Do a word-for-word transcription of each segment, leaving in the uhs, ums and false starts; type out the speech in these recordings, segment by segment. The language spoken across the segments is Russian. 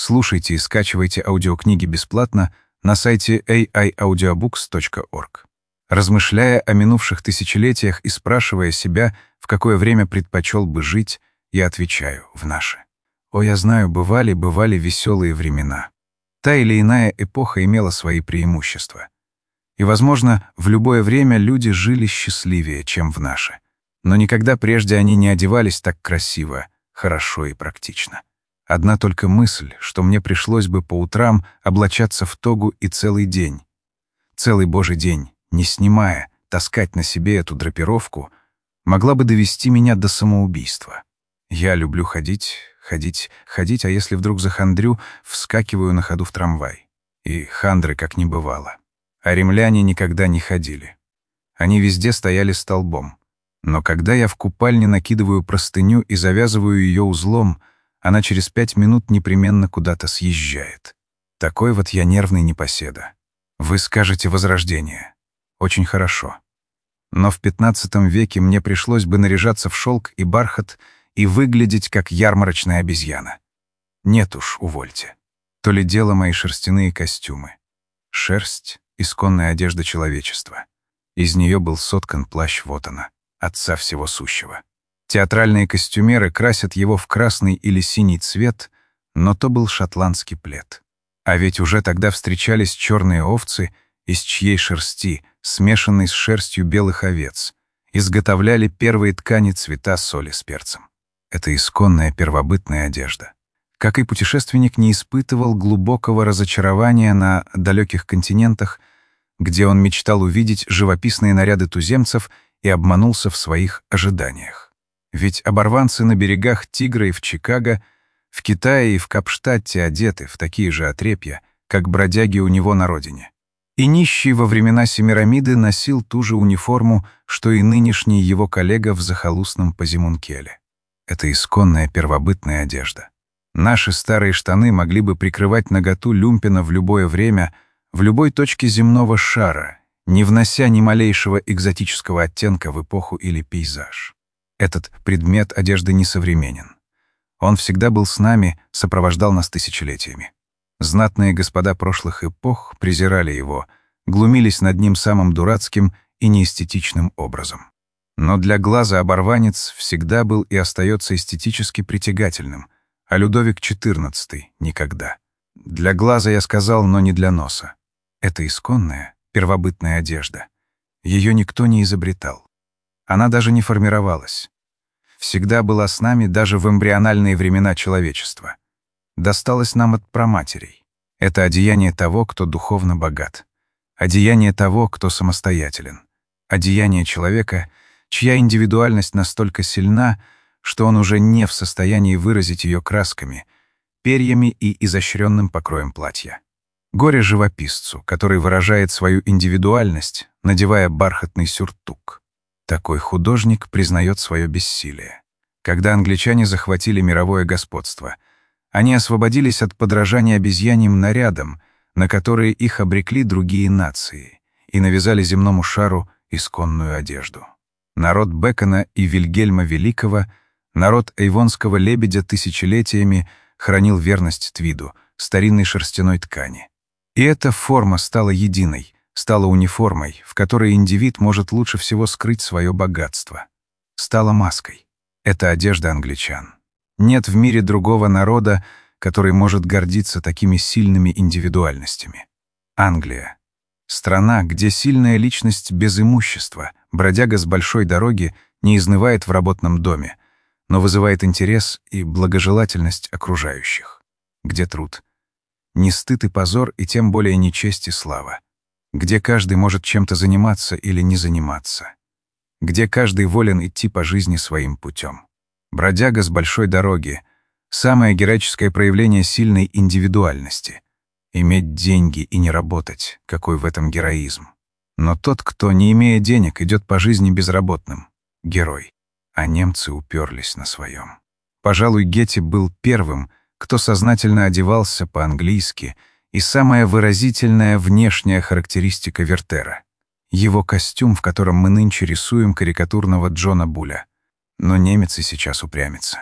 Слушайте и скачивайте аудиокниги бесплатно на сайте эй ай аудиобукс точка орг. Размышляя о минувших тысячелетиях и спрашивая себя, в какое время предпочел бы жить, я отвечаю — в наше. О, я знаю, бывали, бывали веселые времена. Та или иная эпоха имела свои преимущества. И, возможно, в любое время люди жили счастливее, чем в наше. Но никогда прежде они не одевались так красиво, хорошо и практично. Одна только мысль, что мне пришлось бы по утрам облачаться в тогу и целый день, целый божий день, не снимая, таскать на себе эту драпировку, могла бы довести меня до самоубийства. Я люблю ходить, ходить, ходить, а если вдруг захандрю, вскакиваю на ходу в трамвай. И хандры как не бывало. А римляне никогда не ходили. Они везде стояли столбом. Но когда я в купальне накидываю простыню и завязываю ее узлом, она через пять минут непременно куда-то съезжает. Такой вот я нервный непоседа. Вы скажете «возрождение». Очень хорошо. Но в пятнадцатом веке мне пришлось бы наряжаться в шелк и бархат и выглядеть как ярмарочная обезьяна. Нет уж, увольте. То ли дело мои шерстяные костюмы. Шерсть — исконная одежда человечества. Из нее был соткан плащ Вотана, отца всего сущего. Театральные костюмеры красят его в красный или синий цвет, но то был шотландский плед. А ведь уже тогда встречались черные овцы, из чьей шерсти, смешанной с шерстью белых овец, изготовляли первые ткани цвета соли с перцем. Это исконная первобытная одежда. Как и путешественник не испытывал глубокого разочарования на далеких континентах, где он мечтал увидеть живописные наряды туземцев и обманулся в своих ожиданиях. Ведь оборванцы на берегах Тигра и в Чикаго, в Китае и в Капштадте одеты в такие же отрепья, как бродяги у него на родине. И нищий во времена Семирамиды носил ту же униформу, что и нынешний его коллега в захолустном Позимункеле. Это исконная первобытная одежда. Наши старые штаны могли бы прикрывать наготу люмпена в любое время, в любой точке земного шара, не внося ни малейшего экзотического оттенка в эпоху или пейзаж. Этот предмет одежды несовременен. Он всегда был с нами, сопровождал нас тысячелетиями. Знатные господа прошлых эпох презирали его, глумились над ним самым дурацким и неэстетичным образом. Но для глаза оборванец всегда был и остается эстетически притягательным, а Людовик четырнадцатый — никогда. Для глаза я сказал, но не для носа. Это исконная, первобытная одежда. Ее никто не изобретал. Она даже не формировалась. Всегда была с нами даже в эмбриональные времена человечества. Досталось нам от праматерей. Это одеяние того, кто духовно богат. Одеяние того, кто самостоятелен. Одеяние человека, чья индивидуальность настолько сильна, что он уже не в состоянии выразить ее красками, перьями и изощренным покроем платья. Горе живописцу, который выражает свою индивидуальность, надевая бархатный сюртук. Такой художник признает свое бессилие. Когда англичане захватили мировое господство, они освободились от подражания обезьяньим нарядам, на которые их обрекли другие нации, и навязали земному шару исконную одежду. Народ Бэкона и Вильгельма Великого, народ эйвонского лебедя тысячелетиями хранил верность твиду, старинной шерстяной ткани. И эта форма стала единой, стала униформой, в которой индивид может лучше всего скрыть свое богатство. Стала маской. Это одежда англичан. Нет в мире другого народа, который может гордиться такими сильными индивидуальностями. Англия. Страна, где сильная личность без имущества, бродяга с большой дороги, не изнывает в работном доме, но вызывает интерес и благожелательность окружающих. Где труд. Не стыд и позор, и тем более не честь и слава. Где каждый может чем-то заниматься или не заниматься. Где каждый волен идти по жизни своим путем. Бродяга с большой дороги — самое героическое проявление сильной индивидуальности. Иметь деньги и не работать, какой в этом героизм. Но тот, кто, не имея денег, идет по жизни безработным — герой. А немцы уперлись на своем. Пожалуй, Гете был первым, кто сознательно одевался по-английски, и самая выразительная внешняя характеристика Вертера — его костюм, в котором мы нынче рисуем карикатурного Джона Буля. Но немец и сейчас упрямится.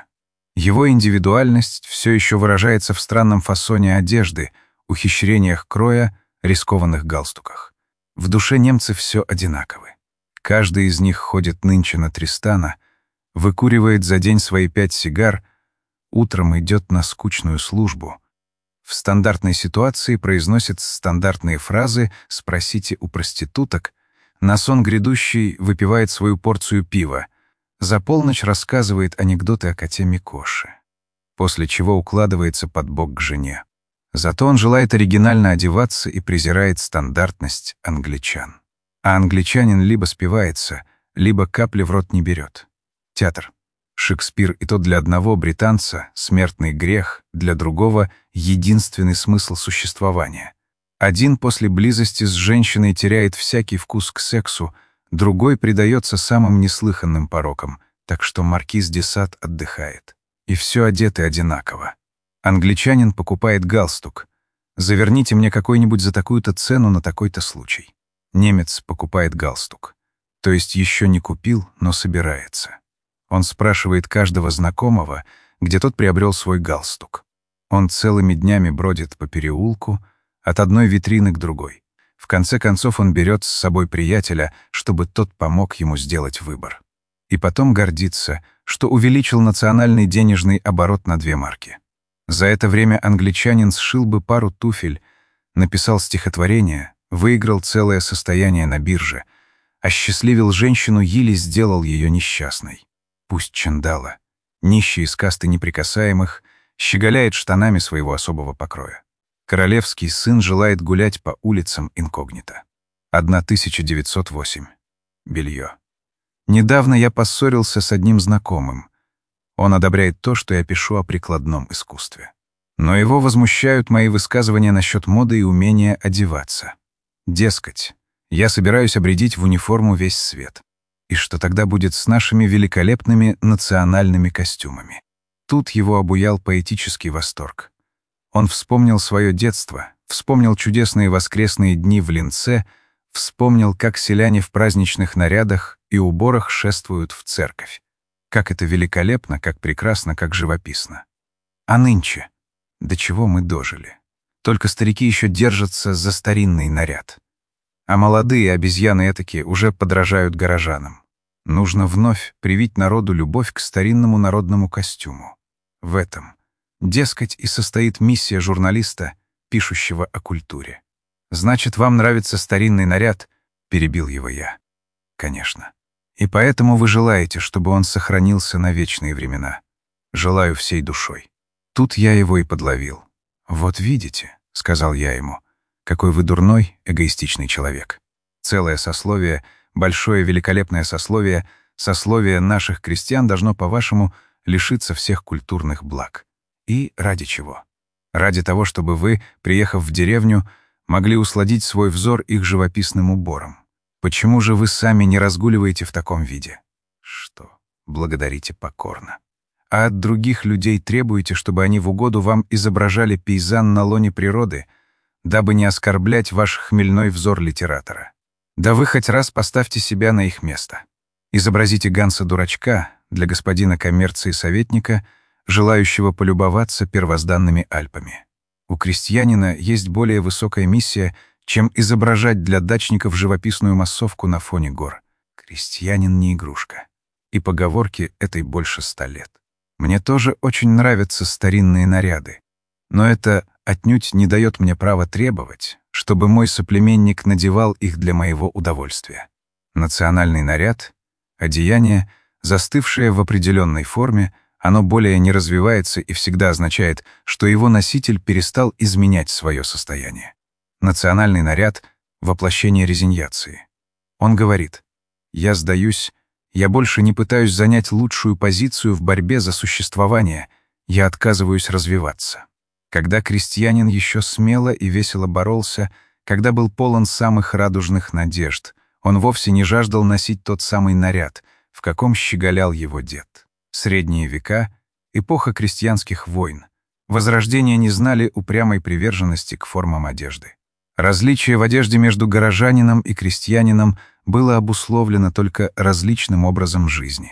Его индивидуальность все еще выражается в странном фасоне одежды, ухищрениях кроя, рискованных галстуках. В душе немцы все одинаковы. Каждый из них ходит нынче на Тристана, выкуривает за день свои пять сигар, утром идет на скучную службу. В стандартной ситуации произносит стандартные фразы «спросите у проституток», на сон грядущий выпивает свою порцию пива, за полночь рассказывает анекдоты о коте Микоше, после чего укладывается под бок к жене. Зато он желает оригинально одеваться и презирает стандартность англичан. А англичанин либо спивается, либо капли в рот не берет. Театр. Шекспир и то для одного британца — смертный грех, для другого — единственный смысл существования. Один после близости с женщиной теряет всякий вкус к сексу, другой предается самым неслыханным порокам, так что маркиз де Сад отдыхает. И все одеты одинаково. Англичанин покупает галстук. Заверните мне какой-нибудь за такую-то цену на такой-то случай. Немец покупает галстук. То есть еще не купил, но собирается. Он спрашивает каждого знакомого, где тот приобрел свой галстук. Он целыми днями бродит по переулку, от одной витрины к другой. В конце концов он берет с собой приятеля, чтобы тот помог ему сделать выбор. И потом гордится, что увеличил национальный денежный оборот на две марки. За это время англичанин сшил бы пару туфель, написал стихотворение, выиграл целое состояние на бирже, осчастливил женщину или сделал ее несчастной. Пусть чандала, нищий из касты неприкасаемых, щеголяет штанами своего особого покроя. Королевский сын желает гулять по улицам инкогнито. тысяча девятьсот восемь. Белье. Недавно я поссорился с одним знакомым. Он одобряет то, что я пишу о прикладном искусстве. Но его возмущают мои высказывания насчет моды и умения одеваться. Дескать, я собираюсь обрядить в униформу весь свет. И что тогда будет с нашими великолепными национальными костюмами? Тут его обуял поэтический восторг. Он вспомнил свое детство, вспомнил чудесные воскресные дни в Линце, вспомнил, как селяне в праздничных нарядах и уборах шествуют в церковь. Как это великолепно, как прекрасно, как живописно. А нынче? До чего мы дожили? Только старики еще держатся за старинный наряд. А молодые обезьяны этакие уже подражают горожанам. Нужно вновь привить народу любовь к старинному народному костюму. В этом, дескать, и состоит миссия журналиста, пишущего о культуре. «Значит, вам нравится старинный наряд?» — перебил его я. «Конечно. И поэтому вы желаете, чтобы он сохранился на вечные времена. Желаю всей душой». Тут я его и подловил. «Вот видите», — сказал я ему, — «какой вы дурной, эгоистичный человек. Целое сословие, большое великолепное сословие, сословие наших крестьян должно, по-вашему, лишиться всех культурных благ. И ради чего? Ради того, чтобы вы, приехав в деревню, могли усладить свой взор их живописным убором. Почему же вы сами не разгуливаете в таком виде? Что? Благодарите покорно. А от других людей требуете, чтобы они в угоду вам изображали пейзан на лоне природы, дабы не оскорблять ваш хмельной взор литератора. Да вы хоть раз поставьте себя на их место. Изобразите Ганса-дурачка для господина коммерции советника, желающего полюбоваться первозданными Альпами. У крестьянина есть более высокая миссия, чем изображать для дачников живописную массовку на фоне гор. Крестьянин не игрушка. И поговорке этой больше ста лет. Мне тоже очень нравятся старинные наряды, но это отнюдь не дает мне права требовать, чтобы мой соплеменник надевал их для моего удовольствия. Национальный наряд, одеяние, застывшее в определенной форме, оно более не развивается и всегда означает, что его носитель перестал изменять свое состояние. Национальный наряд — воплощение резиньяции. Он говорит: «Я сдаюсь, я больше не пытаюсь занять лучшую позицию в борьбе за существование, я отказываюсь развиваться». Когда крестьянин еще смело и весело боролся, когда был полон самых радужных надежд, он вовсе не жаждал носить тот самый наряд, в каком щеголял его дед. Средние века, эпоха крестьянских войн, Возрождение не знали упрямой приверженности к формам одежды. Различие в одежде между горожанином и крестьянином было обусловлено только различным образом жизни.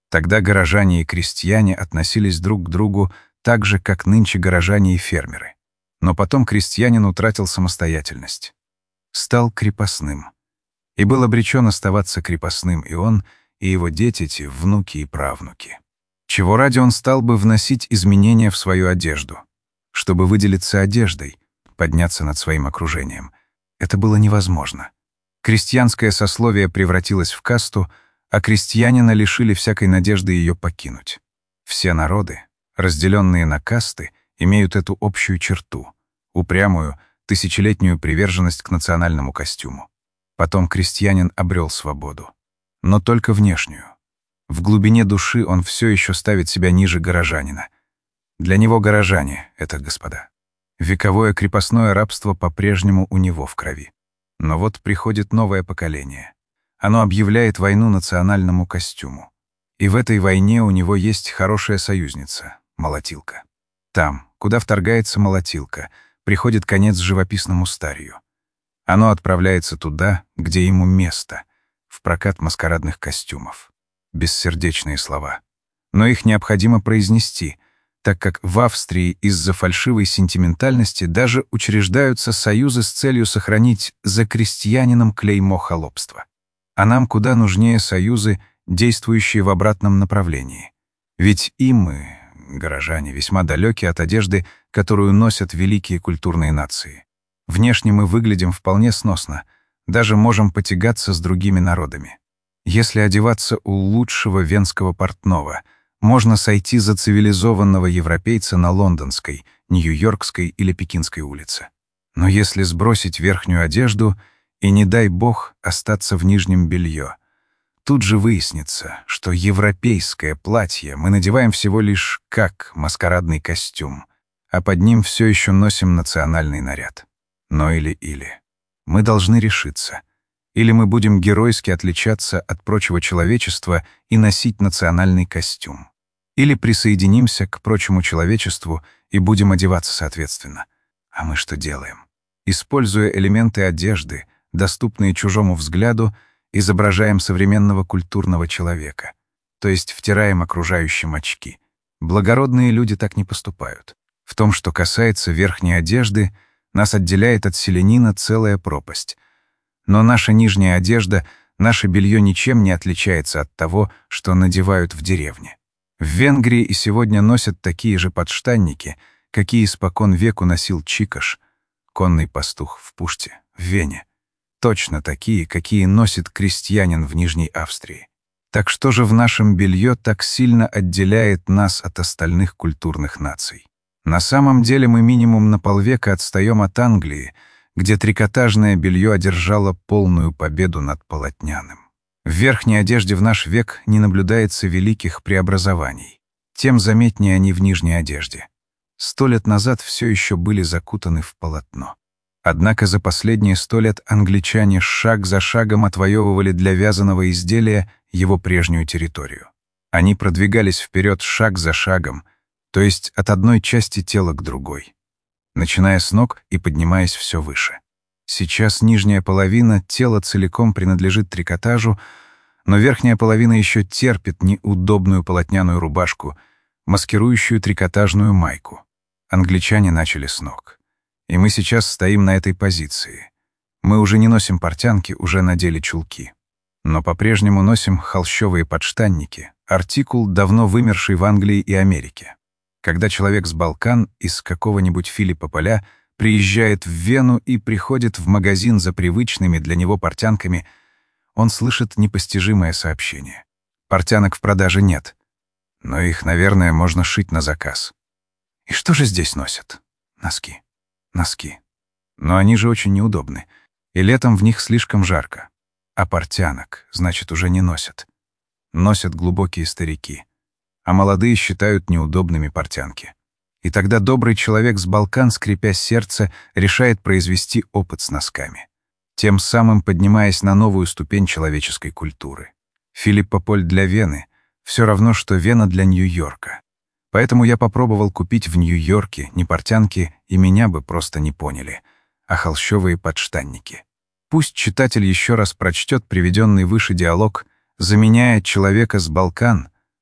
Тогда горожане и крестьяне относились друг к другу так же, как нынче горожане и фермеры. Но потом крестьянин утратил самостоятельность. Стал крепостным. И был обречен оставаться крепостным и он, и его дети, внуки и правнуки. Чего ради он стал бы вносить изменения в свою одежду? Чтобы выделиться одеждой, подняться над своим окружением. Это было невозможно. Крестьянское сословие превратилось в касту, а крестьянина лишили всякой надежды ее покинуть. Все народы, разделенные на касты, имеют эту общую черту — упрямую, тысячелетнюю приверженность к национальному костюму. Потом крестьянин обрел свободу. Но только внешнюю. В глубине души он все еще ставит себя ниже горожанина. Для него горожане — это господа. Вековое крепостное рабство по-прежнему у него в крови. Но вот приходит новое поколение. Оно объявляет войну национальному костюму. И в этой войне у него есть хорошая союзница — молотилка. Там, куда вторгается молотилка, приходит конец живописному старью. Оно отправляется туда, где ему место, в прокат маскарадных костюмов. Бессердечные слова. Но их необходимо произнести, так как в Австрии из-за фальшивой сентиментальности даже учреждаются союзы с целью сохранить за крестьянином клеймо холопства. А нам куда нужнее союзы, действующие в обратном направлении. Ведь и мы, горожане, весьма далеки от одежды, которую носят великие культурные нации. Внешне мы выглядим вполне сносно, даже можем потягаться с другими народами. Если одеваться у лучшего венского портного, можно сойти за цивилизованного европейца на Лондонской, Нью-Йоркской или Пекинской улице. Но если сбросить верхнюю одежду и, не дай бог, остаться в нижнем белье, тут же выяснится, что европейское платье мы надеваем всего лишь как маскарадный костюм, а под ним все еще носим национальный наряд. Но или-или. Мы должны решиться. Или мы будем геройски отличаться от прочего человечества и носить национальный костюм. Или присоединимся к прочему человечеству и будем одеваться соответственно. А мы что делаем? Используя элементы одежды, доступные чужому взгляду, изображаем современного культурного человека, то есть втираем окружающим очки. Благородные люди так не поступают. В том, что касается верхней одежды, нас отделяет от селянина целая пропасть. Но наша нижняя одежда, наше белье ничем не отличается от того, что надевают в деревне. В Венгрии и сегодня носят такие же подштанники, какие испокон веку носил Чикош, конный пастух в Пуште, в Вене. Точно такие, какие носит крестьянин в Нижней Австрии. Так что же в нашем белье так сильно отделяет нас от остальных культурных наций? На самом деле мы минимум на полвека отстаем от Англии, где трикотажное белье одержало полную победу над полотняным. В верхней одежде в наш век не наблюдается великих преобразований. Тем заметнее они в нижней одежде. Сто лет назад все еще были закутаны в полотно. Однако за последние сто лет англичане шаг за шагом отвоевывали для вязаного изделия его прежнюю территорию. Они продвигались вперед шаг за шагом, то есть от одной части тела к другой, начиная с ног и поднимаясь все выше. Сейчас нижняя половина тела целиком принадлежит трикотажу, но верхняя половина еще терпит неудобную полотняную рубашку, маскирующую трикотажную майку. Англичане начали с ног. И мы сейчас стоим на этой позиции. Мы уже не носим портянки, уже надели чулки. Но по-прежнему носим холщовые подштанники, артикул, давно вымерший в Англии и Америке. Когда человек с Балкан из какого-нибудь Филиппа Поля приезжает в Вену и приходит в магазин за привычными для него портянками, он слышит непостижимое сообщение. Портянок в продаже нет, но их, наверное, можно шить на заказ. И что же здесь носят? Носки. Носки. Но они же очень неудобны, и летом в них слишком жарко. А портянок, значит, уже не носят. Носят глубокие старики, а молодые считают неудобными портянки. И тогда добрый человек с Балкан, скрипя сердце, решает произвести опыт с носками, тем самым поднимаясь на новую ступень человеческой культуры. Филиппа Поль для Вены — все равно, что Вена для Нью-Йорка. Поэтому я попробовал купить в Нью-Йорке не портянки, и меня бы просто не поняли, а холщовые подштанники. Пусть читатель еще раз прочтет приведенный выше диалог, заменяя человека с Балкан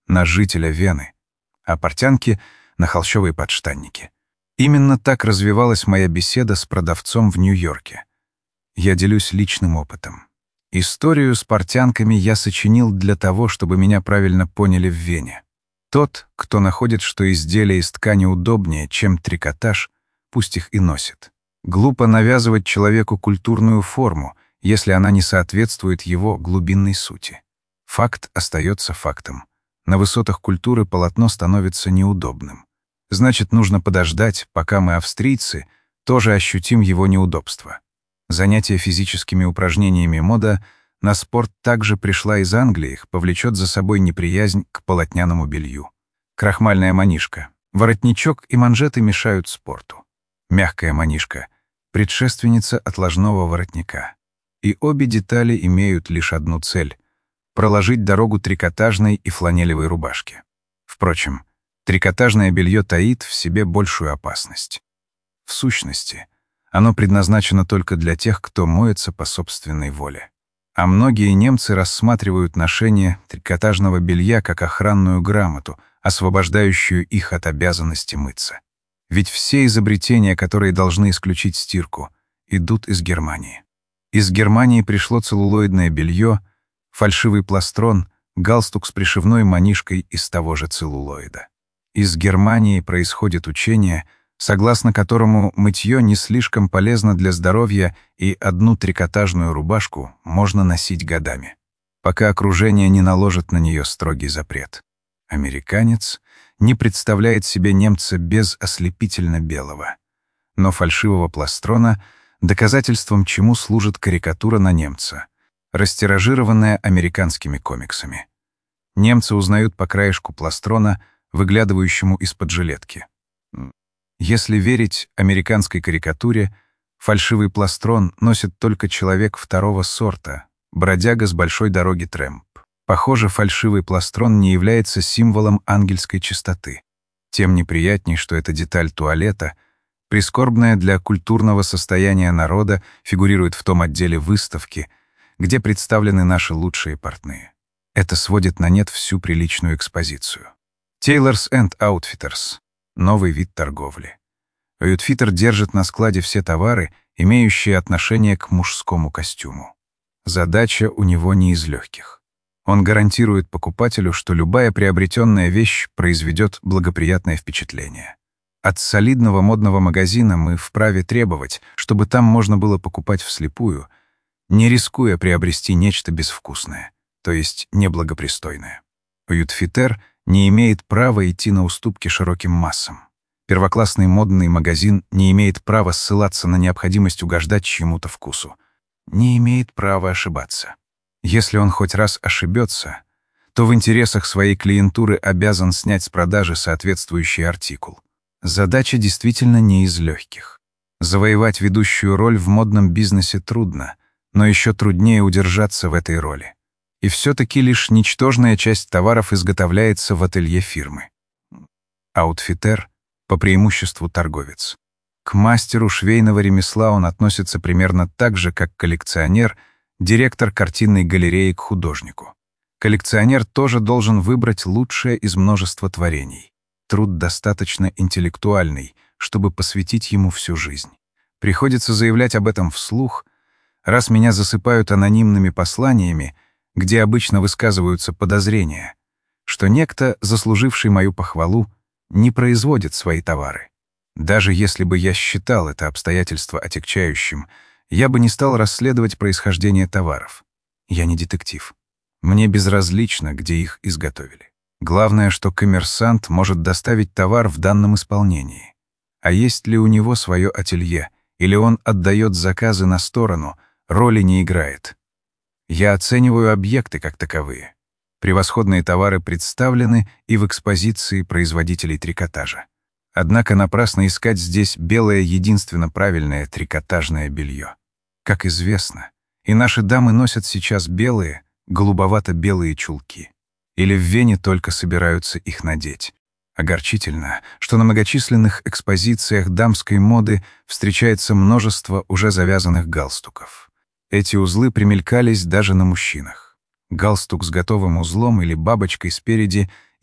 на жителя Вены, а портянки — на холщовые подштанники. Именно так развивалась моя беседа с продавцом в Нью-Йорке. Я делюсь личным опытом. Историю с портянками я сочинил для того, чтобы меня правильно поняли в Вене. Тот, кто находит, что изделия из ткани удобнее, чем трикотаж, пусть их и носит. Глупо навязывать человеку культурную форму, если она не соответствует его глубинной сути. Факт остается фактом. На высотах культуры полотно становится неудобным. Значит, нужно подождать, пока мы, австрийцы, тоже ощутим его неудобство. Занятие физическими упражнениями мода на спорт также пришла из Англии, их повлечет за собой неприязнь к полотняному белью. Крахмальная манишка. Воротничок и манжеты мешают спорту. Мягкая манишка — предшественница отложного воротника. И обе детали имеют лишь одну цель — проложить дорогу трикотажной и фланелевой рубашке. Впрочем, трикотажное белье таит в себе большую опасность. В сущности, оно предназначено только для тех, кто моется по собственной воле. А многие немцы рассматривают ношение трикотажного белья как охранную грамоту, освобождающую их от обязанности мыться. Ведь все изобретения, которые должны исключить стирку, идут из Германии. Из Германии пришло целлулоидное белье, фальшивый пластрон, галстук с пришивной манишкой из того же целлулоида. Из Германии происходит учение, согласно которому мытье не слишком полезно для здоровья и одну трикотажную рубашку можно носить годами, пока окружение не наложит на нее строгий запрет. Американец не представляет себе немца без ослепительно-белого. Но фальшивого пластрона — доказательством чему служит карикатура на немца, растиражированная американскими комиксами. Немцы узнают по краешку пластрона, выглядывающему из-под жилетки. Если верить американской карикатуре, фальшивый пластрон носит только человек второго сорта, бродяга с большой дороги Трэмп. Похоже, фальшивый пластрон не является символом ангельской чистоты. Тем неприятней, что эта деталь туалета, прискорбная для культурного состояния народа, фигурирует в том отделе выставки, где представлены наши лучшие портные. Это сводит на нет всю приличную экспозицию. Tailors and Outfitters — новый вид торговли. Outfitter держит на складе все товары, имеющие отношение к мужскому костюму. Задача у него не из легких. Он гарантирует покупателю, что любая приобретенная вещь произведет благоприятное впечатление. От солидного модного магазина мы вправе требовать, чтобы там можно было покупать вслепую, не рискуя приобрести нечто безвкусное, то есть неблагопристойное. Outfitter не имеет права идти на уступки широким массам. Первоклассный модный магазин не имеет права ссылаться на необходимость угождать чьему-то вкусу. Не имеет права ошибаться. Если он хоть раз ошибется, то в интересах своей клиентуры обязан снять с продажи соответствующий артикул. Задача действительно не из легких. Завоевать ведущую роль в модном бизнесе трудно, но еще труднее удержаться в этой роли. И все-таки лишь ничтожная часть товаров изготовляется в ателье фирмы. Аутфитер — по преимуществу торговец. К мастеру швейного ремесла он относится примерно так же, как коллекционер, директор картинной галереи к художнику. Коллекционер тоже должен выбрать лучшее из множества творений. Труд достаточно интеллектуальный, чтобы посвятить ему всю жизнь. Приходится заявлять об этом вслух, раз меня засыпают анонимными посланиями, где обычно высказываются подозрения, что некто, заслуживший мою похвалу, не производит свои товары. Даже если бы я считал это обстоятельство отягчающим, я бы не стал расследовать происхождение товаров. Я не детектив. Мне безразлично, где их изготовили. Главное, что коммерсант может доставить товар в данном исполнении. А есть ли у него свое ателье, или он отдает заказы на сторону, роли не играет. Я оцениваю объекты как таковые. Превосходные товары представлены и в экспозиции производителей трикотажа. Однако напрасно искать здесь белое единственно правильное трикотажное белье. Как известно, и наши дамы носят сейчас белые, голубовато-белые чулки. Или в Вене только собираются их надеть. Огорчительно, что на многочисленных экспозициях дамской моды встречается множество уже завязанных галстуков. Эти узлы примелькались даже на мужчинах. Галстук с готовым узлом или бабочкой спереди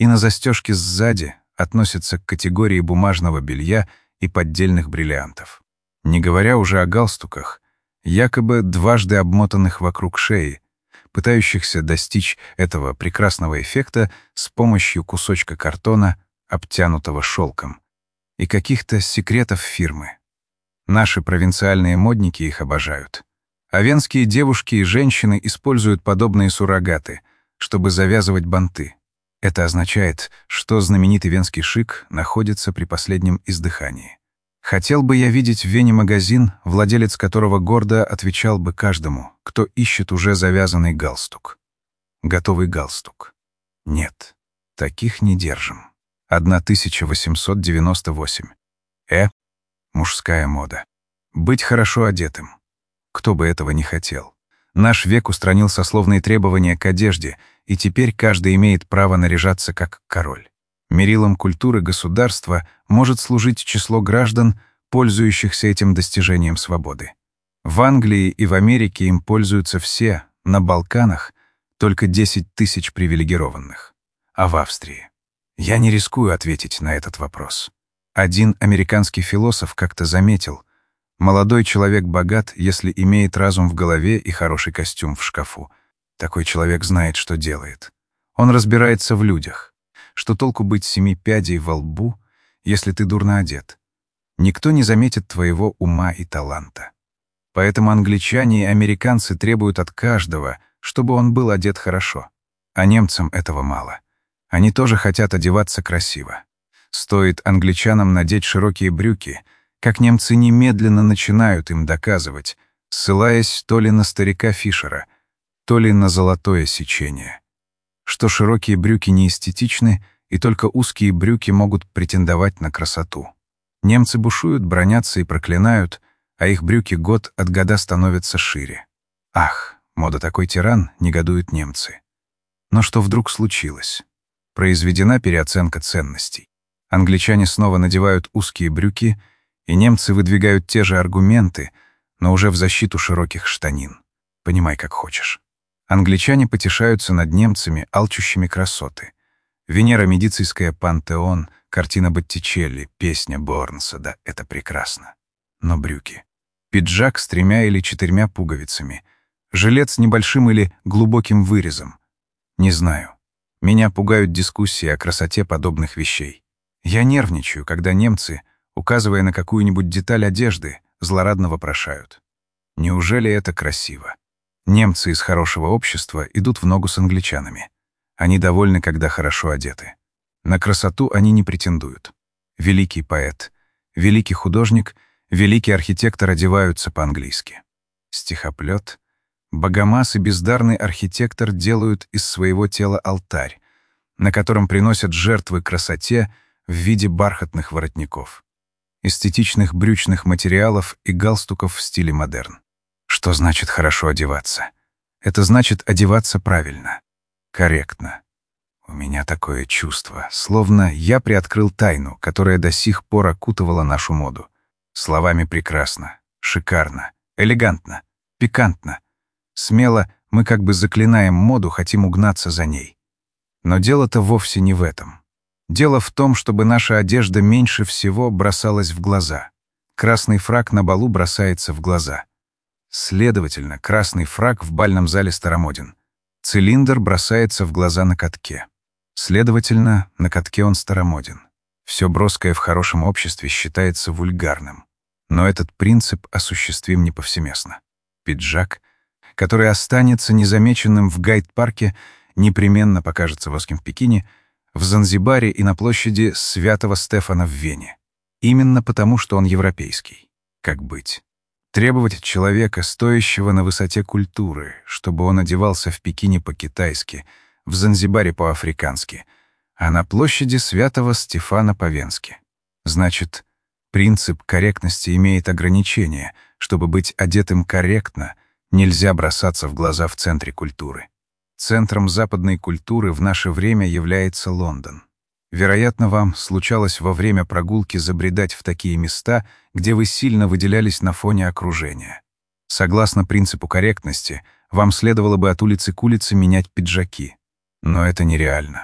и на застежке сзади относятся к категории бумажного белья и поддельных бриллиантов. Не говоря уже о галстуках, якобы дважды обмотанных вокруг шеи, пытающихся достичь этого прекрасного эффекта с помощью кусочка картона, обтянутого шелком, и каких-то секретов фирмы. Наши провинциальные модники их обожают. А венские девушки и женщины используют подобные суррогаты, чтобы завязывать банты. Это означает, что знаменитый венский шик находится при последнем издыхании. Хотел бы я видеть в Вене магазин, владелец которого гордо отвечал бы каждому, кто ищет уже завязанный галстук. Готовый галстук. Нет, таких не держим. тысяча восемьсот девяносто восемь. Э. Мужская мода. Быть хорошо одетым. Кто бы этого не хотел. Наш век устранил сословные требования к одежде, и теперь каждый имеет право наряжаться как король. Мерилом культуры государства может служить число граждан, пользующихся этим достижением свободы. В Англии и в Америке им пользуются все, на Балканах только десять тысяч привилегированных. А в Австрии? Я не рискую ответить на этот вопрос. Один американский философ как-то заметил: молодой человек богат, если имеет разум в голове и хороший костюм в шкафу. Такой человек знает, что делает. Он разбирается в людях. Что толку быть семи пядей во лбу, если ты дурно одет? Никто не заметит твоего ума и таланта. Поэтому англичане и американцы требуют от каждого, чтобы он был одет хорошо. А немцам этого мало. Они тоже хотят одеваться красиво. Стоит англичанам надеть широкие брюки, как немцы немедленно начинают им доказывать, ссылаясь то ли на старика Фишера, то ли на золотое сечение, что широкие брюки неэстетичны, и только узкие брюки могут претендовать на красоту. Немцы бушуют, бранятся и проклинают, а их брюки год от года становятся шире. Ах, мода такой тиран, негодуют немцы. Но что вдруг случилось? Произведена переоценка ценностей. Англичане снова надевают узкие брюки, и немцы выдвигают те же аргументы, но уже в защиту широких штанин. Понимай, как хочешь. Англичане потешаются над немцами, алчущими красоты. Венера Медицийская, Пантеон, картина Боттичелли, песня Борнса, да, это прекрасно. Но брюки. Пиджак с тремя или четырьмя пуговицами. Жилет с небольшим или глубоким вырезом. Не знаю. Меня пугают дискуссии о красоте подобных вещей. Я нервничаю, когда немцы, указывая на какую-нибудь деталь одежды, злорадно вопрошают: неужели это красиво? Немцы из хорошего общества идут в ногу с англичанами. Они довольны, когда хорошо одеты. На красоту они не претендуют. Великий поэт, великий художник, великий архитектор одеваются по-английски. Стихоплет, богомаз и бездарный архитектор делают из своего тела алтарь, на котором приносят жертвы красоте в виде бархатных воротников, эстетичных брючных материалов и галстуков в стиле модерн. Что значит хорошо одеваться? Это значит одеваться правильно, корректно. У меня такое чувство, словно я приоткрыл тайну, которая до сих пор окутывала нашу моду. Словами прекрасно, шикарно, элегантно, пикантно. Смело мы как бы заклинаем моду, хотим угнаться за ней. Но дело-то вовсе не в этом. Дело в том, чтобы наша одежда меньше всего бросалась в глаза. Красный фрак на балу бросается в глаза. Следовательно, красный фрак в бальном зале старомоден. Цилиндр бросается в глаза на катке. Следовательно, на катке он старомоден. Все броское в хорошем обществе считается вульгарным. Но этот принцип осуществим не повсеместно. Пиджак, который останется незамеченным в Гайд-парке, непременно покажется в Оским Пекине, в Занзибаре и на площади Святого Стефана в Вене. Именно потому, что он европейский. Как быть? Требовать от человека, стоящего на высоте культуры, чтобы он одевался в Пекине по-китайски, в Занзибаре по-африкански, а на площади Святого Стефана по-венски. Значит, принцип корректности имеет ограничения. Чтобы быть одетым корректно, нельзя бросаться в глаза в центре культуры. Центром западной культуры в наше время является Лондон. Вероятно, вам случалось во время прогулки забредать в такие места, где вы сильно выделялись на фоне окружения. Согласно принципу корректности, вам следовало бы от улицы к улице менять пиджаки. Но это нереально.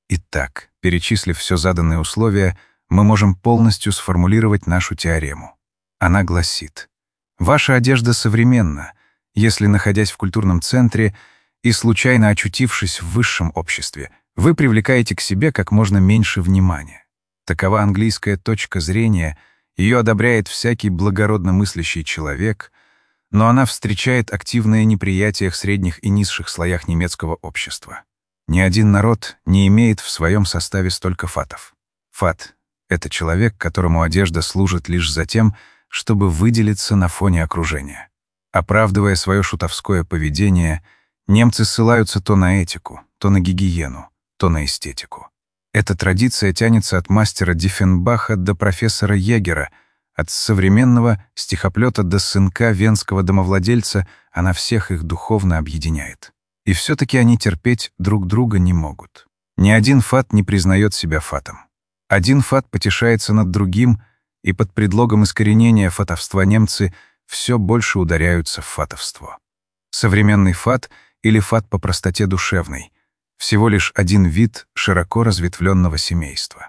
Итак, перечислив все заданные условия, мы можем полностью сформулировать нашу теорему. Она гласит: ваша одежда современна, если, находясь в культурном центре и случайно очутившись в высшем обществе, вы привлекаете к себе как можно меньше внимания. Такова английская точка зрения, ее одобряет всякий благородно мыслящий человек, но она встречает активное неприятие в средних и низших слоях немецкого общества. Ни один народ не имеет в своем составе столько фатов. Фат — это человек, которому одежда служит лишь за тем, чтобы выделиться на фоне окружения. Оправдывая свое шутовское поведение, немцы ссылаются то на этику, то на гигиену, то на эстетику. Эта традиция тянется от мастера Диффенбаха до профессора Егера, от современного стихоплета до сынка венского домовладельца, она всех их духовно объединяет. И все-таки они терпеть друг друга не могут. Ни один фат не признает себя фатом. Один фат потешается над другим, и под предлогом искоренения фатовства немцы все больше ударяются в фатовство. Современный фат или фат по простоте душевной — всего лишь один вид широко разветвленного семейства.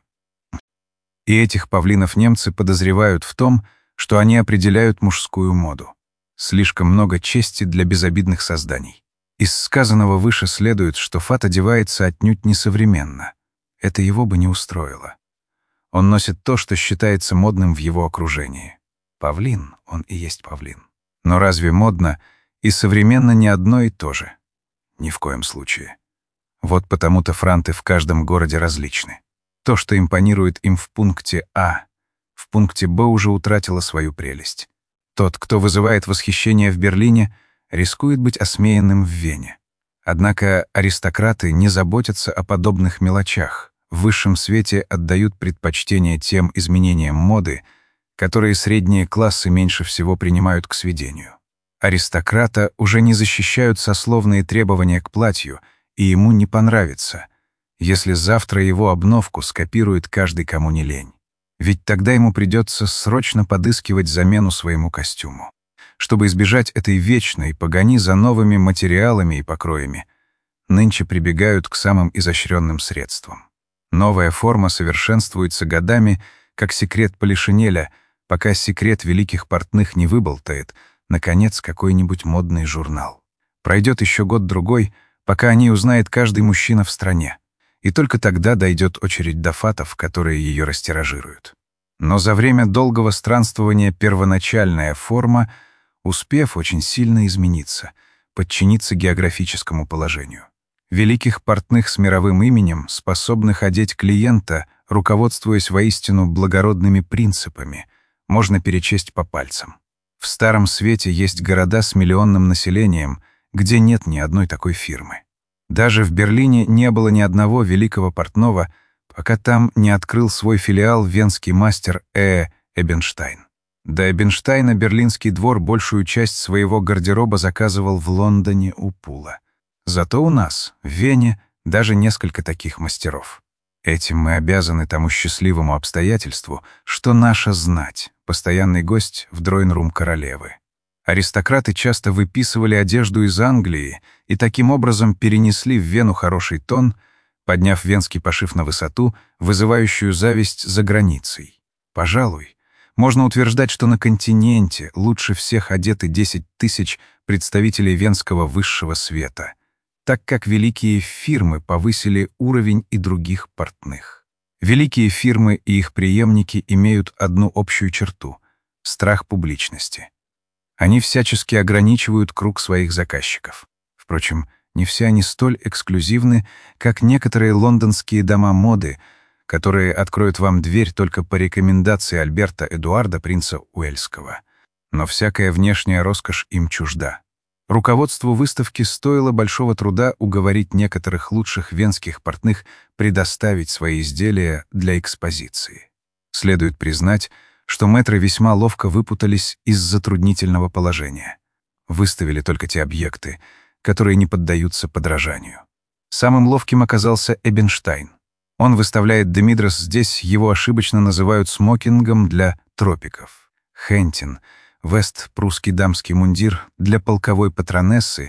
И этих павлинов немцы подозревают в том, что они определяют мужскую моду. Слишком много чести для безобидных созданий. Из сказанного выше следует, что фат одевается отнюдь несовременно. Это его бы не устроило. Он носит то, что считается модным в его окружении. Павлин, он и есть павлин. Но разве модно и современно не одно и то же? Ни в коем случае. Вот потому-то франты в каждом городе различны. То, что импонирует им в пункте А, в пункте Б уже утратило свою прелесть. Тот, кто вызывает восхищение в Берлине, рискует быть осмеянным в Вене. Однако аристократы не заботятся о подобных мелочах, в высшем свете отдают предпочтение тем изменениям моды, которые средние классы меньше всего принимают к сведению. Аристократа уже не защищают сословные требования к платью, и ему не понравится, если завтра его обновку скопирует каждый, кому не лень. Ведь тогда ему придется срочно подыскивать замену своему костюму. Чтобы избежать этой вечной погони за новыми материалами и покроями, нынче прибегают к самым изощренным средствам. Новая форма совершенствуется годами, как секрет полишинеля, пока секрет великих портных не выболтает, наконец, какой-нибудь модный журнал. Пройдет еще год-другой, пока о ней узнает каждый мужчина в стране. И только тогда дойдет очередь до фатов, которые ее растиражируют. Но за время долгого странствования первоначальная форма, успев очень сильно измениться, подчиниться географическому положению. Великих портных с мировым именем, способных одеть клиента, руководствуясь воистину благородными принципами, можно перечесть по пальцам. В Старом Свете есть города с миллионным населением, где нет ни одной такой фирмы. Даже в Берлине не было ни одного великого портного, пока там не открыл свой филиал венский мастер Э. Эбенштайн. До Эбенштейна Берлинский двор большую часть своего гардероба заказывал в Лондоне у Пула. Зато у нас, в Вене, даже несколько таких мастеров. Этим мы обязаны тому счастливому обстоятельству, что наша знать — постоянный гость в дройн-рум королевы. Аристократы часто выписывали одежду из Англии и таким образом перенесли в Вену хороший тон, подняв венский пошив на высоту, вызывающую зависть за границей. Пожалуй, можно утверждать, что на континенте лучше всех одеты десять тысяч представителей венского высшего света, так как великие фирмы повысили уровень и других портных. Великие фирмы и их преемники имеют одну общую черту — страх публичности. Они всячески ограничивают круг своих заказчиков. Впрочем, не все они столь эксклюзивны, как некоторые лондонские дома моды, которые откроют вам дверь только по рекомендации Альберта Эдуарда, принца Уэльского. Но всякая внешняя роскошь им чужда. Руководству выставки стоило большого труда уговорить некоторых лучших венских портных предоставить свои изделия для экспозиции. Следует признать, что мэтры весьма ловко выпутались из затруднительного положения. Выставили только те объекты, которые не поддаются подражанию. Самым ловким оказался Эбенштейн. Он выставляет Демидрос, здесь его ошибочно называют смокингом для тропиков. Хентин, вест-прусский дамский мундир для полковой патронессы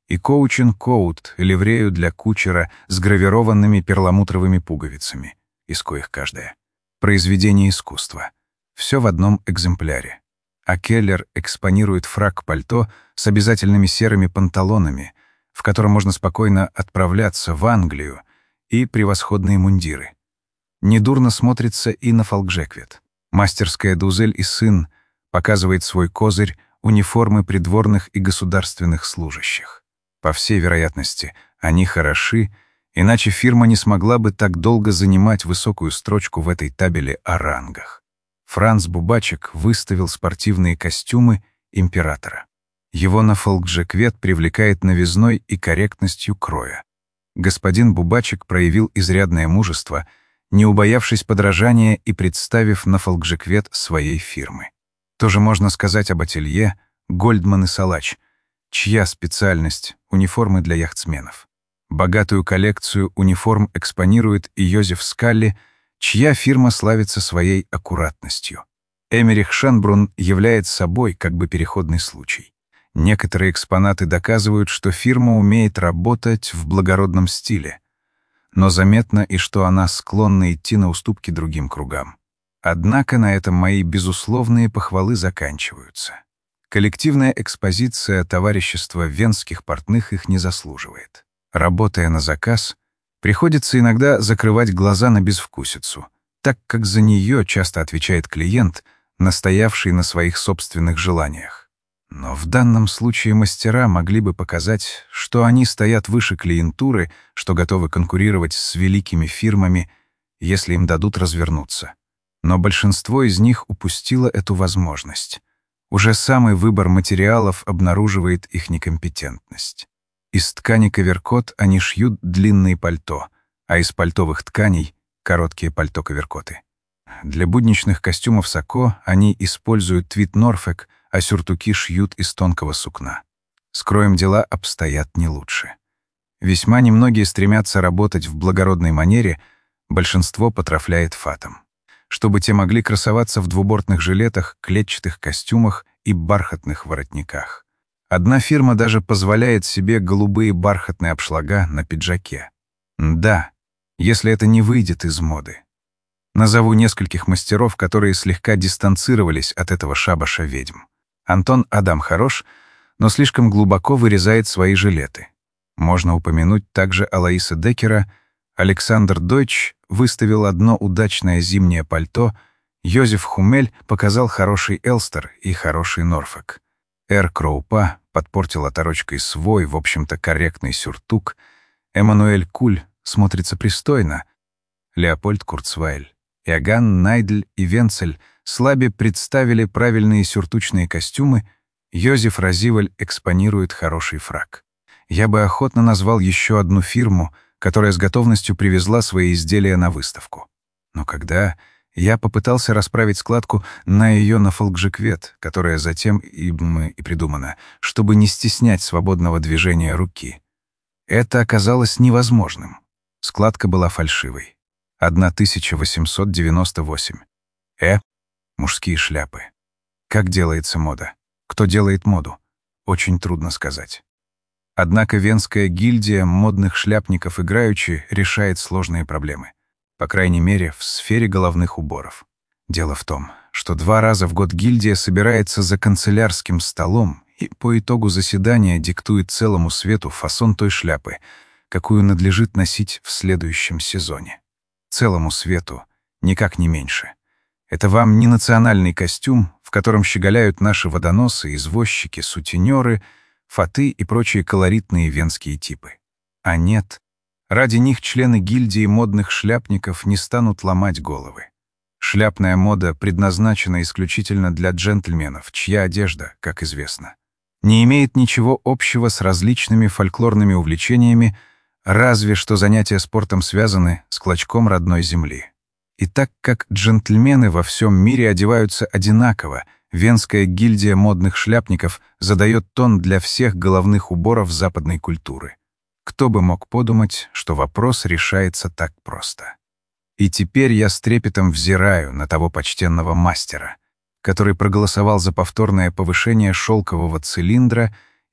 и коучин-коут, ливрею для кучера с гравированными перламутровыми пуговицами, из коих каждая — произведение искусства. Все в одном экземпляре. А Келлер экспонирует фрак-пальто с обязательными серыми панталонами, в котором можно спокойно отправляться в Англию, и превосходные мундиры. Недурно смотрится и на фолкжеквет. Мастерская Дузель и сын показывает свой козырь униформы придворных и государственных служащих. По всей вероятности, они хороши, иначе фирма не смогла бы так долго занимать высокую строчку в этой табеле о рангах. Франц Бубачек выставил спортивные костюмы императора. Его на фолкжеквет привлекает новизной и корректностью кроя. Господин Бубачек проявил изрядное мужество, не убоявшись подражания и представив на фолкжеквет своей фирмы. Тоже можно сказать об ателье «Гольдман и Салач», чья специальность — униформы для яхтсменов. Богатую коллекцию униформ экспонирует и Йозеф Скалли, чья фирма славится своей аккуратностью. Эмерих Шенбрунн является собой как бы переходный случай. Некоторые экспонаты доказывают, что фирма умеет работать в благородном стиле, но заметно и что она склонна идти на уступки другим кругам. Однако на этом мои безусловные похвалы заканчиваются. Коллективная экспозиция товарищества венских портных их не заслуживает. Работая на заказ, приходится иногда закрывать глаза на безвкусицу, так как за нее часто отвечает клиент, настоявший на своих собственных желаниях. Но в данном случае мастера могли бы показать, что они стоят выше клиентуры, что готовы конкурировать с великими фирмами, если им дадут развернуться. Но большинство из них упустило эту возможность. Уже самый выбор материалов обнаруживает их некомпетентность. Из ткани коверкот они шьют длинные пальто, а из пальтовых тканей — короткие пальто-коверкоты. Для будничных костюмов сако они используют твид Норфек, а сюртуки шьют из тонкого сукна. С кроем дела обстоят не лучше. Весьма немногие стремятся работать в благородной манере, большинство потрафляет фатом, чтобы те могли красоваться в двубортных жилетах, клетчатых костюмах и бархатных воротниках. Одна фирма даже позволяет себе голубые бархатные обшлага на пиджаке. Да, если это не выйдет из моды. Назову нескольких мастеров, которые слегка дистанцировались от этого шабаша ведьм. Антон Адам хорош, но слишком глубоко вырезает свои жилеты. Можно упомянуть также Алоиса Деккера. Александр Дойч выставил одно удачное зимнее пальто, Йозеф Хумель показал хороший Элстер и хороший Норфок. Эр Кроупа подпортил оторочкой свой, в общем-то, корректный сюртук. Эммануэль Куль смотрится пристойно. Леопольд Курцвайль, Иоганн Найдль и Венцель слабе представили правильные сюртучные костюмы, Йозеф Разиваль экспонирует хороший фрак. Я бы охотно назвал еще одну фирму, которая с готовностью привезла свои изделия на выставку. Но когда я попытался расправить складку на ее на фолкжеквет, которая затем и, и придумана, чтобы не стеснять свободного движения руки, это оказалось невозможным. Складка была фальшивой. тысяча восемьсот девяносто восемь. Э. Мужские шляпы. Как делается мода? Кто делает моду? Очень трудно сказать. Однако Венская гильдия модных шляпников играючи решает сложные проблемы. По крайней мере, в сфере головных уборов. Дело в том, что два раза в год гильдия собирается за канцелярским столом и по итогу заседания диктует целому свету фасон той шляпы, какую надлежит носить в следующем сезоне. Целому свету, никак не меньше. Это вам не национальный костюм, в котором щеголяют наши водоносы, извозчики, сутенеры, фаты и прочие колоритные венские типы. А нет, ради них члены гильдии модных шляпников не станут ломать головы. Шляпная мода предназначена исключительно для джентльменов, чья одежда, как известно, не имеет ничего общего с различными фольклорными увлечениями, разве что занятия спортом связаны с клочком родной земли. И так как джентльмены во всем мире одеваются одинаково, Венская гильдия модных шляпников задает тон для всех головных уборов западной культуры. Кто бы мог подумать, что вопрос решается так просто. И теперь я с трепетом взираю на того почтенного мастера, который проголосовал за повторное повышение шелкового цилиндра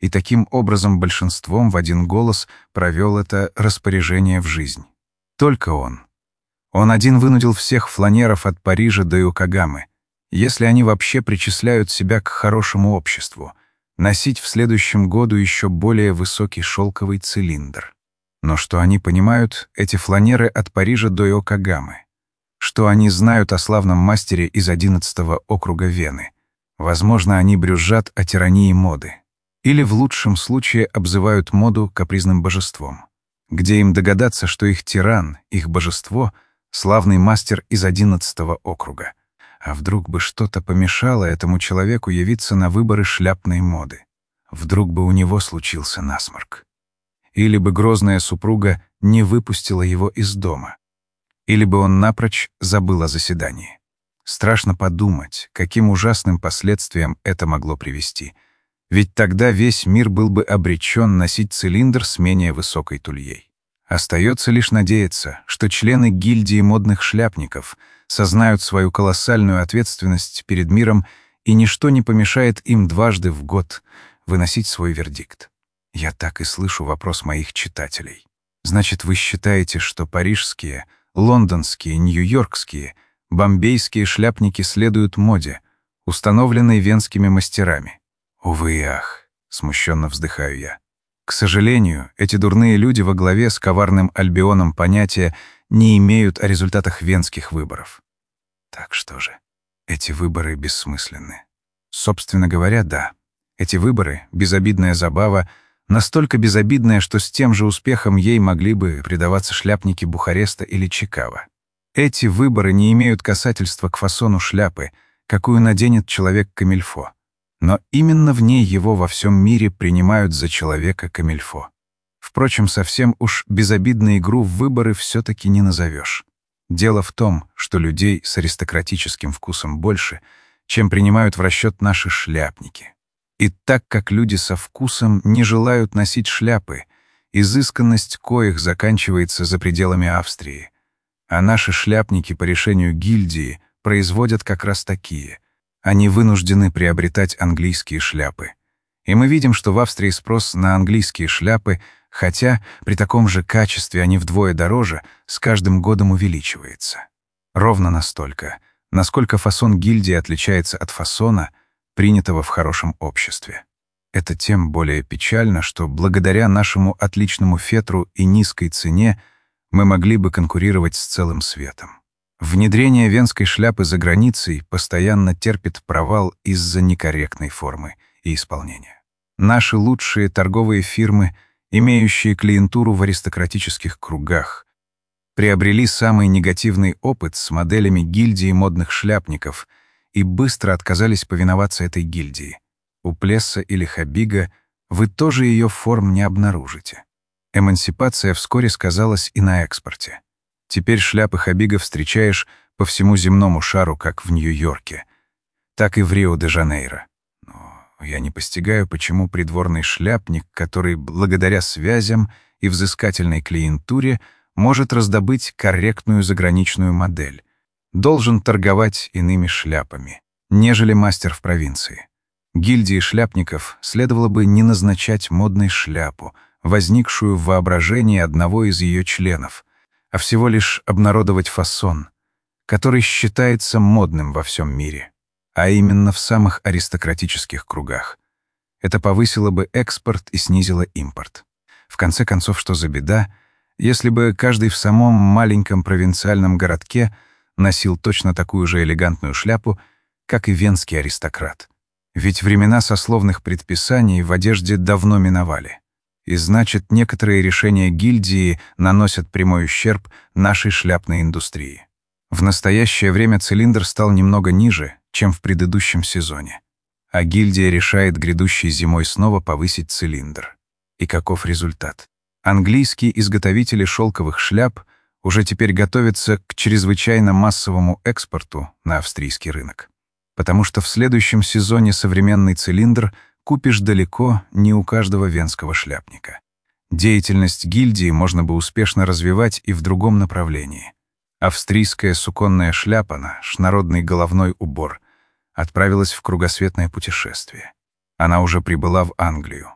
и таким образом большинством в один голос провел это распоряжение в жизнь. Только он. Он один вынудил всех фланеров от Парижа до Йокогамы, если они вообще причисляют себя к хорошему обществу, носить в следующем году еще более высокий шелковый цилиндр. Но что они понимают, эти фланеры от Парижа до Йокогамы? Что они знают о славном мастере из одиннадцатого округа Вены? Возможно, они брюзжат о тирании моды. Или в лучшем случае обзывают моду капризным божеством. Где им догадаться, что их тиран, их божество — славный мастер из одиннадцатого округа? А вдруг бы что-то помешало этому человеку явиться на выборы шляпной моды? Вдруг бы у него случился насморк? Или бы грозная супруга не выпустила его из дома? Или бы он напрочь забыл о заседании? Страшно подумать, каким ужасным последствиям это могло привести. Ведь тогда весь мир был бы обречен носить цилиндр с менее высокой тульей. Остается лишь надеяться, что члены гильдии модных шляпников сознают свою колоссальную ответственность перед миром, и ничто не помешает им дважды в год выносить свой вердикт. Я так и слышу вопрос моих читателей. Значит, вы считаете, что парижские, лондонские, нью-йоркские, бомбейские шляпники следуют моде, установленной венскими мастерами? Увы и ах, смущенно вздыхаю я. К сожалению, эти дурные люди во главе с коварным Альбионом понятия не имеют о результатах венских выборов. Так что же, эти выборы бессмысленны. Собственно говоря, да. Эти выборы — безобидная забава, настолько безобидная, что с тем же успехом ей могли бы предаваться шляпники Бухареста или Чикаго. Эти выборы не имеют касательства к фасону шляпы, какую наденет человек камильфо. Но именно в ней его во всем мире принимают за человека камильфо. Впрочем, совсем уж безобидную игру в выборы все-таки не назовешь. Дело в том, что людей с аристократическим вкусом больше, чем принимают в расчет наши шляпники. И так как люди со вкусом не желают носить шляпы, изысканность коих заканчивается за пределами Австрии, а наши шляпники по решению гильдии производят как раз такие. Они вынуждены приобретать английские шляпы. И мы видим, что в Австрии спрос на английские шляпы, хотя при таком же качестве они вдвое дороже, с каждым годом увеличивается. Ровно настолько, насколько фасон гильдии отличается от фасона, принятого в хорошем обществе. Это тем более печально, что благодаря нашему отличному фетру и низкой цене мы могли бы конкурировать с целым светом. Внедрение венской шляпы за границей постоянно терпит провал из-за некорректной формы и исполнения. Наши лучшие торговые фирмы, имеющие клиентуру в аристократических кругах, приобрели самый негативный опыт с моделями гильдии модных шляпников и быстро отказались повиноваться этой гильдии. У Плесса или Хабига вы тоже ее форм не обнаружите. Эмансипация вскоре сказалась и на экспорте. Теперь шляпы Хабига встречаешь по всему земному шару, как в Нью-Йорке, так и в Рио-де-Жанейро. Но я не постигаю, почему придворный шляпник, который благодаря связям и взыскательной клиентуре может раздобыть корректную заграничную модель, должен торговать иными шляпами, нежели мастер в провинции. Гильдии шляпников следовало бы не назначать модной шляпу, возникшую в воображении одного из ее членов, а всего лишь обнародовать фасон, который считается модным во всем мире, а именно в самых аристократических кругах. Это повысило бы экспорт и снизило импорт. В конце концов, что за беда, если бы каждый в самом маленьком провинциальном городке носил точно такую же элегантную шляпу, как и венский аристократ. Ведь времена сословных предписаний в одежде давно миновали. И значит, некоторые решения гильдии наносят прямой ущерб нашей шляпной индустрии. В настоящее время цилиндр стал немного ниже, чем в предыдущем сезоне. А гильдия решает грядущей зимой снова повысить цилиндр. И каков результат? Английские изготовители шелковых шляп уже теперь готовятся к чрезвычайно массовому экспорту на австрийский рынок. Потому что в следующем сезоне современный цилиндр купишь далеко не у каждого венского шляпника. Деятельность гильдии можно бы успешно развивать и в другом направлении. Австрийская суконная шляпа, наш народный головной убор, отправилась в кругосветное путешествие. Она уже прибыла в Англию.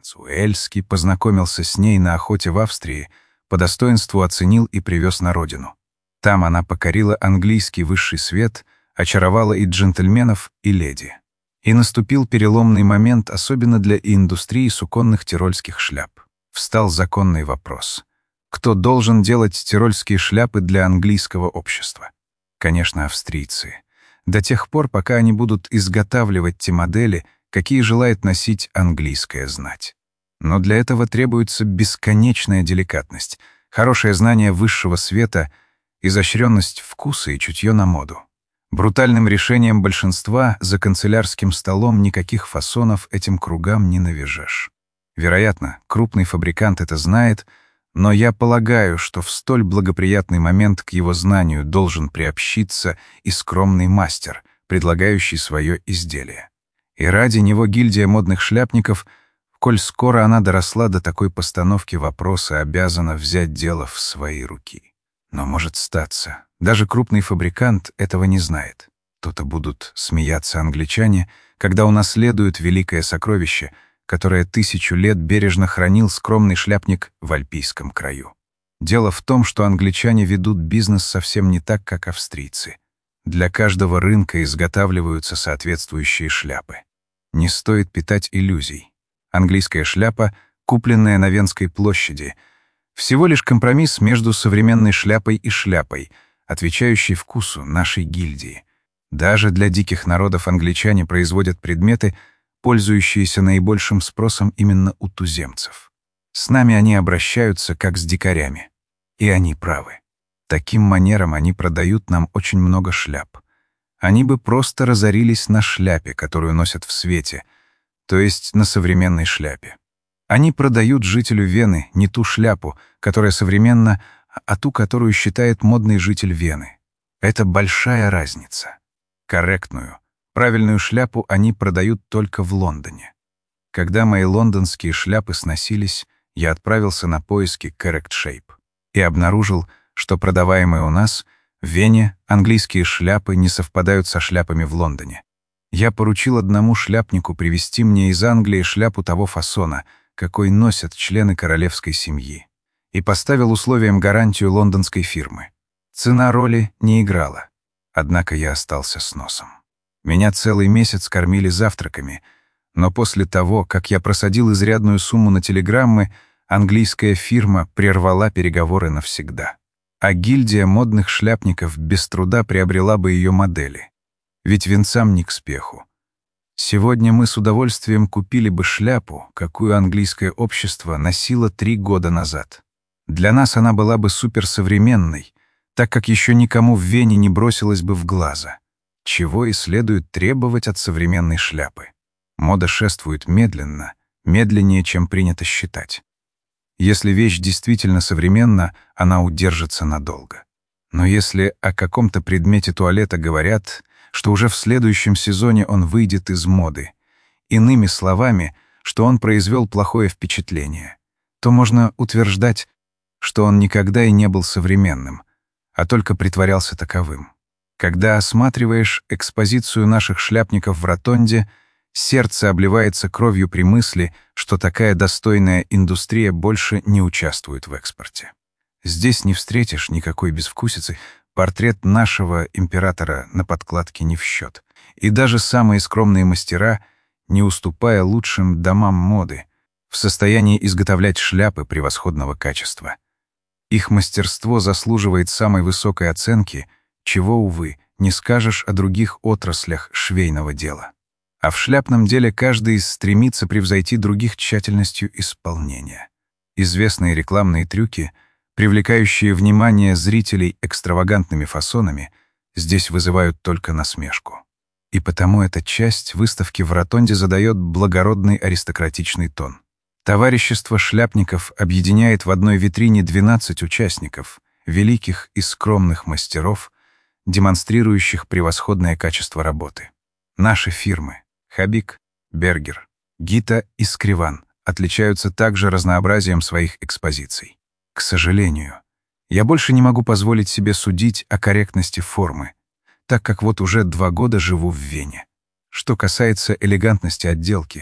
принц Уэльский познакомился с ней на охоте в Австрии, по достоинству оценил и привез на родину. Там она покорила английский высший свет, очаровала и джентльменов, и леди. И наступил переломный момент, особенно для индустрии суконных тирольских шляп. Встал законный вопрос. Кто должен делать тирольские шляпы для английского общества? Конечно, австрийцы. До тех пор, пока они будут изготавливать те модели, какие желает носить английская знать. Но для этого требуется бесконечная деликатность, хорошее знание высшего света, изощренность вкуса и чутье на моду. Брутальным решением большинства за канцелярским столом никаких фасонов этим кругам не навяжешь. Вероятно, крупный фабрикант это знает, но я полагаю, что в столь благоприятный момент к его знанию должен приобщиться и скромный мастер, предлагающий свое изделие. И ради него гильдия модных шляпников, коль скоро она доросла до такой постановки вопроса, обязана взять дело в свои руки. Но может статься, даже крупный фабрикант этого не знает. То-то будут смеяться англичане, когда унаследуют великое сокровище, которое тысячу лет бережно хранил скромный шляпник в альпийском краю. Дело в том, что англичане ведут бизнес совсем не так, как австрийцы. Для каждого рынка изготавливаются соответствующие шляпы. Не стоит питать иллюзий. Английская шляпа, купленная на Венской площади, всего лишь компромисс между современной шляпой и шляпой, отвечающей вкусу нашей гильдии. Даже для диких народов англичане производят предметы, пользующиеся наибольшим спросом именно у туземцев. С нами они обращаются как с дикарями. И они правы. Таким манером они продают нам очень много шляп. Они бы просто разорились на шляпе, которую носят в свете, то есть на современной шляпе. Они продают жителю Вены не ту шляпу, которая современна, а ту, которую считает модный житель Вены. Это большая разница. Корректную, правильную шляпу они продают только в Лондоне. Когда мои лондонские шляпы сносились, я отправился на поиски Correct Shape и обнаружил, что продаваемые у нас в Вене английские шляпы не совпадают со шляпами в Лондоне. Я поручил одному шляпнику привезти мне из Англии шляпу того фасона, какой носят члены королевской семьи, и поставил условием гарантию лондонской фирмы. Цена роли не играла, однако я остался с носом. Меня целый месяц кормили завтраками, но после того, как я просадил изрядную сумму на телеграммы, английская фирма прервала переговоры навсегда. А гильдия модных шляпников без труда приобрела бы ее модели. Ведь венцам не к спеху. Сегодня мы с удовольствием купили бы шляпу, какую английское общество носило три года назад. Для нас она была бы суперсовременной, так как еще никому в Вене не бросилась бы в глаза, чего и следует требовать от современной шляпы. Мода шествует медленно, медленнее, чем принято считать. Если вещь действительно современна, она удержится надолго. Но если о каком-то предмете туалета говорят, что уже в следующем сезоне он выйдет из моды, иными словами, что он произвел плохое впечатление, то можно утверждать, что он никогда и не был современным, а только притворялся таковым. Когда осматриваешь экспозицию наших шляпников в Ротонде, сердце обливается кровью при мысли, что такая достойная индустрия больше не участвует в экспорте. Здесь не встретишь никакой безвкусицы, портрет нашего императора на подкладке не в счет. И даже самые скромные мастера, не уступая лучшим домам моды, в состоянии изготовлять шляпы превосходного качества. Их мастерство заслуживает самой высокой оценки, чего, увы, не скажешь о других отраслях швейного дела. А в шляпном деле каждый стремится превзойти других тщательностью исполнения. Известные рекламные трюки, привлекающие внимание зрителей экстравагантными фасонами, здесь вызывают только насмешку. И потому эта часть выставки в Ротонде задает благородный аристократичный тон. Товарищество шляпников объединяет в одной витрине двенадцать участников, великих и скромных мастеров, демонстрирующих превосходное качество работы. Наши фирмы Хабик, Бергер, Гита и Скриван отличаются также разнообразием своих экспозиций. К сожалению, я больше не могу позволить себе судить о корректности формы, так как вот уже два года живу в Вене. Что касается элегантности отделки,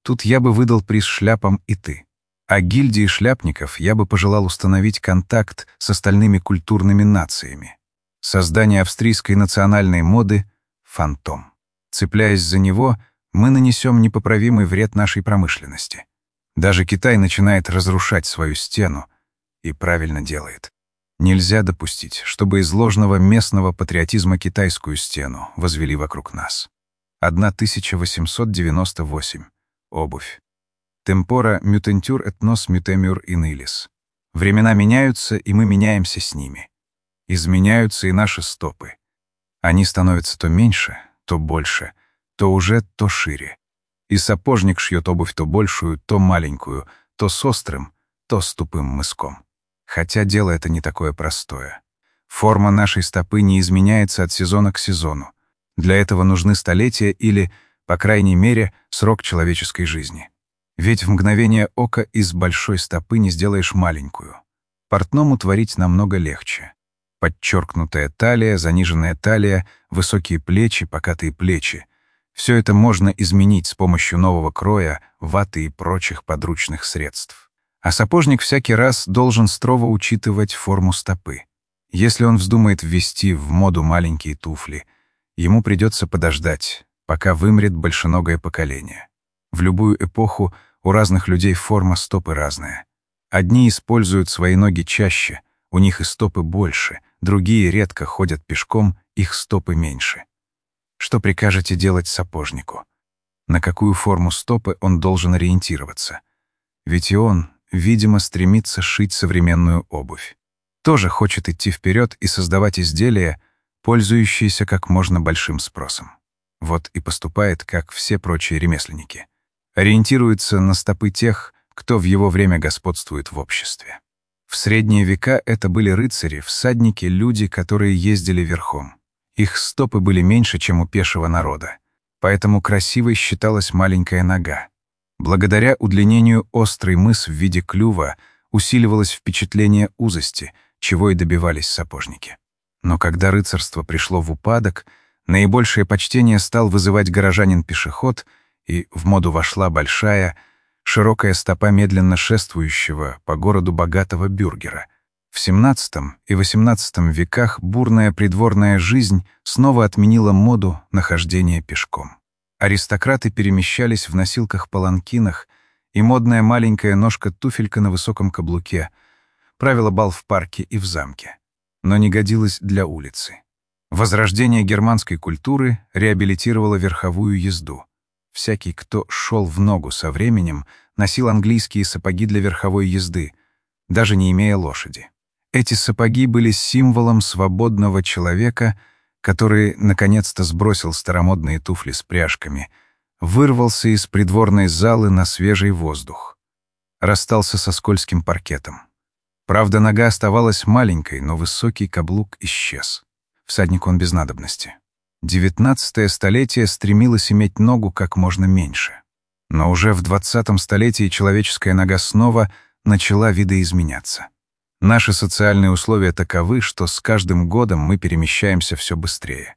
Тут я бы выдал приз шляпам и ты. А гильдии шляпников я бы пожелал установить контакт с остальными культурными нациями. Создание австрийской национальной моды — фантом. Цепляясь за него, мы нанесем непоправимый вред нашей промышленности. Даже Китай начинает разрушать свою стену, и правильно делает. Нельзя допустить, чтобы из ложного местного патриотизма китайскую стену возвели вокруг нас. тысяча восемьсот девяносто восемь. Обувь. Темпора мютентюр этнос мютемюр ин илис. Времена меняются, и мы меняемся с ними. Изменяются и наши стопы. Они становятся то меньше, то больше, то уже, то шире. И сапожник шьет обувь то большую, то маленькую, то с острым, то с тупым мыском. Хотя дело это не такое простое. Форма нашей стопы не изменяется от сезона к сезону. Для этого нужны столетия или, по крайней мере, срок человеческой жизни. Ведь в мгновение ока из большой стопы не сделаешь маленькую. Портному творить намного легче. Подчеркнутая талия, заниженная талия, высокие плечи, покатые плечи. Все это можно изменить с помощью нового кроя, ваты и прочих подручных средств. А сапожник всякий раз должен строго учитывать форму стопы. Если он вздумает ввести в моду маленькие туфли, ему придется подождать, пока вымрет большеногое поколение. В любую эпоху у разных людей форма стопы разная. Одни используют свои ноги чаще, у них и стопы больше, другие редко ходят пешком, их стопы меньше. Что прикажете делать сапожнику? На какую форму стопы он должен ориентироваться? Ведь и он, видимо, стремится шить современную обувь. Тоже хочет идти вперед и создавать изделия, пользующиеся как можно большим спросом. Вот и поступает, как все прочие ремесленники. Ориентируется на стопы тех, кто в его время господствует в обществе. В средние века это были рыцари, всадники, люди, которые ездили верхом. Их стопы были меньше, чем у пешего народа. Поэтому красивой считалась маленькая нога. Благодаря удлинению острый мыс в виде клюва усиливалось впечатление узости, чего и добивались сапожники. Но когда рыцарство пришло в упадок, наибольшее почтение стал вызывать горожанин-пешеход, и в моду вошла большая, широкая стопа медленно шествующего по городу богатого бюргера. В семнадцатом и восемнадцатом веках бурная придворная жизнь снова отменила моду на хождение пешком. Аристократы перемещались в носилках-паланкинах, и модная маленькая ножка-туфелька на высоком каблуке правила бал в парке и в замке, но не годилась для улицы. Возрождение германской культуры реабилитировало верховую езду. Всякий, кто шел в ногу со временем, носил английские сапоги для верховой езды, даже не имея лошади. Эти сапоги были символом свободного человека, который наконец-то сбросил старомодные туфли с пряжками, вырвался из придворной залы на свежий воздух. Расстался со скользким паркетом. Правда, нога оставалась маленькой, но высокий каблук исчез. Всаднику он без надобности. Девятнадцатое столетие стремилось иметь ногу как можно меньше. Но уже в двадцатом столетии человеческая нога снова начала видоизменяться. Наши социальные условия таковы, что с каждым годом мы перемещаемся все быстрее.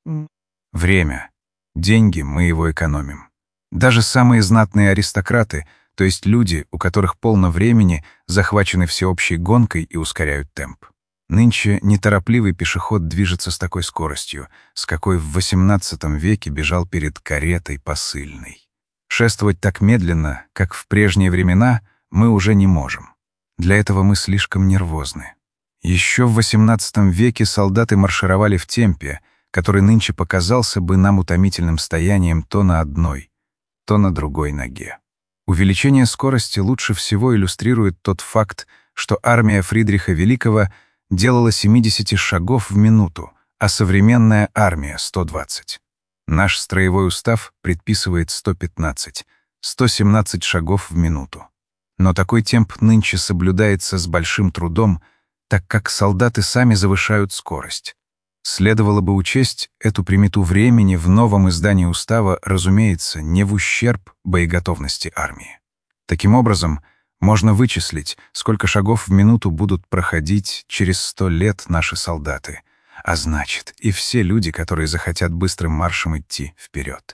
Время. Деньги мы его экономим. Даже самые знатные аристократы, то есть люди, у которых полно времени, захвачены всеобщей гонкой и ускоряют темп. Нынче неторопливый пешеход движется с такой скоростью, с какой в восемнадцатом веке бежал перед каретой посыльный. Шествовать так медленно, как в прежние времена, мы уже не можем. Для этого мы слишком нервозны. Еще в восемнадцатом веке солдаты маршировали в темпе, который нынче показался бы нам утомительным стоянием то на одной, то на другой ноге. Увеличение скорости лучше всего иллюстрирует тот факт, что армия Фридриха Великого делала семьдесят шагов в минуту, а современная армия — сто двадцать. Наш строевой устав предписывает сто пятнадцать — сто семнадцать шагов в минуту. Но такой темп нынче соблюдается с большим трудом, так как солдаты сами завышают скорость. Следовало бы учесть эту примиту времени в новом издании устава, разумеется, не в ущерб боеготовности армии. Таким образом, можно вычислить, сколько шагов в минуту будут проходить через сто лет наши солдаты, а значит, и все люди, которые захотят быстрым маршем идти вперед.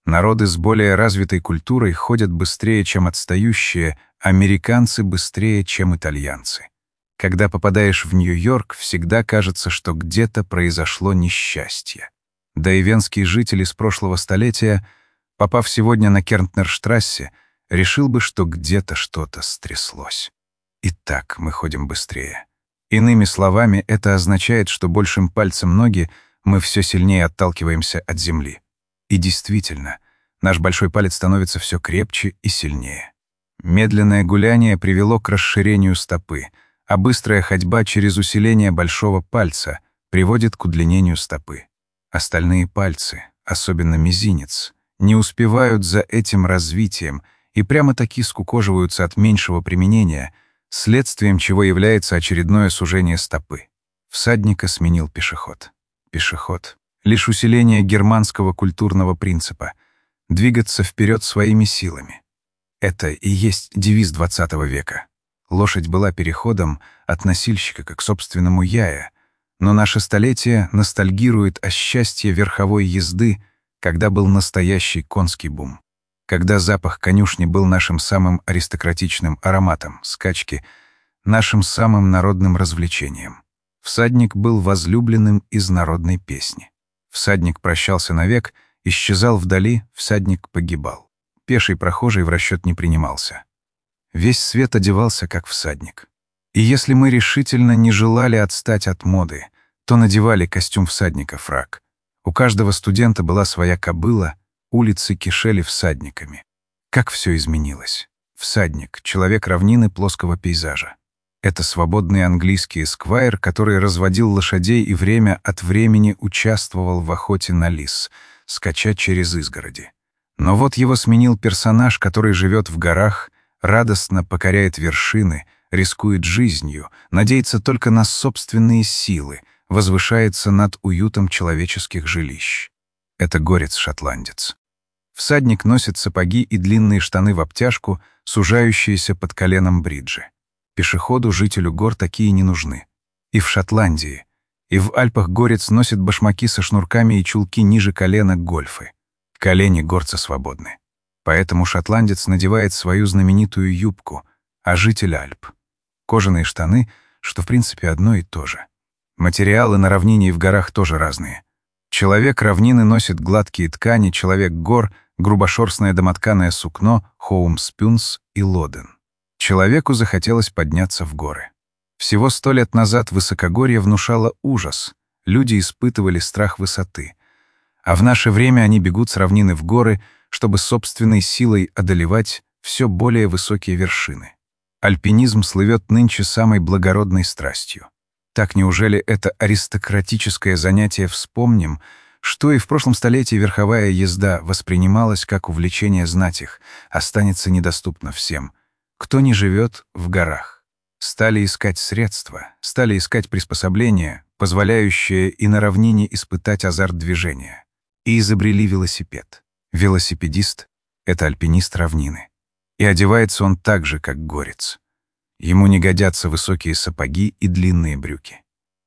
Народы с более развитой культурой ходят быстрее, чем отстающие, американцы быстрее, чем итальянцы. Когда попадаешь в Нью-Йорк, всегда кажется, что где-то произошло несчастье. Да и венский житель из прошлого столетия, попав сегодня на Кернтнерштрассе, решил бы, что где-то что-то стряслось. И так мы ходим быстрее. Иными словами, это означает, что большим пальцем ноги мы все сильнее отталкиваемся от земли. И действительно, наш большой палец становится все крепче и сильнее. Медленное гуляние привело к расширению стопы, а быстрая ходьба через усиление большого пальца приводит к удлинению стопы. Остальные пальцы, особенно мизинец, не успевают за этим развитием и прямо-таки скукоживаются от меньшего применения, следствием чего является очередное сужение стопы. Всадника сменил пешеход. Пешеход — лишь усиление германского культурного принципа — двигаться вперед своими силами. Это и есть девиз двадцатого века. Лошадь была переходом от носильщика к собственному «я», но наше столетие ностальгирует о счастье верховой езды, когда был настоящий конский бум. Когда запах конюшни был нашим самым аристократичным ароматом, скачки — нашим самым народным развлечением. Всадник был возлюбленным из народной песни. Всадник прощался навек, исчезал вдали, всадник погибал. Пеший прохожий в расчет не принимался. Весь свет одевался, как всадник. И если мы решительно не желали отстать от моды, то надевали костюм всадника, фрак. У каждого студента была своя кобыла, улицы кишели всадниками. Как все изменилось. Всадник — человек равнины плоского пейзажа. Это свободный английский эсквайр, который разводил лошадей и время от времени участвовал в охоте на лис, скача через изгороди. Но вот его сменил персонаж, который живет в горах, радостно покоряет вершины, рискует жизнью, надеется только на собственные силы, возвышается над уютом человеческих жилищ. Это горец-шотландец. Всадник носит сапоги и длинные штаны в обтяжку, сужающиеся под коленом бриджи. Пешеходу, жителю гор такие не нужны. И в Шотландии, и в Альпах горец носит башмаки со шнурками и чулки ниже колена гольфы. Колени горца свободны. Поэтому шотландец надевает свою знаменитую юбку, а житель Альп — кожаные штаны, что в принципе одно и то же. Материалы на равнине и в горах тоже разные. Человек равнины носит гладкие ткани, человек гор — грубошерстное домотканое сукно, хоумспюнс и лоден. Человеку захотелось подняться в горы. Всего сто лет назад высокогорье внушало ужас, люди испытывали страх высоты. А в наше время они бегут с равнины в горы, чтобы собственной силой одолевать все более высокие вершины. Альпинизм слывет нынче самой благородной страстью. Так неужели это аристократическое занятие вспомним, что и в прошлом столетии верховая езда воспринималась как увлечение знатих, останется недоступно всем, кто не живет в горах. Стали искать средства, стали искать приспособления, позволяющие и на равнине испытать азарт движения. И изобрели велосипед. Велосипедист — это альпинист равнины. И одевается он так же, как горец. Ему не годятся высокие сапоги и длинные брюки.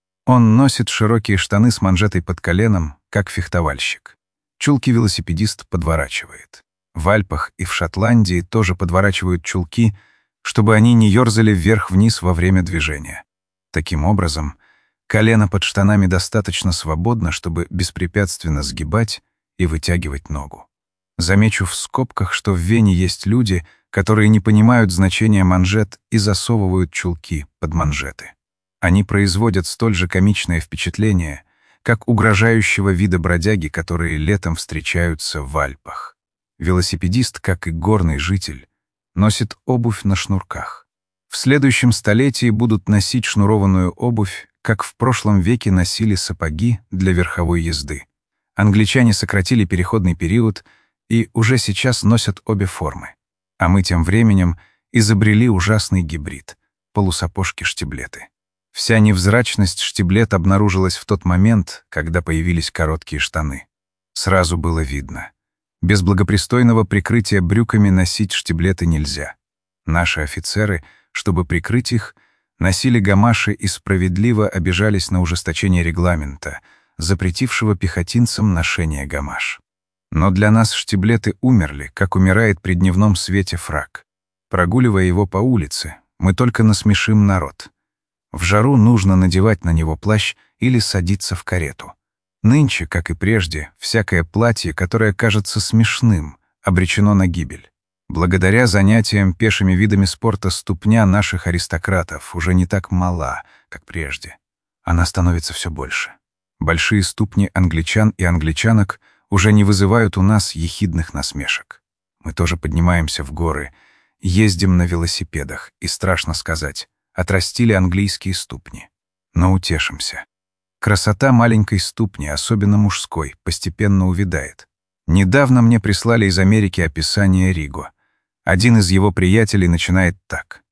Он носит широкие штаны с манжетой под коленом, как фехтовальщик. Чулки велосипедист подворачивает. В Альпах и в Шотландии тоже подворачивают чулки, чтобы они не ёрзали вверх-вниз во время движения. Таким образом, колено под штанами достаточно свободно, чтобы беспрепятственно сгибать и вытягивать ногу. Замечу в скобках, что в Вене есть люди, которые не понимают значения манжет и засовывают чулки под манжеты. Они производят столь же комичное впечатление, как угрожающего вида бродяги, которые летом встречаются в Альпах. Велосипедист, как и горный житель, носит обувь на шнурках. В следующем столетии будут носить шнурованную обувь, как в прошлом веке носили сапоги для верховой езды. Англичане сократили переходный период и уже сейчас носят обе формы. А мы тем временем изобрели ужасный гибрид — полусапожки-штиблеты. Вся невзрачность штиблет обнаружилась в тот момент, когда появились короткие штаны. Сразу было видно. Без благопристойного прикрытия брюками носить штиблеты нельзя. Наши офицеры, чтобы прикрыть их, носили гамаши и справедливо обижались на ужесточение регламента, запретившего пехотинцам ношение гамаш. Но для нас штиблеты умерли, как умирает при дневном свете фрак. Прогуливая его по улице, мы только насмешим народ. В жару нужно надевать на него плащ или садиться в карету. Нынче, как и прежде, всякое платье, которое кажется смешным, обречено на гибель. Благодаря занятиям пешими видами спорта ступня наших аристократов уже не так мала, как прежде. Она становится все больше. Большие ступни англичан и англичанок уже не вызывают у нас ехидных насмешек. Мы тоже поднимаемся в горы, ездим на велосипедах, и, страшно сказать, отрастили английские ступни. Но утешимся. Красота маленькой ступни, особенно мужской, постепенно увядает. Недавно мне прислали из Америки описание Риго. Один из его приятелей начинает так.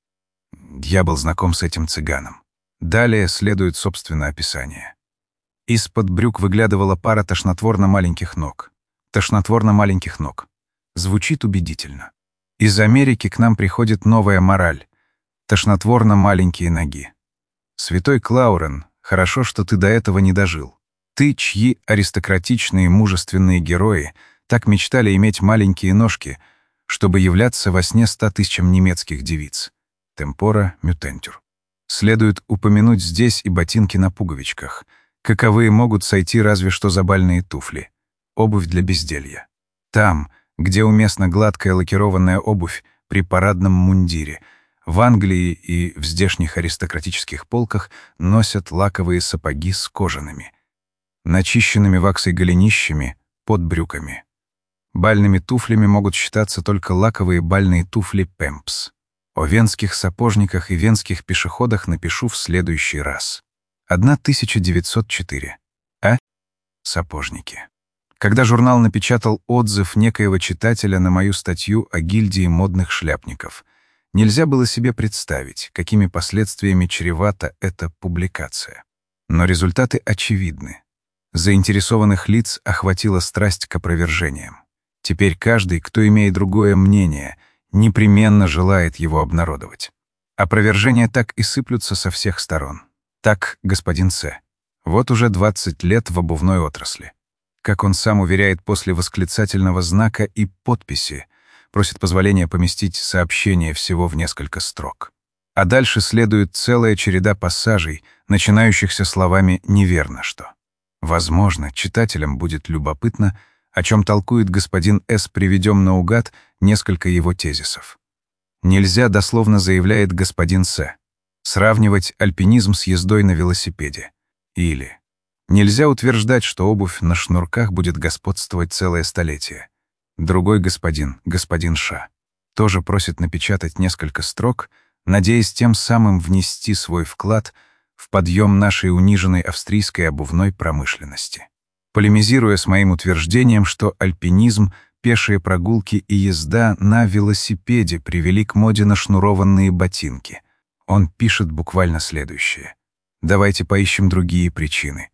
Я был знаком с этим цыганом. Далее следует, собственно, описание. Из-под брюк выглядывала пара тошнотворно маленьких ног. Тошнотворно маленьких ног. Звучит убедительно. Из Америки к нам приходит новая мораль. Тошнотворно маленькие ноги. Святой Клаурен, хорошо, что ты до этого не дожил. Ты, чьи аристократичные мужественные герои так мечтали иметь маленькие ножки, чтобы являться во сне ста тысячам немецких девиц. Темпора мютентюр. Следует упомянуть здесь и ботинки на пуговичках, каковые могут сойти разве что за бальные туфли. Обувь для безделья. Там, где уместна гладкая лакированная обувь при парадном мундире, в Англии и в здешних аристократических полках носят лаковые сапоги с кожаными, начищенными ваксой голенищами под брюками. Бальными туфлями могут считаться только лаковые бальные туфли Пемпс. О венских сапожниках и венских пешеходах напишу в следующий раз. тысяча девятьсот четыре. А? Сапожники. Когда журнал напечатал отзыв некоего читателя на мою статью о гильдии модных шляпников, нельзя было себе представить, какими последствиями чревата эта публикация. Но результаты очевидны. Заинтересованных лиц охватила страсть к опровержениям. Теперь каждый, кто имеет другое мнение, непременно желает его обнародовать. Опровержения так и сыплются со всех сторон. Так, господин С. Вот уже двадцать лет в обувной отрасли. Как он сам уверяет после восклицательного знака и подписи, просит позволения поместить сообщение всего в несколько строк. А дальше следует целая череда пассажей, начинающихся словами «неверно что». Возможно, читателям будет любопытно, о чем толкует господин С. Приведем наугад несколько его тезисов. Нельзя, дословно заявляет господин С., сравнивать альпинизм с ездой на велосипеде. Или нельзя утверждать, что обувь на шнурках будет господствовать целое столетие. Другой господин, господин Ш., тоже просит напечатать несколько строк, надеясь тем самым внести свой вклад в подъем нашей униженной австрийской обувной промышленности. Полемизируя с моим утверждением, что альпинизм, пешие прогулки и езда на велосипеде привели к моде на шнурованные ботинки, он пишет буквально следующее. Давайте поищем другие причины.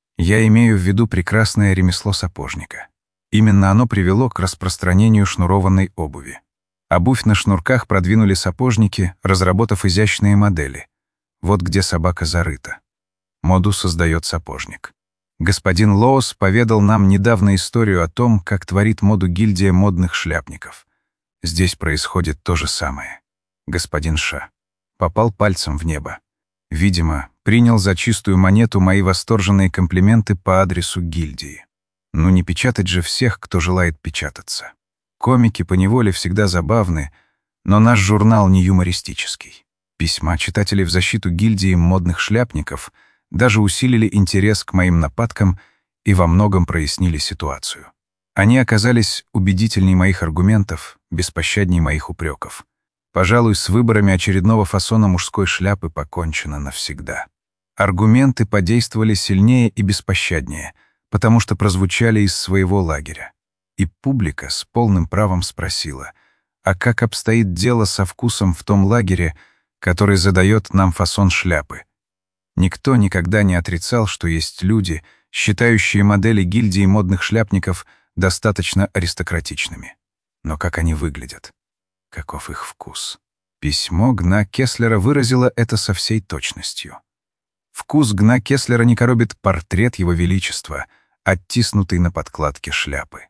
Я имею в виду прекрасное ремесло сапожника. Именно оно привело к распространению шнурованной обуви. Обувь на шнурках продвинули сапожники, разработав изящные модели. Вот где собака зарыта. Моду создает сапожник. Господин Лоус поведал нам недавно историю о том, как творит моду гильдия модных шляпников. Здесь происходит то же самое. Господин Ш. попал пальцем в небо. Видимо, принял за чистую монету мои восторженные комплименты по адресу гильдии. Ну не печатать же всех, кто желает печататься. Комики поневоле всегда забавны, но наш журнал не юмористический. Письма читателей в защиту гильдии модных шляпников даже усилили интерес к моим нападкам и во многом прояснили ситуацию. Они оказались убедительней моих аргументов, беспощадней моих упреков. Пожалуй, с выборами очередного фасона мужской шляпы покончено навсегда. Аргументы подействовали сильнее и беспощаднее, потому что прозвучали из своего лагеря. И публика с полным правом спросила, а как обстоит дело со вкусом в том лагере, который задает нам фасон шляпы? Никто никогда не отрицал, что есть люди, считающие модели гильдии модных шляпников достаточно аристократичными. Но как они выглядят? Каков их вкус? Письмо Гна Кеслера выразило это со всей точностью. Вкус Гна Кеслера не коробит портрет его величества, оттиснутый на подкладке шляпы.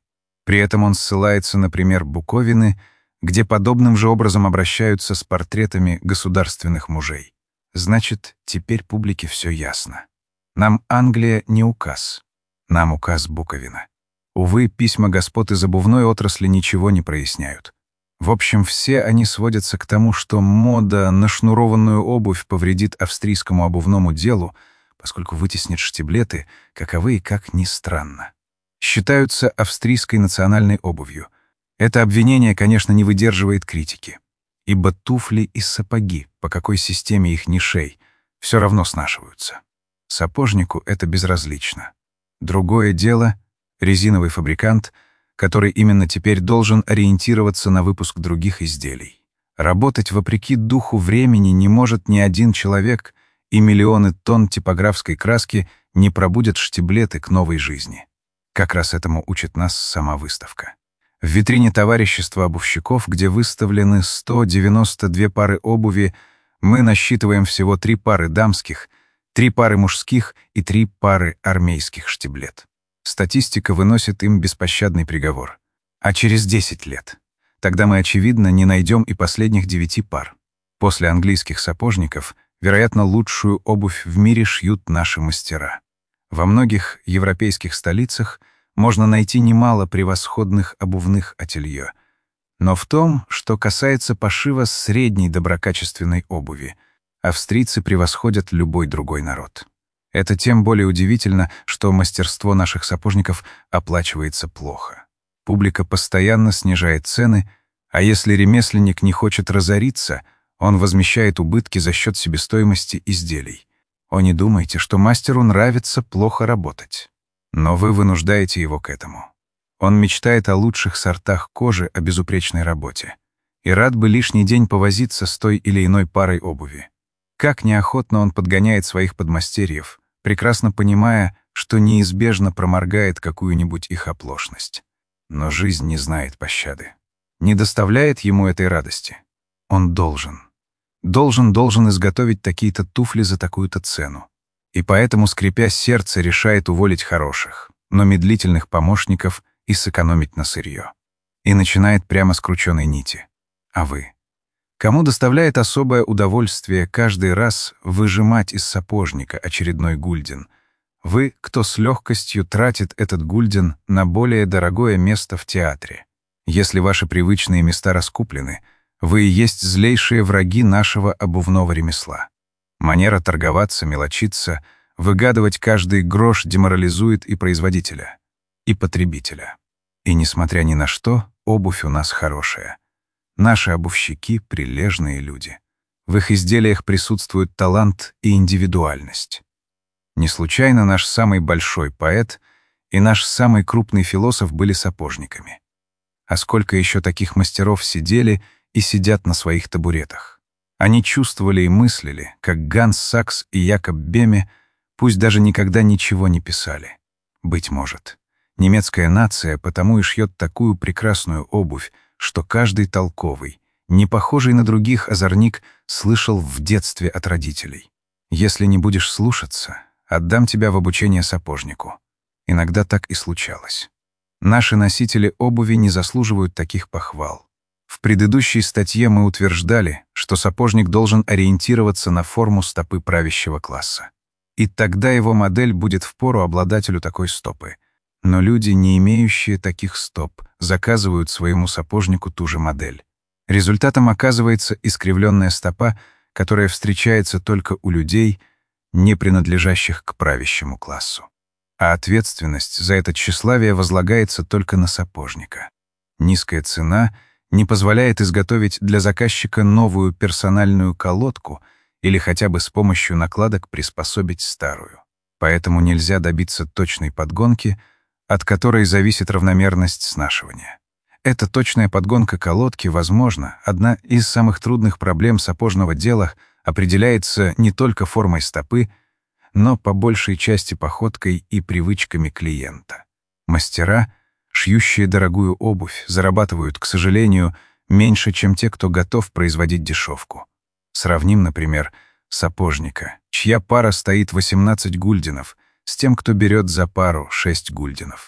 При этом он ссылается на пример Буковины, где подобным же образом обращаются с портретами государственных мужей. Значит, теперь публике все ясно. Нам Англия не указ. Нам указ Буковина. Увы, письма господ из обувной отрасли ничего не проясняют. В общем, все они сводятся к тому, что мода на шнурованную обувь повредит австрийскому обувному делу, поскольку вытеснит штиблеты, каковы и как ни странно. Считаются австрийской национальной обувью. Это обвинение, конечно, не выдерживает критики. Ибо туфли и сапоги, по какой системе их ни шей, все равно снашиваются. Сапожнику это безразлично. Другое дело — резиновый фабрикант, который именно теперь должен ориентироваться на выпуск других изделий. Работать вопреки духу времени не может ни один человек, и миллионы тонн типографской краски не пробудят штиблеты к новой жизни. Как раз этому учит нас сама выставка. В витрине товарищества обувщиков, где выставлены сто девяносто две пары обуви, мы насчитываем всего три пары дамских, три пары мужских и три пары армейских штиблет. Статистика выносит им беспощадный приговор. А через десять лет? Тогда мы, очевидно, не найдем и последних девяти пар. После английских сапожников, вероятно, лучшую обувь в мире шьют наши мастера. Во многих европейских столицах можно найти немало превосходных обувных ателье. Но в том, что касается пошива средней доброкачественной обуви, австрийцы превосходят любой другой народ. Это тем более удивительно, что мастерство наших сапожников оплачивается плохо. Публика постоянно снижает цены, а если ремесленник не хочет разориться, он возмещает убытки за счет себестоимости изделий. О, не думайте, что мастеру нравится плохо работать. Но вы вынуждаете его к этому. Он мечтает о лучших сортах кожи, о безупречной работе. И рад бы лишний день повозиться с той или иной парой обуви. Как неохотно он подгоняет своих подмастерьев, прекрасно понимая, что неизбежно проморгает какую-нибудь их оплошность. Но жизнь не знает пощады. Не доставляет ему этой радости. Он должен. Должен, должен изготовить такие-то туфли за такую-то цену. И поэтому, скрипя сердце, решает уволить хороших, но медлительных помощников и сэкономить на сырье. И начинает прямо с крученой нити. А вы? Кому доставляет особое удовольствие каждый раз выжимать из сапожника очередной гульден? Вы, кто с легкостью тратит этот гульден на более дорогое место в театре. Если ваши привычные места раскуплены, вы и есть злейшие враги нашего обувного ремесла. Манера торговаться, мелочиться, выгадывать каждый грош деморализует и производителя, и потребителя. И, несмотря ни на что, обувь у нас хорошая. Наши обувщики — прилежные люди. В их изделиях присутствуют талант и индивидуальность. Не случайно наш самый большой поэт и наш самый крупный философ были сапожниками. А сколько еще таких мастеров сидели и сидят на своих табуретах. Они чувствовали и мыслили, как Ганс Сакс и Якоб Беме, пусть даже никогда ничего не писали. Быть может, немецкая нация потому и шьет такую прекрасную обувь, что каждый толковый, не похожий на других озорник, слышал в детстве от родителей. «Если не будешь слушаться, отдам тебя в обучение сапожнику». Иногда так и случалось. Наши носители обуви не заслуживают таких похвал. В предыдущей статье мы утверждали, что сапожник должен ориентироваться на форму стопы правящего класса. И тогда его модель будет впору обладателю такой стопы. Но люди, не имеющие таких стоп, заказывают своему сапожнику ту же модель. Результатом оказывается искривленная стопа, которая встречается только у людей, не принадлежащих к правящему классу. А ответственность за это тщеславие возлагается только на сапожника. Низкая цена не позволяет изготовить для заказчика новую персональную колодку или хотя бы с помощью накладок приспособить старую. Поэтому нельзя добиться точной подгонки, от которой зависит равномерность снашивания. Эта точная подгонка колодки, возможно, одна из самых трудных проблем сапожного дела, определяется не только формой стопы, но по большей части походкой и привычками клиента. Мастера, шьющие дорогую обувь, зарабатывают, к сожалению, меньше, чем те, кто готов производить дешевку. Сравним, например, сапожника, чья пара стоит восемнадцать гульденов, с тем, кто берет за пару шесть гульденов.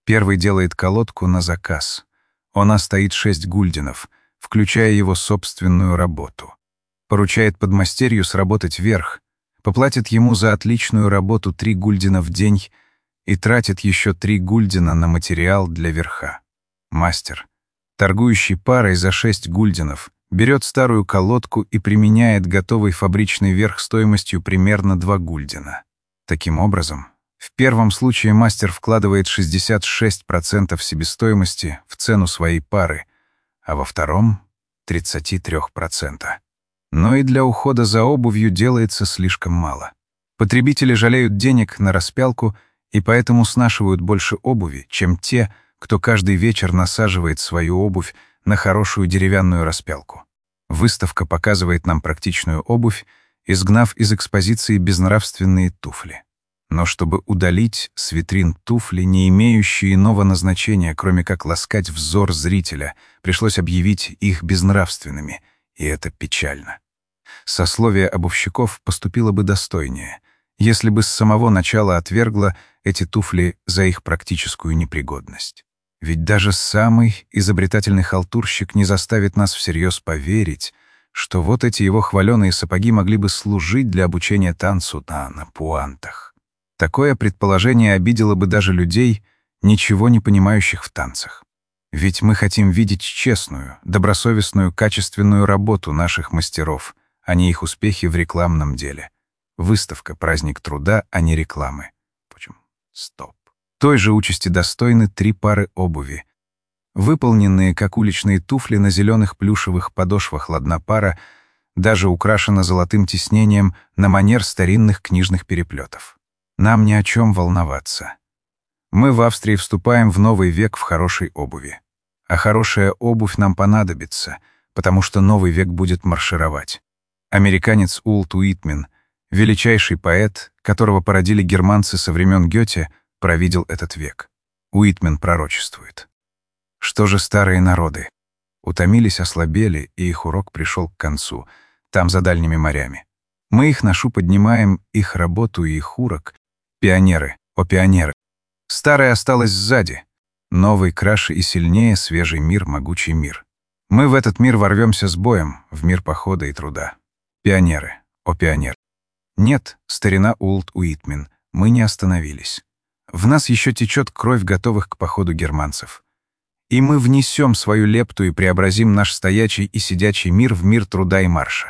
Первый делает колодку на заказ. Она стоит шесть гульденов, включая его собственную работу. Поручает подмастерью сработать верх, поплатит ему за отличную работу три гульдена в день и тратит еще три гульдена на материал для верха. Мастер, торгующий парой за шесть гульденов, берет старую колодку и применяет готовый фабричный верх стоимостью примерно два гульдена. Таким образом, в первом случае мастер вкладывает шестьдесят шесть процентов себестоимости в цену своей пары, а во втором — тридцать три процента. Но и для ухода за обувью делается слишком мало. Потребители жалеют денег на распялку и поэтому снашивают больше обуви, чем те, кто каждый вечер насаживает свою обувь на хорошую деревянную распялку. Выставка показывает нам практичную обувь, изгнав из экспозиции безнравственные туфли. Но чтобы удалить с витрин туфли, не имеющие иного назначения, кроме как ласкать взор зрителя, пришлось объявить их безнравственными, и это печально. Сословие обувщиков поступило бы достойнее, если бы с самого начала отвергло эти туфли за их практическую непригодность. Ведь даже самый изобретательный халтурщик не заставит нас всерьез поверить, что вот эти его хваленые сапоги могли бы служить для обучения танцу на, на пуантах. Такое предположение обидело бы даже людей, ничего не понимающих в танцах. Ведь мы хотим видеть честную, добросовестную, качественную работу наших мастеров, а не их успехи в рекламном деле. Выставка — праздник труда, а не рекламы. Почему? Стоп. Той же участи достойны три пары обуви. Выполненные, как уличные туфли, на зеленых плюшевых подошвах ладнопара, даже украшена золотым тиснением на манер старинных книжных переплетов. Нам ни о чем волноваться. Мы в Австрии вступаем в новый век в хорошей обуви. А хорошая обувь нам понадобится, потому что новый век будет маршировать. Американец Уолт Уитмен, величайший поэт, которого породили германцы со времен Гёте, провидел этот век. Уитмен пророчествует. Что же старые народы? Утомились, ослабели, и их урок пришел к концу, там за дальними морями. Мы их ношу поднимаем, их работу и их урок. Пионеры, о пионеры. Старое осталось сзади. Новый, краше и сильнее, свежий мир, могучий мир. Мы в этот мир ворвемся с боем, в мир похода и труда. Пионеры, о пионеры. Нет, старина Уолт Уитмен, мы не остановились. В нас еще течет кровь готовых к походу германцев. И мы внесем свою лепту и преобразим наш стоячий и сидячий мир в мир труда и марша.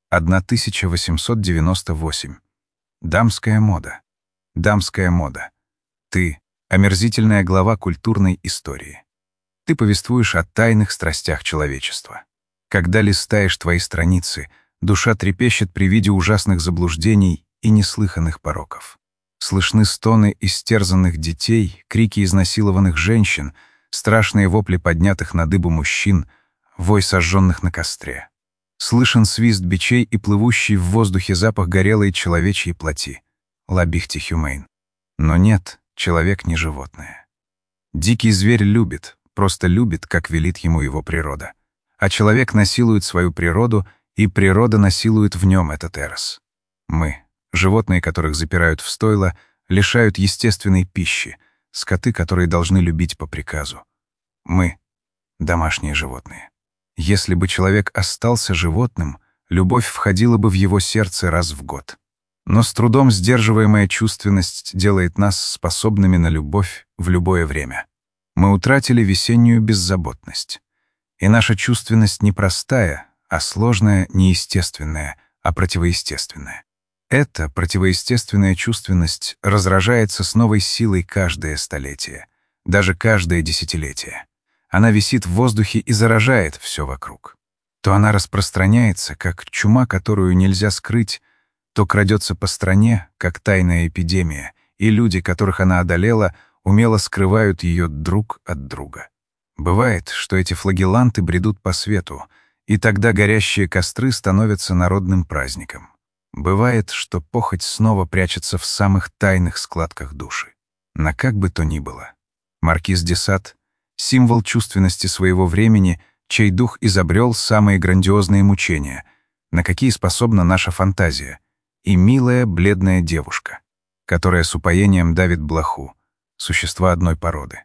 тысяча восемьсот девяносто восемь. Дамская мода. Дамская мода. Ты — омерзительная глава культурной истории. Ты повествуешь о тайных страстях человечества. Когда листаешь твои страницы, душа трепещет при виде ужасных заблуждений и неслыханных пороков. Слышны стоны истерзанных детей, крики изнасилованных женщин, страшные вопли поднятых на дыбу мужчин, вой сожженных на костре. Слышен свист бичей и плывущий в воздухе запах горелой человечьей плоти. Лабихти хюмейн. Но нет, человек не животное. Дикий зверь любит, просто любит, как велит ему его природа. А человек насилует свою природу, и природа насилует в нем этот эрос. Мы, животные, которых запирают в стойла, лишают естественной пищи, скоты, которые должны любить по приказу. Мы — домашние животные. Если бы человек остался животным, любовь входила бы в его сердце раз в год. Но с трудом сдерживаемая чувственность делает нас способными на любовь в любое время. Мы утратили весеннюю беззаботность. И наша чувственность не простая, а сложная, неестественная, а противоестественная. Эта противоестественная чувственность разражается с новой силой каждое столетие, даже каждое десятилетие. Она висит в воздухе и заражает все вокруг. То она распространяется, как чума, которую нельзя скрыть, то крадется по стране, как тайная эпидемия, и люди, которых она одолела, умело скрывают ее друг от друга. Бывает, что эти флагелланты бредут по свету, и тогда горящие костры становятся народным праздником. Бывает, что похоть снова прячется в самых тайных складках души. Но как бы то ни было, маркиз де Сад — символ чувственности своего времени, чей дух изобрел самые грандиозные мучения, на какие способна наша фантазия, и милая бледная девушка, которая с упоением давит блоху, существа одной породы.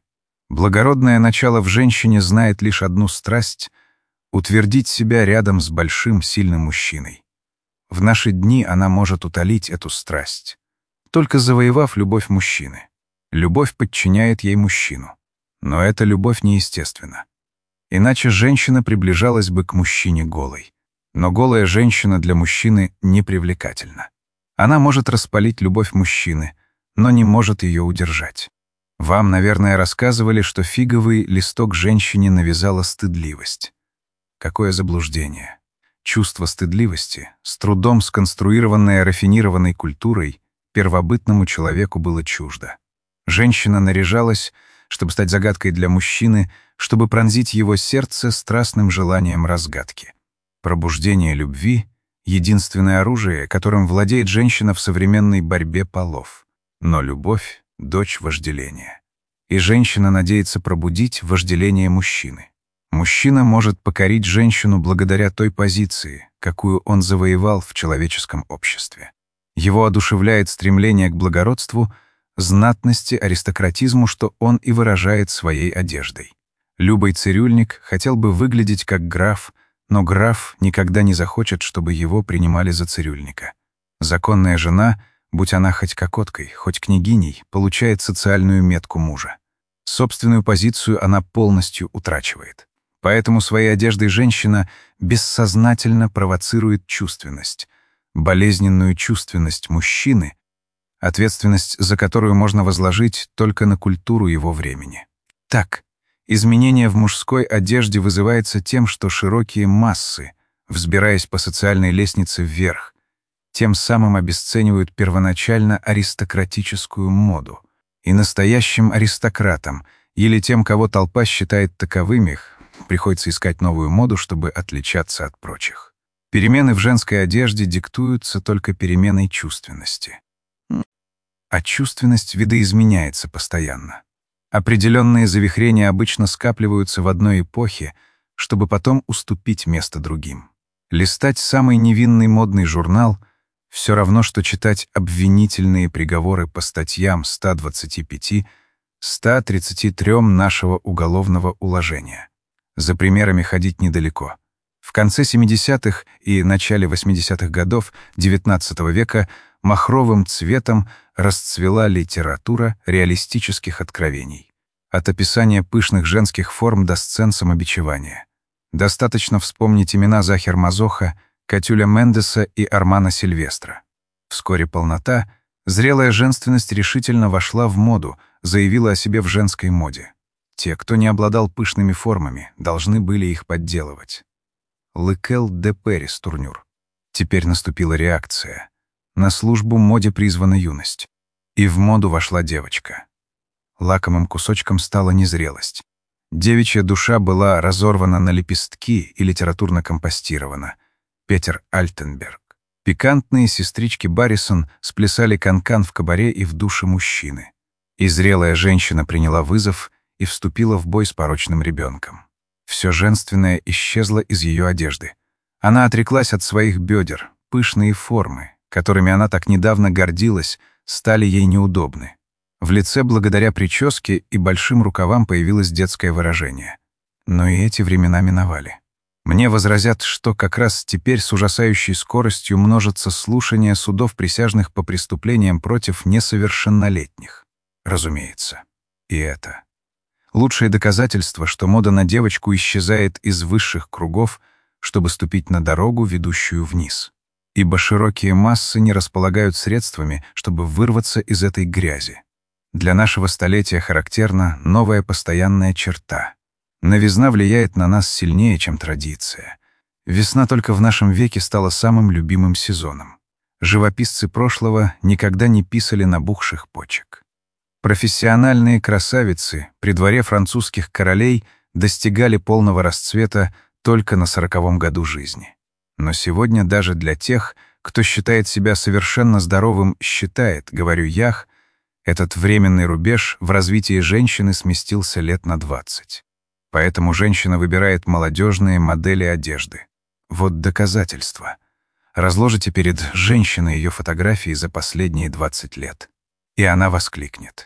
Благородное начало в женщине знает лишь одну страсть — утвердить себя рядом с большим, сильным мужчиной. В наши дни она может утолить эту страсть, только завоевав любовь мужчины. Любовь подчиняет ей мужчину. Но эта любовь неестественна. Иначе женщина приближалась бы к мужчине голой. Но голая женщина для мужчины непривлекательна. Она может распалить любовь мужчины, но не может ее удержать. Вам, наверное, рассказывали, что фиговый листок женщине навязала стыдливость. Какое заблуждение! Чувство стыдливости, с трудом сконструированное рафинированной культурой, первобытному человеку было чуждо. Женщина наряжалась, чтобы стать загадкой для мужчины, чтобы пронзить его сердце страстным желанием разгадки. Пробуждение любви — единственное оружие, которым владеет женщина в современной борьбе полов. Но любовь — дочь вожделения. И женщина надеется пробудить вожделение мужчины. Мужчина может покорить женщину благодаря той позиции, какую он завоевал в человеческом обществе. Его одушевляет стремление к благородству, знатности, аристократизму, что он и выражает своей одеждой. Любой цирюльник хотел бы выглядеть как граф, но граф никогда не захочет, чтобы его принимали за цирюльника. Законная жена, будь она хоть кокоткой, хоть княгиней, получает социальную метку мужа. Собственную позицию она полностью утрачивает. Поэтому своей одеждой женщина бессознательно провоцирует чувственность, болезненную чувственность мужчины, ответственность за которую можно возложить только на культуру его времени. Так, изменение в мужской одежде вызывается тем, что широкие массы, взбираясь по социальной лестнице вверх, тем самым обесценивают первоначально аристократическую моду. И настоящим аристократам, или тем, кого толпа считает таковыми, приходится искать новую моду, чтобы отличаться от прочих. Перемены в женской одежде диктуются только переменой чувственности. А чувственность видоизменяется постоянно. Определенные завихрения обычно скапливаются в одной эпохе, чтобы потом уступить место другим. Листать самый невинный модный журнал — все равно, что читать обвинительные приговоры по статьям ста двадцати пяти — ста тридцати трём нашего уголовного уложения. За примерами ходить недалеко. В конце семидесятых и начале восьмидесятых годов девятнадцатого века махровым цветом расцвела литература реалистических откровений. От описания пышных женских форм до сцен самобичевания. Достаточно вспомнить имена Захер Мазоха, Катюля Мендеса и Армана Сильвестра. Вскоре полнота, зрелая женственность решительно вошла в моду, заявила о себе в женской моде. Те, кто не обладал пышными формами, должны были их подделывать. Лекел де Перис Турнюр. Теперь наступила реакция. На службу моде призвана юность. И в моду вошла девочка. Лакомым кусочком стала незрелость. Девичья душа была разорвана на лепестки и литературно компостирована. Петер Альтенберг. Пикантные сестрички Баррисон сплясали канкан в кабаре и в душе мужчины. И зрелая женщина приняла вызов и вступила в бой с порочным ребенком. Все женственное исчезло из ее одежды. Она отреклась от своих бедер, пышные формы, которыми она так недавно гордилась, стали ей неудобны. В лице благодаря прическе и большим рукавам появилось детское выражение. Но и эти времена миновали. Мне возразят, что как раз теперь с ужасающей скоростью множатся слушания судов присяжных по преступлениям против несовершеннолетних. Разумеется. И это. Лучшее доказательство, что мода на девочку исчезает из высших кругов, чтобы ступить на дорогу, ведущую вниз. Ибо широкие массы не располагают средствами, чтобы вырваться из этой грязи. Для нашего столетия характерна новая постоянная черта. Новизна влияет на нас сильнее, чем традиция. Весна только в нашем веке стала самым любимым сезоном. Живописцы прошлого никогда не писали набухших почек. Профессиональные красавицы при дворе французских королей достигали полного расцвета только на сороковом году жизни. Но сегодня даже для тех, кто считает себя совершенно здоровым, считает, говорю ях, этот временный рубеж в развитии женщины сместился лет на двадцать. Поэтому женщина выбирает молодежные модели одежды. Вот доказательство. Разложите перед женщиной ее фотографии за последние двадцать лет. И она воскликнет: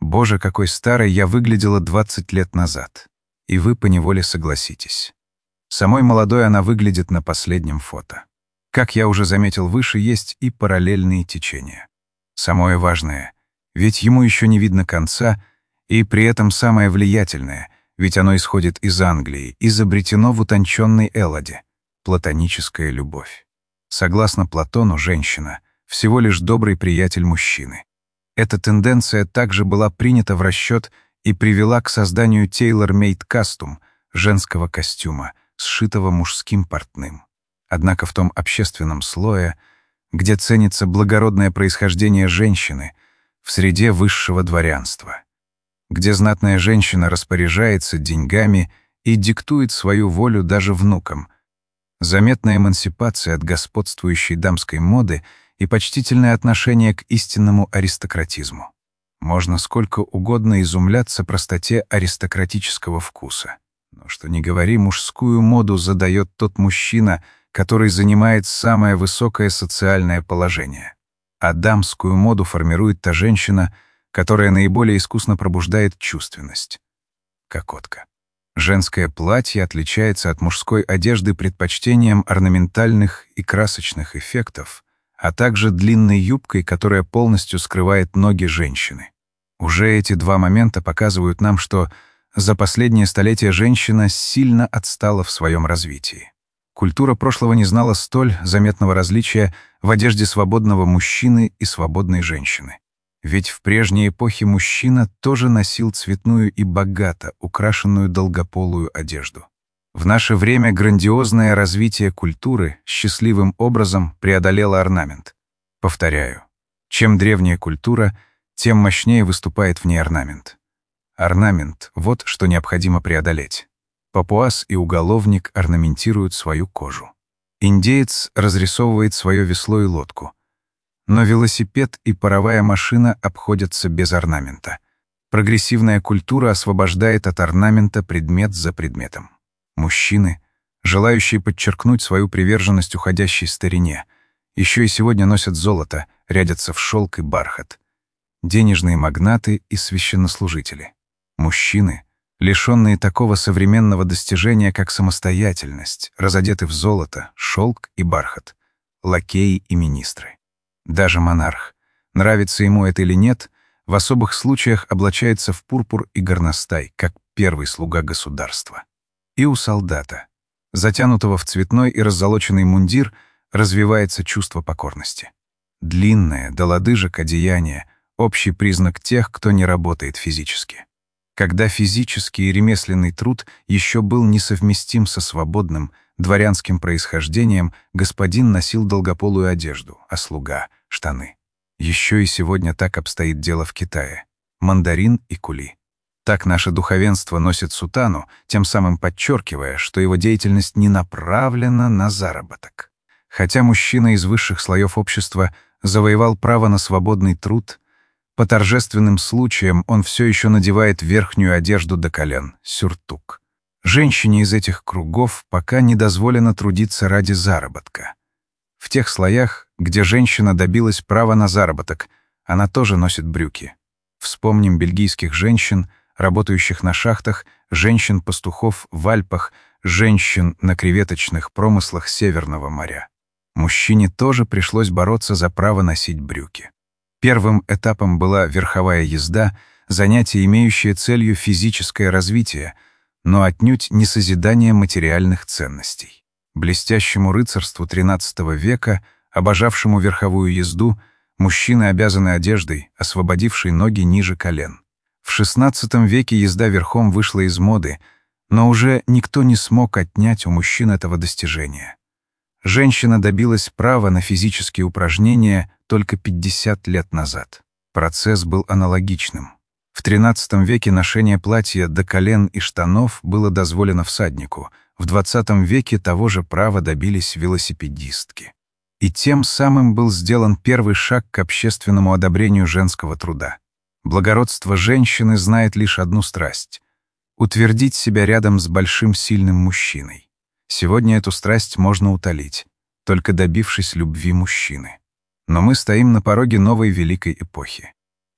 Боже, какой старой я выглядела двадцать лет назад. И вы поневоле согласитесь. Самой молодой она выглядит на последнем фото. Как я уже заметил выше, есть и параллельные течения. Самое важное, ведь ему еще не видно конца, и при этом самое влиятельное, ведь оно исходит из Англии, изобретено в утонченной Элладе — платоническая любовь. Согласно Платону, женщина — всего лишь добрый приятель мужчины. Эта тенденция также была принята в расчет и привела к созданию tailor-made costume — женского костюма, сшитого мужским портным. Однако в том общественном слое, где ценится благородное происхождение женщины, в среде высшего дворянства, где знатная женщина распоряжается деньгами и диктует свою волю даже внукам, заметная эмансипация от господствующей дамской моды и почтительное отношение к истинному аристократизму. Можно сколько угодно изумляться простоте аристократического вкуса. Но что ни говори, мужскую моду задает тот мужчина, который занимает самое высокое социальное положение. А дамскую моду формирует та женщина, которая наиболее искусно пробуждает чувственность. Кокотка. Женское платье отличается от мужской одежды предпочтением орнаментальных и красочных эффектов, а также длинной юбкой, которая полностью скрывает ноги женщины. Уже эти два момента показывают нам, что за последние столетия женщина сильно отстала в своем развитии. Культура прошлого не знала столь заметного различия в одежде свободного мужчины и свободной женщины. Ведь в прежней эпохе мужчина тоже носил цветную и богато украшенную долгополую одежду. В наше время грандиозное развитие культуры счастливым образом преодолело орнамент. Повторяю, чем древняя культура, тем мощнее выступает в ней орнамент. Орнамент — вот что необходимо преодолеть. Папуас и уголовник орнаментируют свою кожу. Индеец разрисовывает свое весло и лодку. Но велосипед и паровая машина обходятся без орнамента. Прогрессивная культура освобождает от орнамента предмет за предметом. Мужчины, желающие подчеркнуть свою приверженность уходящей старине, еще и сегодня носят золото, рядятся в шелк и бархат. Денежные магнаты и священнослужители. Мужчины, лишенные такого современного достижения, как самостоятельность, разодеты в золото, шелк и бархат, лакеи и министры. Даже монарх, нравится ему это или нет, в особых случаях облачается в пурпур и горностай, как первый слуга государства. И у солдата, затянутого в цветной и раззолоченный мундир, развивается чувство покорности. Длинное, до лодыжек одеяние — общий признак тех, кто не работает физически. Когда физический и ремесленный труд еще был несовместим со свободным, дворянским происхождением, господин носил долгополую одежду, а слуга — штаны. Еще и сегодня так обстоит дело в Китае. Мандарин и кули. Так наше духовенство носит сутану, тем самым подчеркивая, что его деятельность не направлена на заработок. Хотя мужчина из высших слоев общества завоевал право на свободный труд, по торжественным случаям он все еще надевает верхнюю одежду до колен — сюртук. Женщине из этих кругов пока не дозволено трудиться ради заработка. В тех слоях, где женщина добилась права на заработок, она тоже носит брюки. Вспомним бельгийских женщин, работающих на шахтах, женщин-пастухов в Альпах, женщин на креветочных промыслах Северного моря. Мужчине тоже пришлось бороться за право носить брюки. Первым этапом была верховая езда, занятие, имеющее целью физическое развитие, но отнюдь не созидание материальных ценностей. Блестящему рыцарству тринадцатого века, обожавшему верховую езду, мужчины обязаны одеждой, освободившей ноги ниже колен. В шестнадцатом веке езда верхом вышла из моды, но уже никто не смог отнять у мужчин этого достижения. Женщина добилась права на физические упражнения только пятьдесят лет назад. Процесс был аналогичным. В тринадцатом веке ношение платья до колен и штанов было дозволено всаднику, в двадцатом веке того же права добились велосипедистки. И тем самым был сделан первый шаг к общественному одобрению женского труда. Благородство женщины знает лишь одну страсть — утвердить себя рядом с большим сильным мужчиной. Сегодня эту страсть можно утолить, только добившись любви мужчины. Но мы стоим на пороге новой великой эпохи.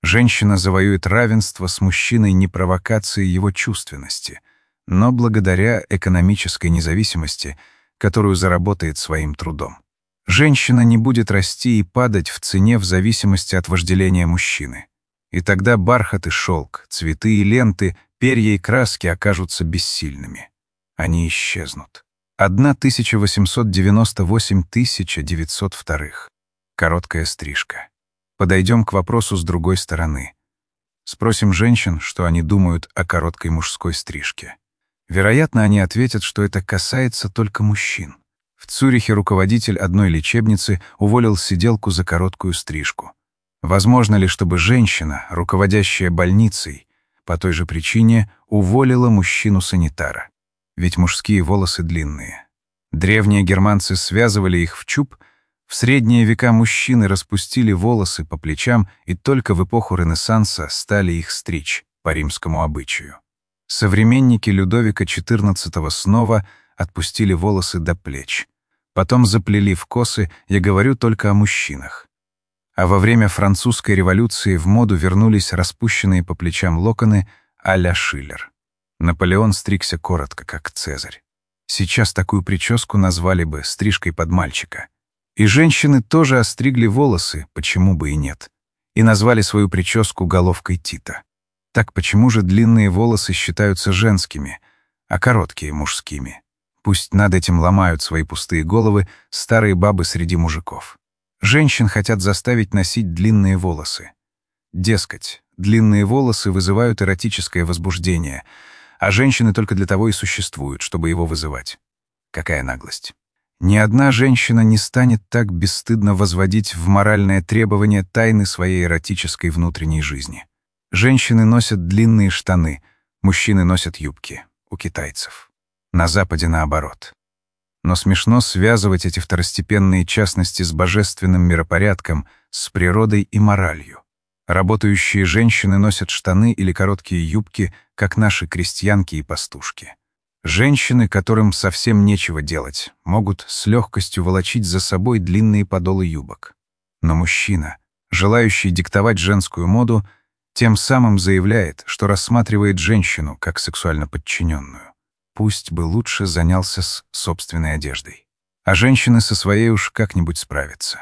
Женщина завоюет равенство с мужчиной не провокацией его чувственности, но благодаря экономической независимости, которую заработает своим трудом. Женщина не будет расти и падать в цене в зависимости от вожделения мужчины. И тогда бархат и шелк, цветы и ленты, перья и краски окажутся бессильными. Они исчезнут. тысяча восемьсот девяносто восемь — тысяча девятьсот два. Короткая стрижка. Подойдем к вопросу с другой стороны. Спросим женщин, что они думают о короткой мужской стрижке. Вероятно, они ответят, что это касается только мужчин. В Цюрихе руководитель одной лечебницы уволил сиделку за короткую стрижку. Возможно ли, чтобы женщина, руководящая больницей, по той же причине уволила мужчину-санитара? Ведь мужские волосы длинные. Древние германцы связывали их в чуб. В средние века мужчины распустили волосы по плечам и только в эпоху Ренессанса стали их стричь по римскому обычаю. Современники Людовика четырнадцатого снова отпустили волосы до плеч. Потом заплели в косы, я говорю только о мужчинах. А во время французской революции в моду вернулись распущенные по плечам локоны а-ля Шиллер. Наполеон стригся коротко, как Цезарь. Сейчас такую прическу назвали бы стрижкой под мальчика. И женщины тоже остригли волосы, почему бы и нет, и назвали свою прическу головкой Тита. Так почему же длинные волосы считаются женскими, а короткие — мужскими? Пусть над этим ломают свои пустые головы старые бабы среди мужиков. Женщин хотят заставить носить длинные волосы. Дескать, длинные волосы вызывают эротическое возбуждение, а женщины только для того и существуют, чтобы его вызывать. Какая наглость. Ни одна женщина не станет так бесстыдно возводить в моральное требование тайны своей эротической внутренней жизни. Женщины носят длинные штаны, мужчины носят юбки. У китайцев. На Западе наоборот. Но смешно связывать эти второстепенные частности с божественным миропорядком, с природой и моралью. Работающие женщины носят штаны или короткие юбки, как наши крестьянки и пастушки. Женщины, которым совсем нечего делать, могут с легкостью волочить за собой длинные подолы юбок. Но мужчина, желающий диктовать женскую моду, тем самым заявляет, что рассматривает женщину как сексуально подчиненную. Пусть бы лучше занялся с собственной одеждой. А женщины со своей уж как-нибудь справятся.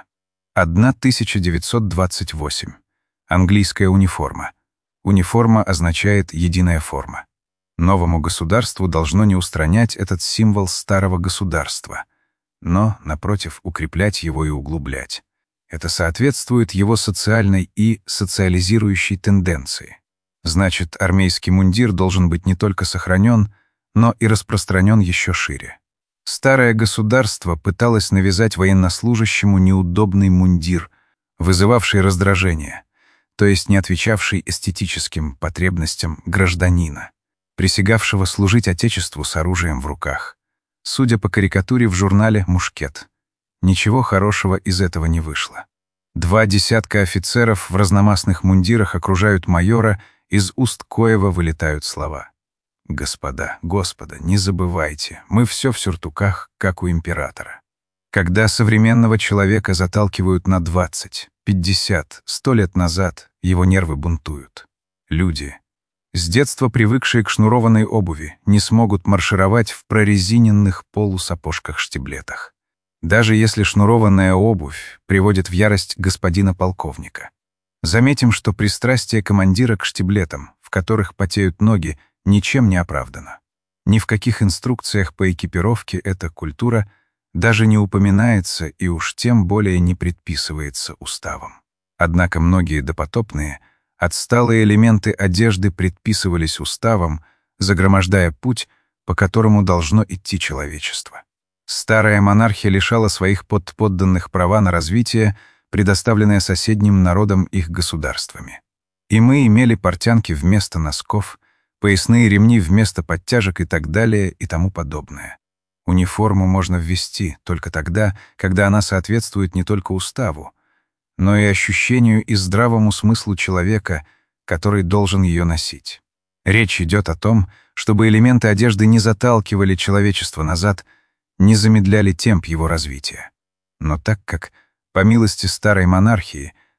тысяча девятьсот двадцать восемь. Английская униформа. Униформа означает «единая форма». Новому государству должно не устранять этот символ старого государства, но, напротив, укреплять его и углублять. Это соответствует его социальной и социализирующей тенденции. Значит, армейский мундир должен быть не только сохранен, но и распространен еще шире. Старое государство пыталось навязать военнослужащему неудобный мундир, вызывавший раздражение, то есть не отвечавший эстетическим потребностям гражданина, присягавшего служить Отечеству с оружием в руках. Судя по карикатуре в журнале «Мушкет», ничего хорошего из этого не вышло. Два десятка офицеров в разномастных мундирах окружают майора, из уст коего вылетают слова. «Господа, Господа, не забывайте, мы все в сюртуках, как у императора». Когда современного человека заталкивают на двадцать, пятьдесят, сто лет назад, его нервы бунтуют. Люди, с детства привыкшие к шнурованной обуви, не смогут маршировать в прорезиненных полусапожках-штиблетах. Даже если шнурованная обувь приводит в ярость господина полковника. Заметим, что пристрастие командира к штиблетам, в которых потеют ноги, ничем не оправдано. Ни в каких инструкциях по экипировке эта культура даже не упоминается и уж тем более не предписывается уставом. Однако многие допотопные, отсталые элементы одежды предписывались уставом, загромождая путь, по которому должно идти человечество. Старая монархия лишала своих подподданных права на развитие, предоставленное соседним народам их государствами. И мы имели портянки вместо носков, поясные ремни вместо подтяжек и так далее и тому подобное. Униформу можно ввести только тогда, когда она соответствует не только уставу, но и ощущению и здравому смыслу человека, который должен ее носить. Речь идет о том, чтобы элементы одежды не заталкивали человечество назад, не замедляли темп его развития. Но так как, по милости старой монархии,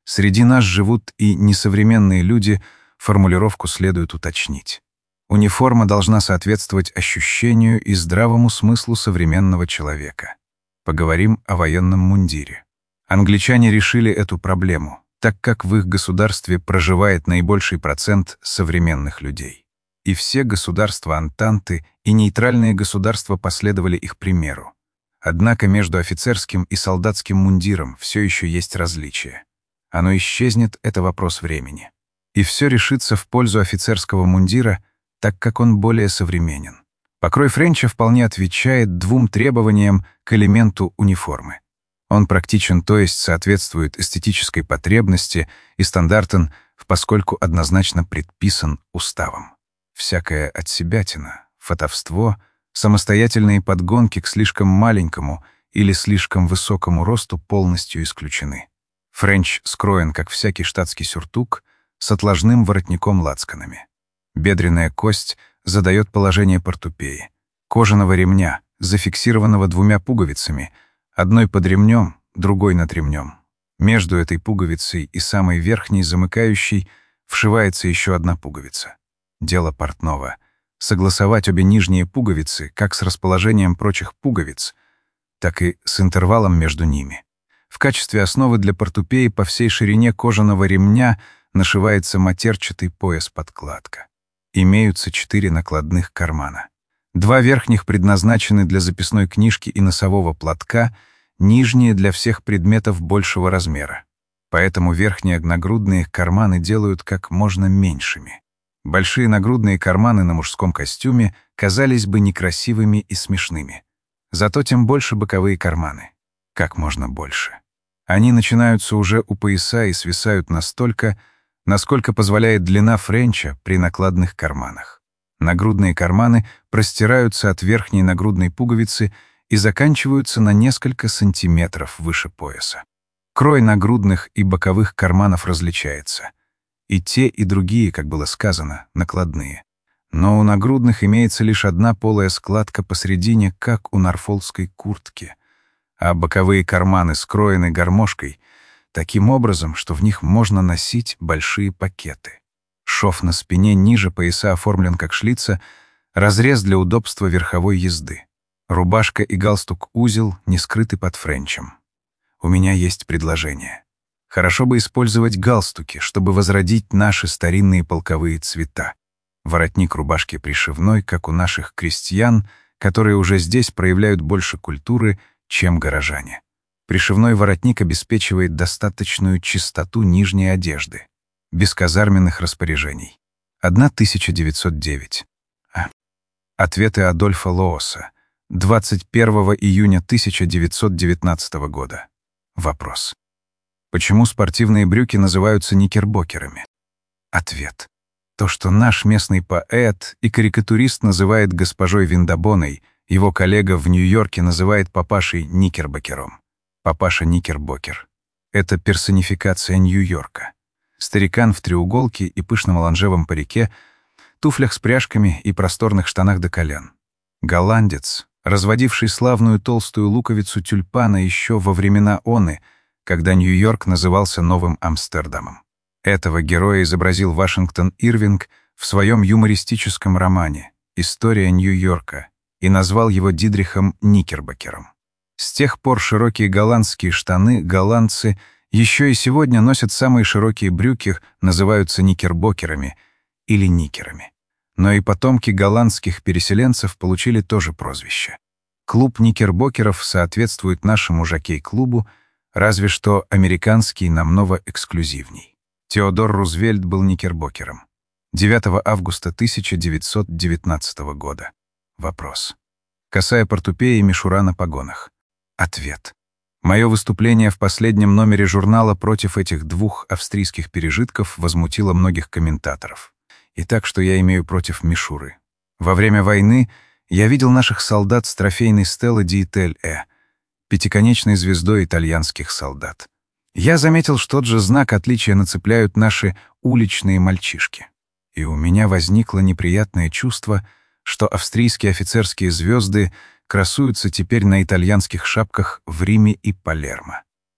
Среди нас живут и несовременные люди, формулировку следует уточнить. Униформа должна соответствовать ощущению и здравому смыслу современного человека. Поговорим о военном мундире. Англичане решили эту проблему, так как в их государстве проживает наибольший процент современных людей. И все государства Антанты и нейтральные государства последовали их примеру. Однако между офицерским и солдатским мундиром все еще есть различие. Оно исчезнет — это вопрос времени. И все решится в пользу офицерского мундира, так как он более современен. Покрой френча вполне отвечает двум требованиям к элементу униформы. Он практичен, то есть соответствует эстетической потребности, и стандартен, поскольку однозначно предписан уставом. Всякая отсебятина, фатовство, самостоятельные подгонки к слишком маленькому или слишком высокому росту полностью исключены. Френч скроен, как всякий штатский сюртук, с отложным воротником-лацканами. Бедренная кость задает положение портупеи, кожаного ремня, зафиксированного двумя пуговицами, одной под ремнем, другой над ремнем. Между этой пуговицей и самой верхней замыкающей вшивается еще одна пуговица. Дело портного — согласовать обе нижние пуговицы как с расположением прочих пуговиц, так и с интервалом между ними. В качестве основы для портупеи по всей ширине кожаного ремня нашивается матерчатый пояс-подкладка. Имеются четыре накладных кармана. Два верхних предназначены для записной книжки и носового платка, нижние — для всех предметов большего размера. Поэтому верхние нагрудные карманы делают как можно меньшими. Большие нагрудные карманы на мужском костюме казались бы некрасивыми и смешными. Зато тем больше боковые карманы. Как можно больше. Они начинаются уже у пояса и свисают настолько, насколько позволяет длина френча при накладных карманах. Нагрудные карманы простираются от верхней нагрудной пуговицы и заканчиваются на несколько сантиметров выше пояса. Крой нагрудных и боковых карманов различается. И те, и другие, как было сказано, накладные. Но у нагрудных имеется лишь одна полая складка посредине, как у норфолкской куртки, а боковые карманы скроены гармошкой таким образом, что в них можно носить большие пакеты. Шов на спине ниже пояса оформлен как шлица, разрез для удобства верховой езды. Рубашка и галстук-узел не скрыты под френчем. У меня есть предложение. Хорошо бы использовать галстуки, чтобы возродить наши старинные полковые цвета. Воротник рубашки пришивной, как у наших крестьян, которые уже здесь проявляют больше культуры, чем горожане. Пришивной воротник обеспечивает достаточную чистоту нижней одежды, без казарменных распоряжений. тысяча девятьсот девять. А. Ответы Адольфа Лооса. двадцать первого июня тысяча девятьсот девятнадцатого года. Вопрос. Почему спортивные брюки называются никербокерами? Ответ. То, что наш местный поэт и карикатурист называет госпожой Виндабоной, его коллега в Нью-Йорке называет папашей Никербокером. Папаша Никербокер. Это персонификация Нью-Йорка. Старикан в треуголке и пышном оранжевом парике, туфлях с пряжками и просторных штанах до колен. Голландец, разводивший славную толстую луковицу тюльпана еще во времена оны, когда Нью-Йорк назывался Новым Амстердамом. Этого героя изобразил Вашингтон Ирвинг в своем юмористическом романе «История Нью-Йорка» и назвал его Дидрихом Никербокером. С тех пор широкие голландские штаны голландцы еще и сегодня носят самые широкие брюки, называются никербокерами или никерами. Но и потомки голландских переселенцев получили тоже прозвище. Клуб никербокеров соответствует нашему жокей-клубу, разве что американский намного эксклюзивней. Теодор Рузвельт был никербокером. девятого августа тысяча девятьсот девятнадцатого года. Вопрос. Косая портупея и мишура на погонах. Ответ. Мое выступление в последнем номере журнала против этих двух австрийских пережитков возмутило многих комментаторов. Итак, что я имею против мишуры? Во время войны я видел наших солдат с трофейной стелы Диетель-Э, пятиконечной звездой итальянских солдат. Я заметил, что тот же знак отличия нацепляют наши уличные мальчишки. И у меня возникло неприятное чувство, что австрийские офицерские звезды красуются теперь на итальянских шапках в Риме и Палермо.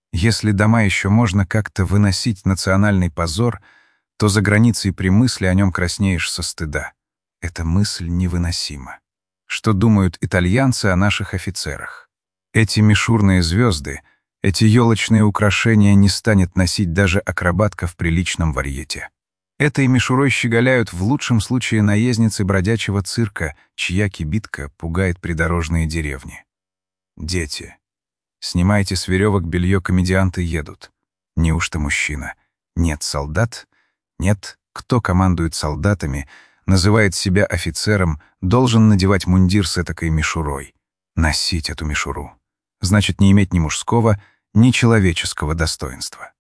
Если дома еще можно как-то выносить национальный позор, то за границей при мысли о нем краснеешь со стыда. Эта мысль невыносима. Что думают итальянцы о наших офицерах? Эти мишурные звезды, эти елочные украшения не станет носить даже акробатка в приличном варьете. Этой мишурой щеголяют в лучшем случае наездницы бродячего цирка, чья кибитка пугает придорожные деревни. Дети. Снимайте с веревок белье, комедианты едут. Неужто мужчина? Нет солдат? Нет, кто командует солдатами, называет себя офицером, должен надевать мундир с этакой мишурой. Носить эту мишуру. Значит, не иметь ни мужского, ни человеческого достоинства.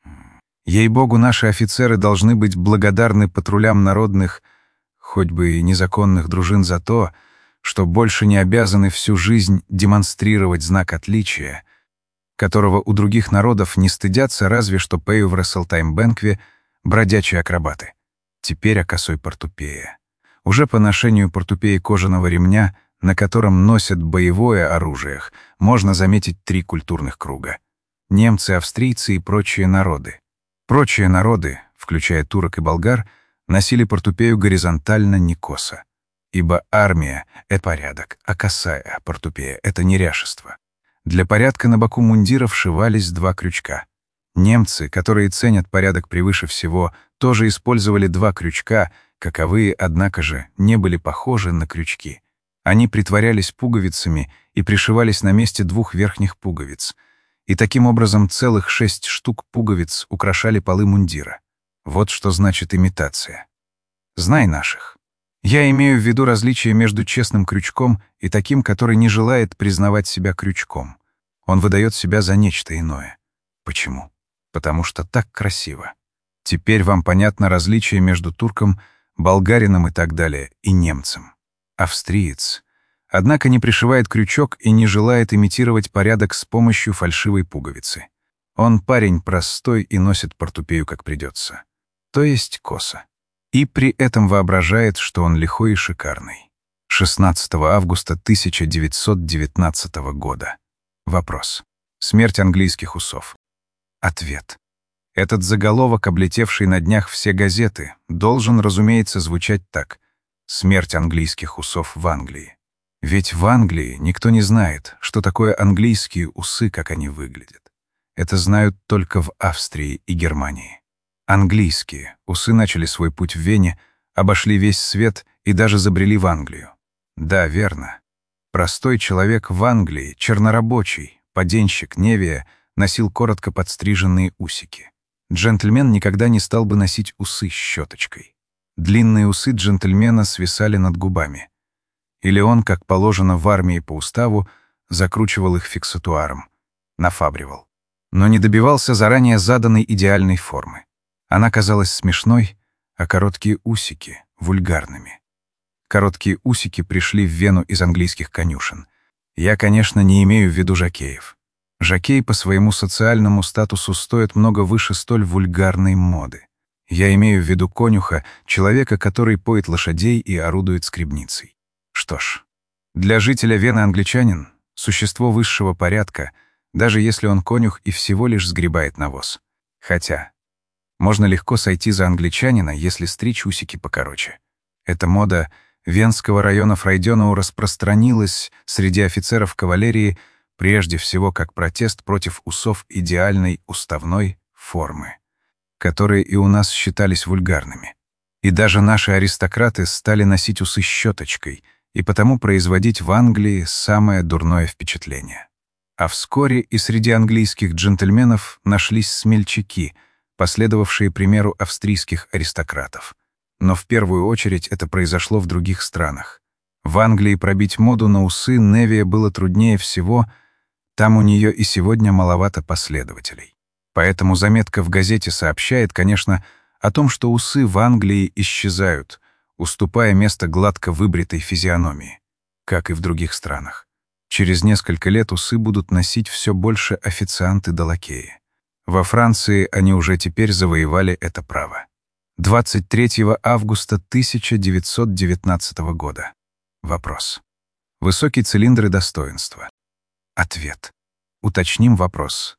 Ей-богу, наши офицеры должны быть благодарны патрулям народных, хоть бы и незаконных дружин за то, что больше не обязаны всю жизнь демонстрировать знак отличия, которого у других народов не стыдятся разве что пею в Ресселтайм-Бэнкве бродячие акробаты. Теперь о косой портупее. Уже по ношению портупеи кожаного ремня, на котором носят боевое оружие, можно заметить три культурных круга. Немцы, австрийцы и прочие народы. Прочие народы, включая турок и болгар, носили портупею горизонтально, не косо. Ибо армия — это порядок, а косая портупея — это неряшество. Для порядка на боку мундира вшивались два крючка. Немцы, которые ценят порядок превыше всего, тоже использовали два крючка, каковые, однако же, не были похожи на крючки. Они притворялись пуговицами и пришивались на месте двух верхних пуговиц. И таким образом целых шесть штук пуговиц украшали полы мундира. Вот что значит имитация. Знай наших. Я имею в виду различие между честным крючком и таким, который не желает признавать себя крючком. Он выдает себя за нечто иное. Почему? Потому что так красиво. Теперь вам понятно различие между турком, болгарином и так далее, и немцем. Австриец, однако, не пришивает крючок и не желает имитировать порядок с помощью фальшивой пуговицы. Он парень простой и носит портупею как придется. То есть косо. И при этом воображает, что он лихой и шикарный. шестнадцатого августа тысяча девятьсот девятнадцатого года. Вопрос. Смерть английских усов. Ответ. Этот заголовок, облетевший на днях все газеты, должен, разумеется, звучать так. Смерть английских усов в Англии. Ведь в Англии никто не знает, что такое английские усы, как они выглядят. Это знают только в Австрии и Германии. Английские усы начали свой путь в Вене, обошли весь свет и даже забрели в Англию. Да, верно. Простой человек в Англии, чернорабочий, поденщик, невия, носил коротко подстриженные усики. Джентльмен никогда не стал бы носить усы щеточкой. Длинные усы джентльмена свисали над губами. Или он, как положено в армии по уставу, закручивал их фиксатуаром, нафабривал. Но не добивался заранее заданной идеальной формы. Она казалась смешной, а короткие усики — вульгарными. Короткие усики пришли в Вену из английских конюшен. Я, конечно, не имею в виду жокеев. Жокей по своему социальному статусу стоит много выше столь вульгарной моды. Я имею в виду конюха, человека, который поет лошадей и орудует скребницей. Что ж, для жителя Вены англичанин — существо высшего порядка, даже если он конюх и всего лишь сгребает навоз. Хотя можно легко сойти за англичанина, если стричь усики покороче. Эта мода Венского района Фройденау распространилась среди офицеров кавалерии прежде всего как протест против усов идеальной уставной формы, которые и у нас считались вульгарными. И даже наши аристократы стали носить усы щеточкой и потому производить в Англии самое дурное впечатление. А вскоре и среди английских джентльменов нашлись смельчаки, последовавшие примеру австрийских аристократов. Но в первую очередь это произошло в других странах. В Англии пробить моду на усы Невия было труднее всего, там у нее и сегодня маловато последователей. Поэтому заметка в газете сообщает, конечно, о том, что усы в Англии исчезают, уступая место гладко выбритой физиономии, как и в других странах. Через несколько лет усы будут носить все больше официанты да лакеи. Во Франции они уже теперь завоевали это право. двадцать третьего августа тысяча девятьсот девятнадцатого года. Вопрос. Высокий цилиндр и достоинство. Ответ. Уточним вопрос.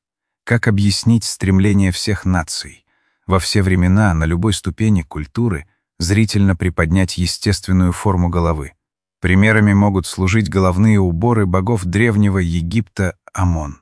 Как объяснить стремление всех наций во все времена на любой ступени культуры зрительно приподнять естественную форму головы? Примерами могут служить головные уборы богов древнего Египта Амон,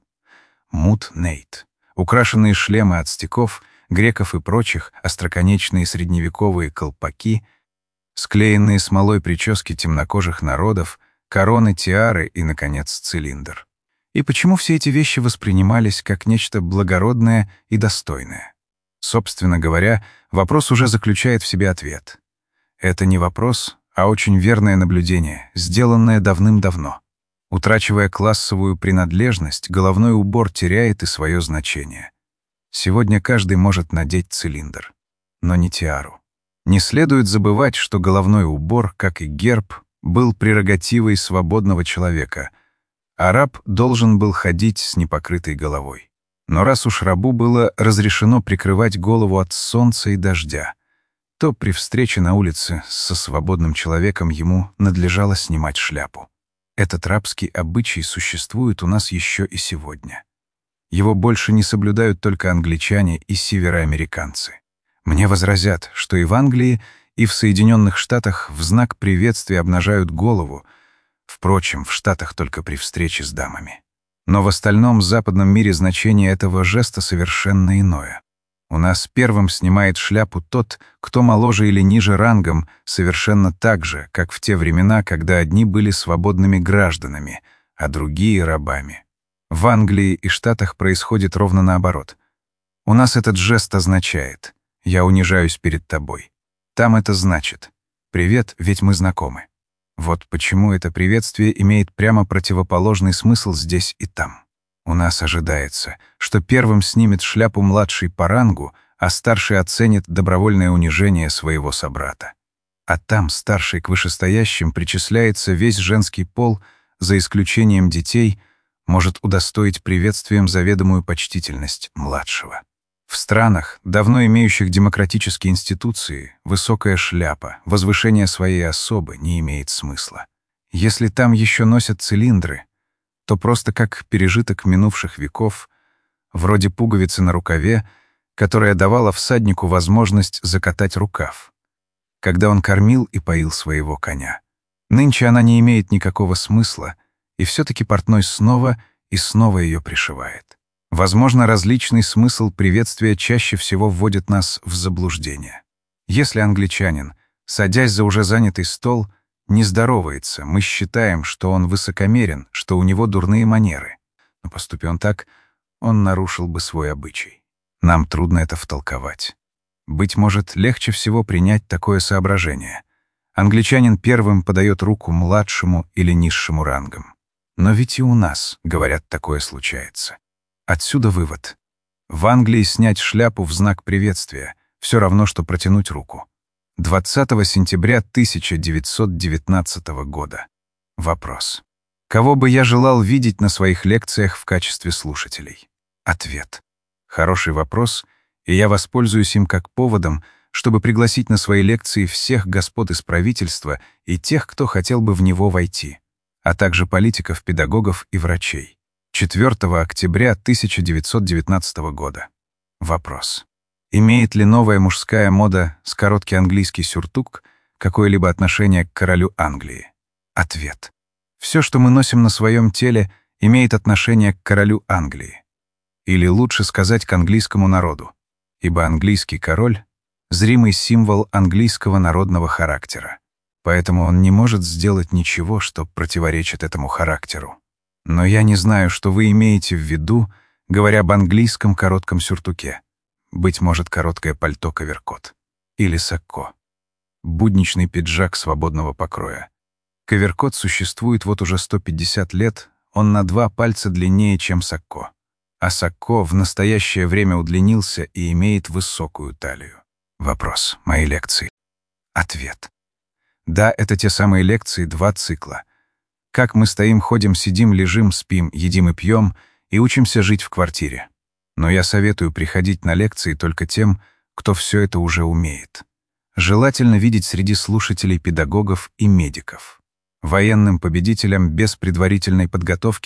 Мут-Нейт, украшенные шлемы ацтеков, греков и прочих, остроконечные средневековые колпаки, склеенные смолой прически темнокожих народов, короны, тиары и, наконец, цилиндр. И почему все эти вещи воспринимались как нечто благородное и достойное? Собственно говоря, вопрос уже заключает в себе ответ. Это не вопрос, а очень верное наблюдение, сделанное давным-давно. Утрачивая классовую принадлежность, головной убор теряет и свое значение. Сегодня каждый может надеть цилиндр, но не тиару. Не следует забывать, что головной убор, как и герб, был прерогативой свободного человека, а раб должен был ходить с непокрытой головой. Но раз уж рабу было разрешено прикрывать голову от солнца и дождя, то при встрече на улице со свободным человеком ему надлежало снимать шляпу. Этот рабский обычай существует у нас еще и сегодня. Его больше не соблюдают только англичане и североамериканцы. Мне возразят, что и в Англии, и в Соединенных Штатах в знак приветствия обнажают голову, впрочем, в Штатах только при встрече с дамами. Но в остальном западном мире значение этого жеста совершенно иное. У нас первым снимает шляпу тот, кто моложе или ниже рангом, совершенно так же, как в те времена, когда одни были свободными гражданами, а другие — рабами. В Англии и Штатах происходит ровно наоборот. У нас этот жест означает «я унижаюсь перед тобой». Там это значит «привет, ведь мы знакомы». Вот почему это приветствие имеет прямо противоположный смысл здесь и там. У нас ожидается, что первым снимет шляпу младший по рангу, а старший оценит добровольное унижение своего собрата. А там старший к вышестоящим причисляется весь женский пол, за исключением детей, может удостоить приветствием заведомую почтительность младшего. В странах, давно имеющих демократические институции, высокая шляпа, возвышение своей особы не имеет смысла. Если там еще носят цилиндры, то просто как пережиток минувших веков, вроде пуговицы на рукаве, которая давала всаднику возможность закатать рукав, когда он кормил и поил своего коня. Нынче она не имеет никакого смысла, и все-таки портной снова и снова ее пришивает. Возможно, различный смысл приветствия чаще всего вводит нас в заблуждение. Если англичанин, садясь за уже занятый стол, не здоровается, мы считаем, что он высокомерен, что у него дурные манеры. Но поступи он так, он нарушил бы свой обычай. Нам трудно это втолковать. Быть может, легче всего принять такое соображение. Англичанин первым подает руку младшему или низшему рангом. Но ведь и у нас, говорят, такое случается. Отсюда вывод. В Англии снять шляпу в знак приветствия все равно, что протянуть руку. двадцатого сентября тысяча девятьсот девятнадцатого года. Вопрос. Кого бы я желал видеть на своих лекциях в качестве слушателей? Ответ. Хороший вопрос, и я воспользуюсь им как поводом, чтобы пригласить на свои лекции всех господ из правительства и тех, кто хотел бы в него войти, а также политиков, педагогов и врачей. четвёртого октября тысяча девятьсот девятнадцатого года. Вопрос. Имеет ли новая мужская мода с короткий английский сюртук какое-либо отношение к королю Англии? Ответ. Все, что мы носим на своем теле, имеет отношение к королю Англии. Или лучше сказать, к английскому народу, ибо английский король — зримый символ английского народного характера. Поэтому он не может сделать ничего, что противоречит этому характеру. Но я не знаю, что вы имеете в виду, говоря об английском коротком сюртуке. Быть может, короткое пальто-коверкот. Или сакко. Будничный пиджак свободного покроя. Коверкот существует вот уже сто пятьдесят лет, он на два пальца длиннее, чем сакко. А сакко в настоящее время удлинился и имеет высокую талию. Вопрос. Мои лекции. Ответ. Да, это те самые лекции, два цикла. Как мы стоим, ходим, сидим, лежим, спим, едим и пьем, и учимся жить в квартире. Но я советую приходить на лекции только тем, кто все это уже умеет. Желательно видеть среди слушателей педагогов и медиков. Военным победителям без предварительной подготовки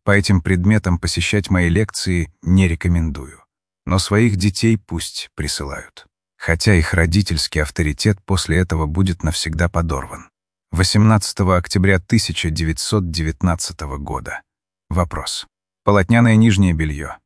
по этим предметам посещать мои лекции не рекомендую. Но своих детей пусть присылают. Хотя их родительский авторитет после этого будет навсегда подорван. восемнадцатого октября тысяча девятьсот девятнадцатого года. Вопрос. Полотняное нижнее белье.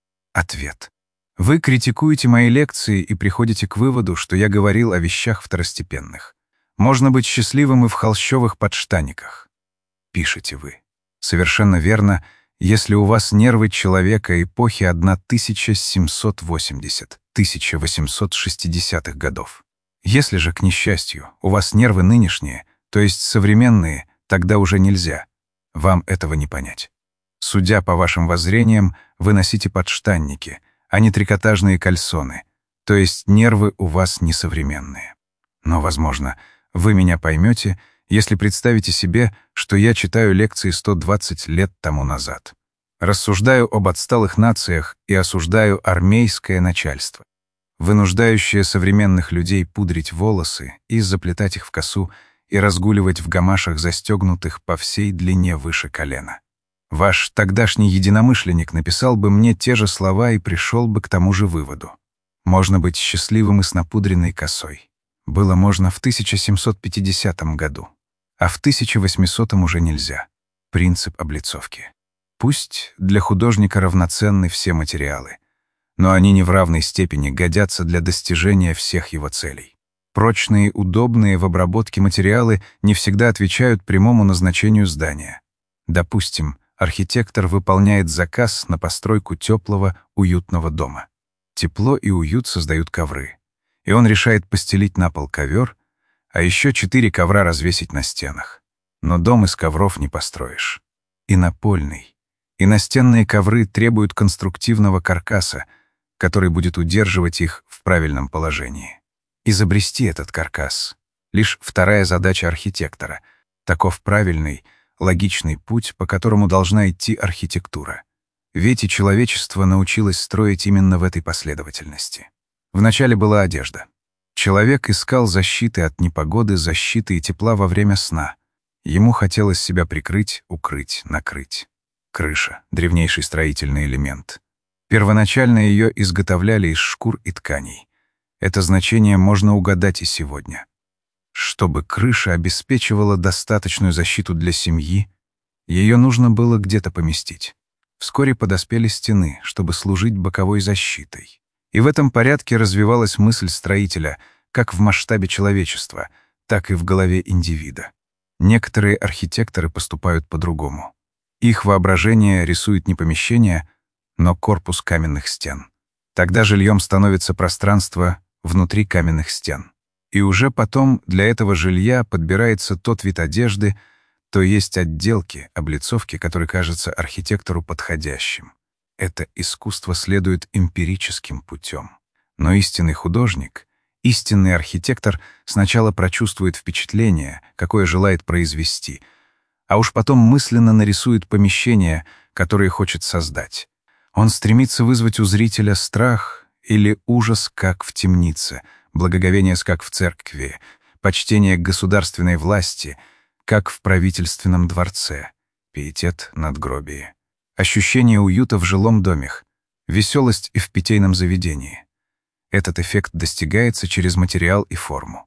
Ответ. Вы критикуете мои лекции и приходите к выводу, что я говорил о вещах второстепенных. Можно быть счастливым и в холщовых подштаниках. Пишете вы. Совершенно верно, если у вас нервы человека эпохи тысяча семьсот восьмидесятых — тысяча восемьсот шестидесятых годов. Если же, к несчастью, у вас нервы нынешние, то есть современные, тогда уже нельзя. Вам этого не понять. Судя по вашим воззрениям, вы носите подштанники, а не трикотажные кальсоны, то есть нервы у вас несовременные. Но, возможно, вы меня поймете, если представите себе, что я читаю лекции сто двадцать лет тому назад. Рассуждаю об отсталых нациях и осуждаю армейское начальство, вынуждающее современных людей пудрить волосы и заплетать их в косу и разгуливать в гамашах, застегнутых по всей длине выше колена. Ваш тогдашний единомышленник написал бы мне те же слова и пришел бы к тому же выводу. Можно быть счастливым и с напудренной косой. Было можно в тысяча семьсот пятидесятом году, а в тысяча восьмисотом уже нельзя. Принцип облицовки. Пусть для художника равноценны все материалы, но они не в равной степени годятся для достижения всех его целей. Прочные, удобные в обработке материалы не всегда отвечают прямому назначению здания. Допустим, архитектор выполняет заказ на постройку теплого, уютного дома. Тепло и уют создают ковры. И он решает постелить на пол ковер, а еще четыре ковра развесить на стенах. Но дом из ковров не построишь. И напольный, и настенные ковры требуют конструктивного каркаса, который будет удерживать их в правильном положении. Изобрести этот каркас — лишь вторая задача архитектора. Таков правильный, логичный путь, по которому должна идти архитектура. Ведь и человечество научилось строить именно в этой последовательности. Вначале была одежда. Человек искал защиты от непогоды, защиты и тепла во время сна. Ему хотелось себя прикрыть, укрыть, накрыть. Крыша — древнейший строительный элемент. Первоначально ее изготовляли из шкур и тканей. Это значение можно угадать и сегодня. Чтобы крыша обеспечивала достаточную защиту для семьи, ее нужно было где-то поместить. Вскоре подоспели стены, чтобы служить боковой защитой. И в этом порядке развивалась мысль строителя как в масштабе человечества, так и в голове индивида. Некоторые архитекторы поступают по-другому. Их воображение рисует не помещение, но корпус каменных стен. Тогда жильем становится пространство внутри каменных стен. И уже потом для этого жилья подбирается тот вид одежды, то есть отделки, облицовки, который кажется архитектору подходящим. Это искусство следует эмпирическим путем. Но истинный художник, истинный архитектор сначала прочувствует впечатление, какое желает произвести, а уж потом мысленно нарисует помещение, которое хочет создать. Он стремится вызвать у зрителя страх или ужас, как в темнице, благоговение, как в церкви, почтение к государственной власти, как в правительственном дворце, пиетет надгробии. Ощущение уюта в жилом доме, веселость и в питейном заведении. Этот эффект достигается через материал и форму.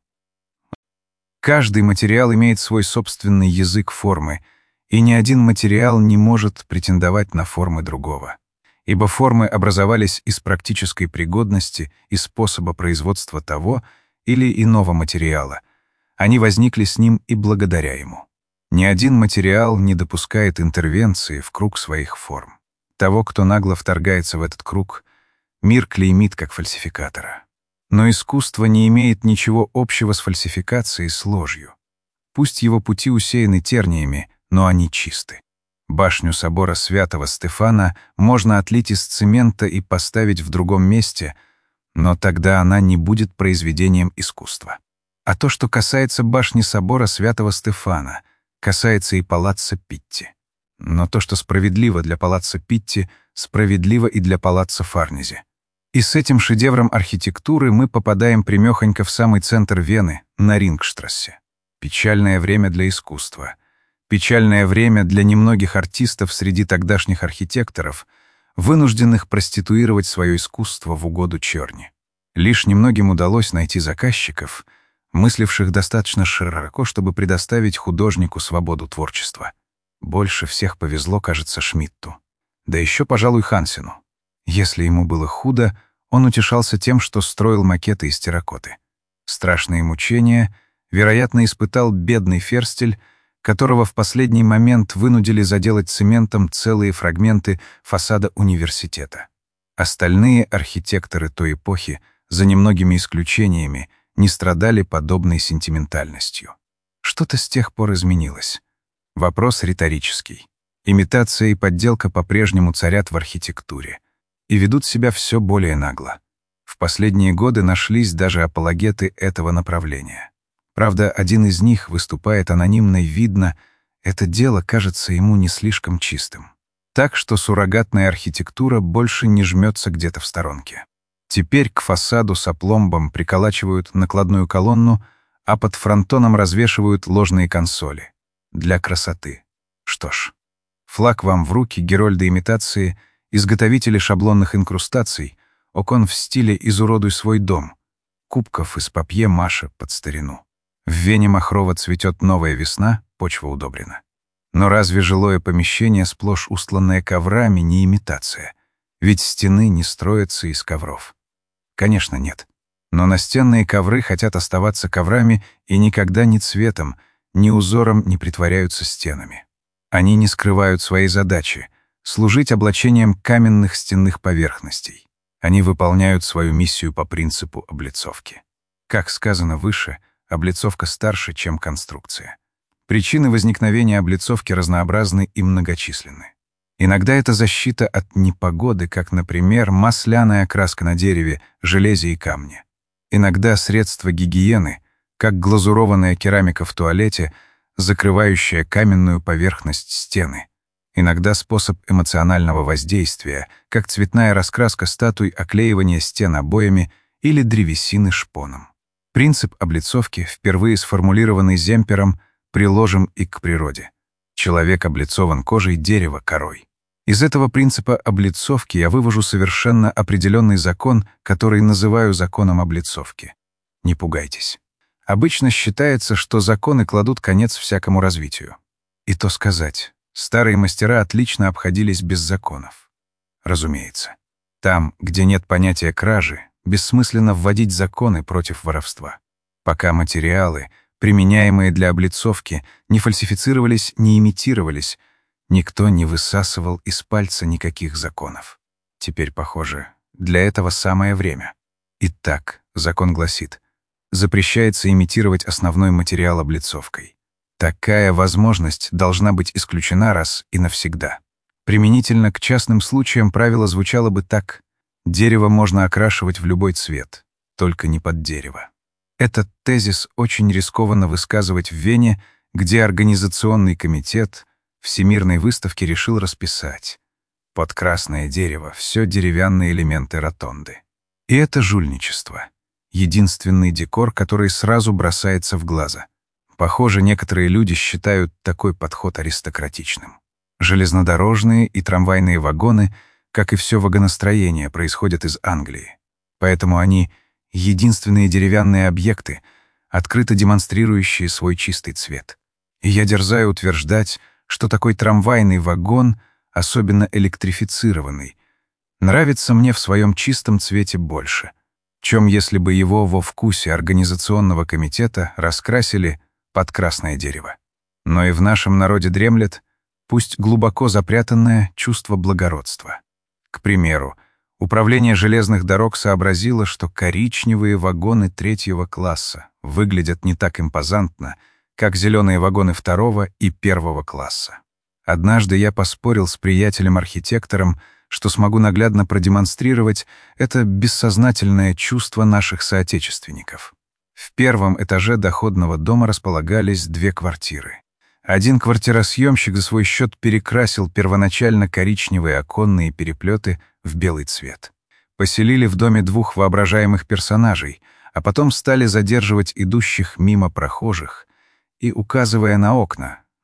Каждый материал имеет свой собственный язык формы, и ни один материал не может претендовать на формы другого. Ибо формы образовались из практической пригодности и способа производства того или иного материала. Они возникли с ним и благодаря ему. Ни один материал не допускает интервенции в круг своих форм. Того, кто нагло вторгается в этот круг, мир клеймит как фальсификатора. Но искусство не имеет ничего общего с фальсификацией, с ложью. Пусть его пути усеяны терниями, но они чисты. Башню собора Святого Стефана можно отлить из цемента и поставить в другом месте, но тогда она не будет произведением искусства. А то, что касается башни собора Святого Стефана, касается и палаццо Питти. Но то, что справедливо для палаццо Питти, справедливо и для палаццо Фарнези. И с этим шедевром архитектуры мы попадаем прямёхонько в самый центр Вены, на Рингштрассе. Печальное время для искусства. Печальное время для немногих артистов среди тогдашних архитекторов, вынужденных проституировать свое искусство в угоду черни. Лишь немногим удалось найти заказчиков, мысливших достаточно широко, чтобы предоставить художнику свободу творчества. Больше всех повезло, кажется, Шмидту. Да еще, пожалуй, Хансену. Если ему было худо, он утешался тем, что строил макеты из терракоты. Страшные мучения, вероятно, испытал бедный Ферстель, которого в последний момент вынудили заделать цементом целые фрагменты фасада университета. Остальные архитекторы той эпохи, за немногими исключениями, не страдали подобной сентиментальностью. Что-то с тех пор изменилось. Вопрос риторический. Имитация и подделка по-прежнему царят в архитектуре и ведут себя все более нагло. В последние годы нашлись даже апологеты этого направления. Правда, один из них выступает анонимно, и видно, это дело кажется ему не слишком чистым. Так что суррогатная архитектура больше не жмется где-то в сторонке. Теперь к фасаду с опломбом приколачивают накладную колонну, а под фронтоном развешивают ложные консоли. Для красоты. Что ж, флаг вам в руки, герольды имитации, изготовители шаблонных инкрустаций, окон в стиле «изуродуй свой дом», кубков из папье-маше под старину. В Вене махрово цветет новая весна, почва удобрена. Но разве жилое помещение, сплошь устланное коврами, не имитация? Ведь стены не строятся из ковров. Конечно, нет. Но настенные ковры хотят оставаться коврами и никогда ни цветом, ни узором не притворяются стенами. Они не скрывают своей задачи — служить облачением каменных стенных поверхностей. Они выполняют свою миссию по принципу облицовки. Как сказано выше, облицовка старше, чем конструкция. Причины возникновения облицовки разнообразны и многочисленны. Иногда это защита от непогоды, как, например, масляная краска на дереве, железе и камне. Иногда средства гигиены, как глазурованная керамика в туалете, закрывающая каменную поверхность стены. Иногда способ эмоционального воздействия, как цветная раскраска статуй, оклеивание стен обоями или древесины шпоном. Принцип облицовки, впервые сформулированный Земпером, приложим и к природе. Человек облицован кожей, дерева — корой. Из этого принципа облицовки я вывожу совершенно определенный закон, который называю законом облицовки. Не пугайтесь. Обычно считается, что законы кладут конец всякому развитию. И то сказать, старые мастера отлично обходились без законов. Разумеется. Там, где нет понятия кражи, бессмысленно вводить законы против воровства. Пока материалы, применяемые для облицовки, не фальсифицировались, не имитировались, никто не высасывал из пальца никаких законов. Теперь, похоже, для этого самое время. Итак, закон гласит, запрещается имитировать основной материал облицовкой. Такая возможность должна быть исключена раз и навсегда. Применительно к частным случаям правило звучало бы так: дерево можно окрашивать в любой цвет, только не под дерево. Этот тезис очень рискованно высказывать в Вене, где организационный комитет Всемирной выставки решил расписать под красное дерево все деревянные элементы ротонды. И это жульничество. Единственный декор, который сразу бросается в глаза. Похоже, некоторые люди считают такой подход аристократичным. Железнодорожные и трамвайные вагоны, как и все вагоностроение, происходят из Англии. Поэтому они — единственные деревянные объекты, открыто демонстрирующие свой чистый цвет. И я дерзаю утверждать, что такой трамвайный вагон, особенно электрифицированный, нравится мне в своем чистом цвете больше, чем если бы его во вкусе организационного комитета раскрасили под красное дерево. Но и в нашем народе дремлет, пусть глубоко запрятанное, чувство благородства. К примеру, Управление железных дорог сообразило, что коричневые вагоны третьего класса выглядят не так импозантно, как зеленые вагоны второго и первого класса. Однажды я поспорил с приятелем-архитектором, что смогу наглядно продемонстрировать это бессознательное чувство наших соотечественников. В первом этаже доходного дома располагались две квартиры. Один квартиросъемщик за свой счет перекрасил первоначально коричневые оконные переплеты в белый цвет. Поселили в доме двух воображаемых персонажей, а потом стали задерживать идущих мимо прохожих и, указывая на окна,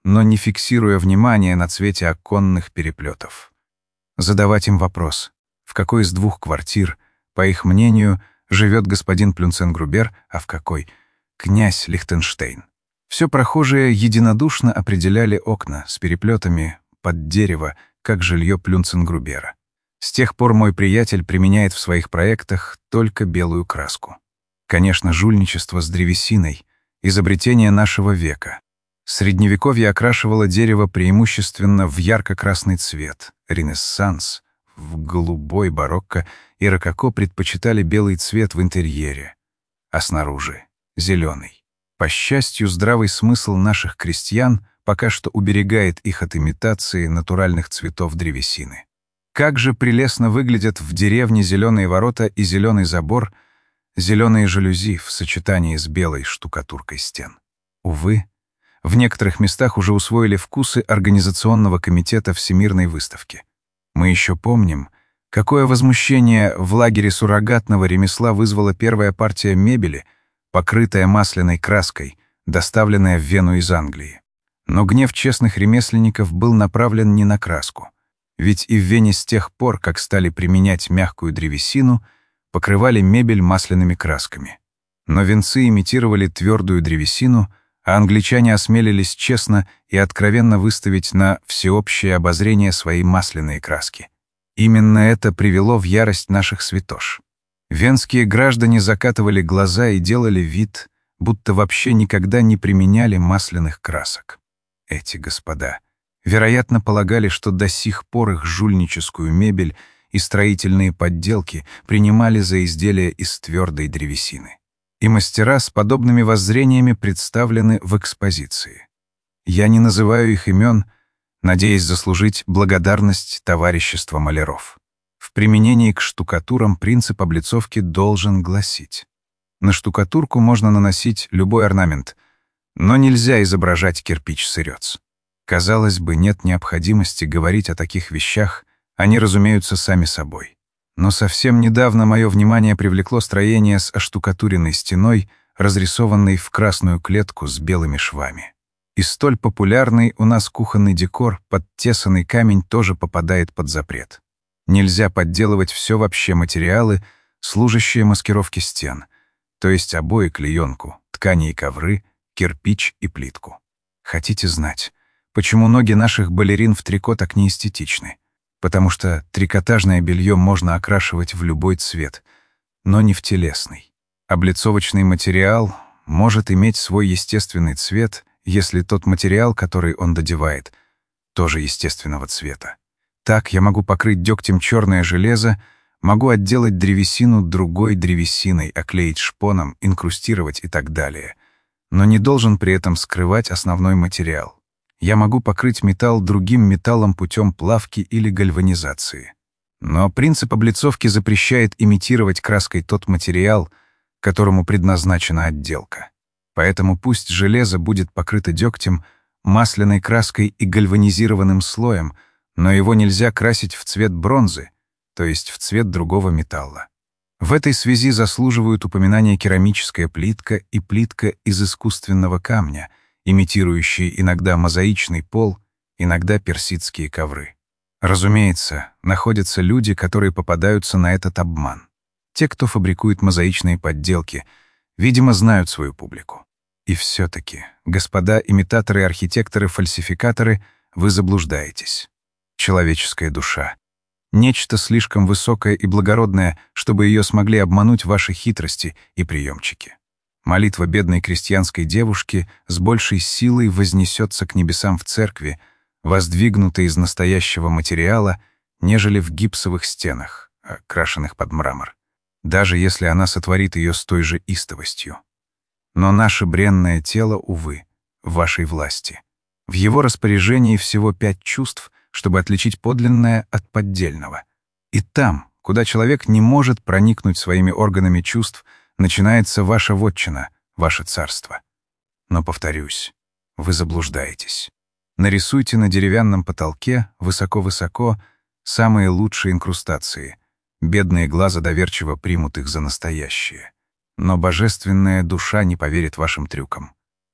но не фиксируя внимание на цвете оконных переплетов. Задавать им вопрос, в какой из двух квартир, по их мнению, живет господин Плюнценгрубер, а в какой — князь Лихтенштейн. Все прохожие единодушно определяли окна с переплетами под дерево как жилье Плюнценгрубера. С тех пор мой приятель применяет в своих проектах только белую краску. Конечно, жульничество с древесиной — изобретение нашего века. Средневековье окрашивало дерево преимущественно в ярко-красный цвет, Ренессанс — в голубой, барокко и рококо предпочитали белый цвет в интерьере, а снаружи — зеленый. По счастью, здравый смысл наших крестьян пока что уберегает их от имитации натуральных цветов древесины. Как же прелестно выглядят в деревне зеленые ворота и зеленый забор, зеленые жалюзи в сочетании с белой штукатуркой стен. Увы, в некоторых местах уже усвоили вкусы Организационного комитета Всемирной выставки. Мы еще помним, какое возмущение в лагере суррогатного ремесла вызвала первая партия мебели, покрытая масляной краской, доставленная в Вену из Англии. Но гнев честных ремесленников был направлен не на краску. Ведь и в Вене с тех пор, как стали применять мягкую древесину, покрывали мебель масляными красками. Но венцы имитировали твердую древесину, а англичане осмелились честно и откровенно выставить на всеобщее обозрение свои масляные краски. Именно это привело в ярость наших святош. Венские граждане закатывали глаза и делали вид, будто вообще никогда не применяли масляных красок. Эти господа, вероятно, полагали, что до сих пор их жульническую мебель и строительные подделки принимали за изделия из твердой древесины. И мастера с подобными воззрениями представлены в экспозиции. Я не называю их имен, надеясь заслужить благодарность товарищества маляров. В применении к штукатурам принцип облицовки должен гласить: на штукатурку можно наносить любой орнамент, но нельзя изображать кирпич-сырец. Казалось бы, нет необходимости говорить о таких вещах, они разумеются сами собой. Но совсем недавно мое внимание привлекло строение с оштукатуренной стеной, разрисованной в красную клетку с белыми швами. И столь популярный у нас кухонный декор, подтесанный камень, тоже попадает под запрет. Нельзя подделывать все вообще материалы, служащие маскировке стен, то есть обои, клеенку, ткани и ковры, кирпич и плитку. Хотите знать, почему ноги наших балерин в трико так неэстетичны? Потому что трикотажное белье можно окрашивать в любой цвет, но не в телесный. Облицовочный материал может иметь свой естественный цвет, если тот материал, который он додевает, тоже естественного цвета. Так я могу покрыть дегтем черное железо, могу отделать древесину другой древесиной, оклеить шпоном, инкрустировать и так далее, но не должен при этом скрывать основной материал. Я могу покрыть металл другим металлом путем плавки или гальванизации. Но принцип облицовки запрещает имитировать краской тот материал, которому предназначена отделка. Поэтому пусть железо будет покрыто дегтем, масляной краской и гальванизированным слоем, но его нельзя красить в цвет бронзы, то есть в цвет другого металла. В этой связи заслуживают упоминания керамическая плитка и плитка из искусственного камня, имитирующие иногда мозаичный пол, иногда персидские ковры. Разумеется, находятся люди, которые попадаются на этот обман. Те, кто фабрикует мозаичные подделки, видимо, знают свою публику. И все-таки, господа имитаторы и архитекторы-фальсификаторы, вы заблуждаетесь. Человеческая душа — нечто слишком высокое и благородное, чтобы ее смогли обмануть ваши хитрости и приемчики. Молитва бедной крестьянской девушки с большей силой вознесется к небесам в церкви, воздвигнутой из настоящего материала, нежели в гипсовых стенах, окрашенных под мрамор, даже если она сотворит ее с той же истовостью. Но наше бренное тело, увы, в вашей власти. В его распоряжении всего пять чувств, чтобы отличить подлинное от поддельного. И там, куда человек не может проникнуть своими органами чувств, начинается ваша вотчина, ваше царство. Но, повторюсь, вы заблуждаетесь. Нарисуйте на деревянном потолке, высоко-высоко, самые лучшие инкрустации. Бедные глаза доверчиво примут их за настоящие. Но божественная душа не поверит вашим трюкам.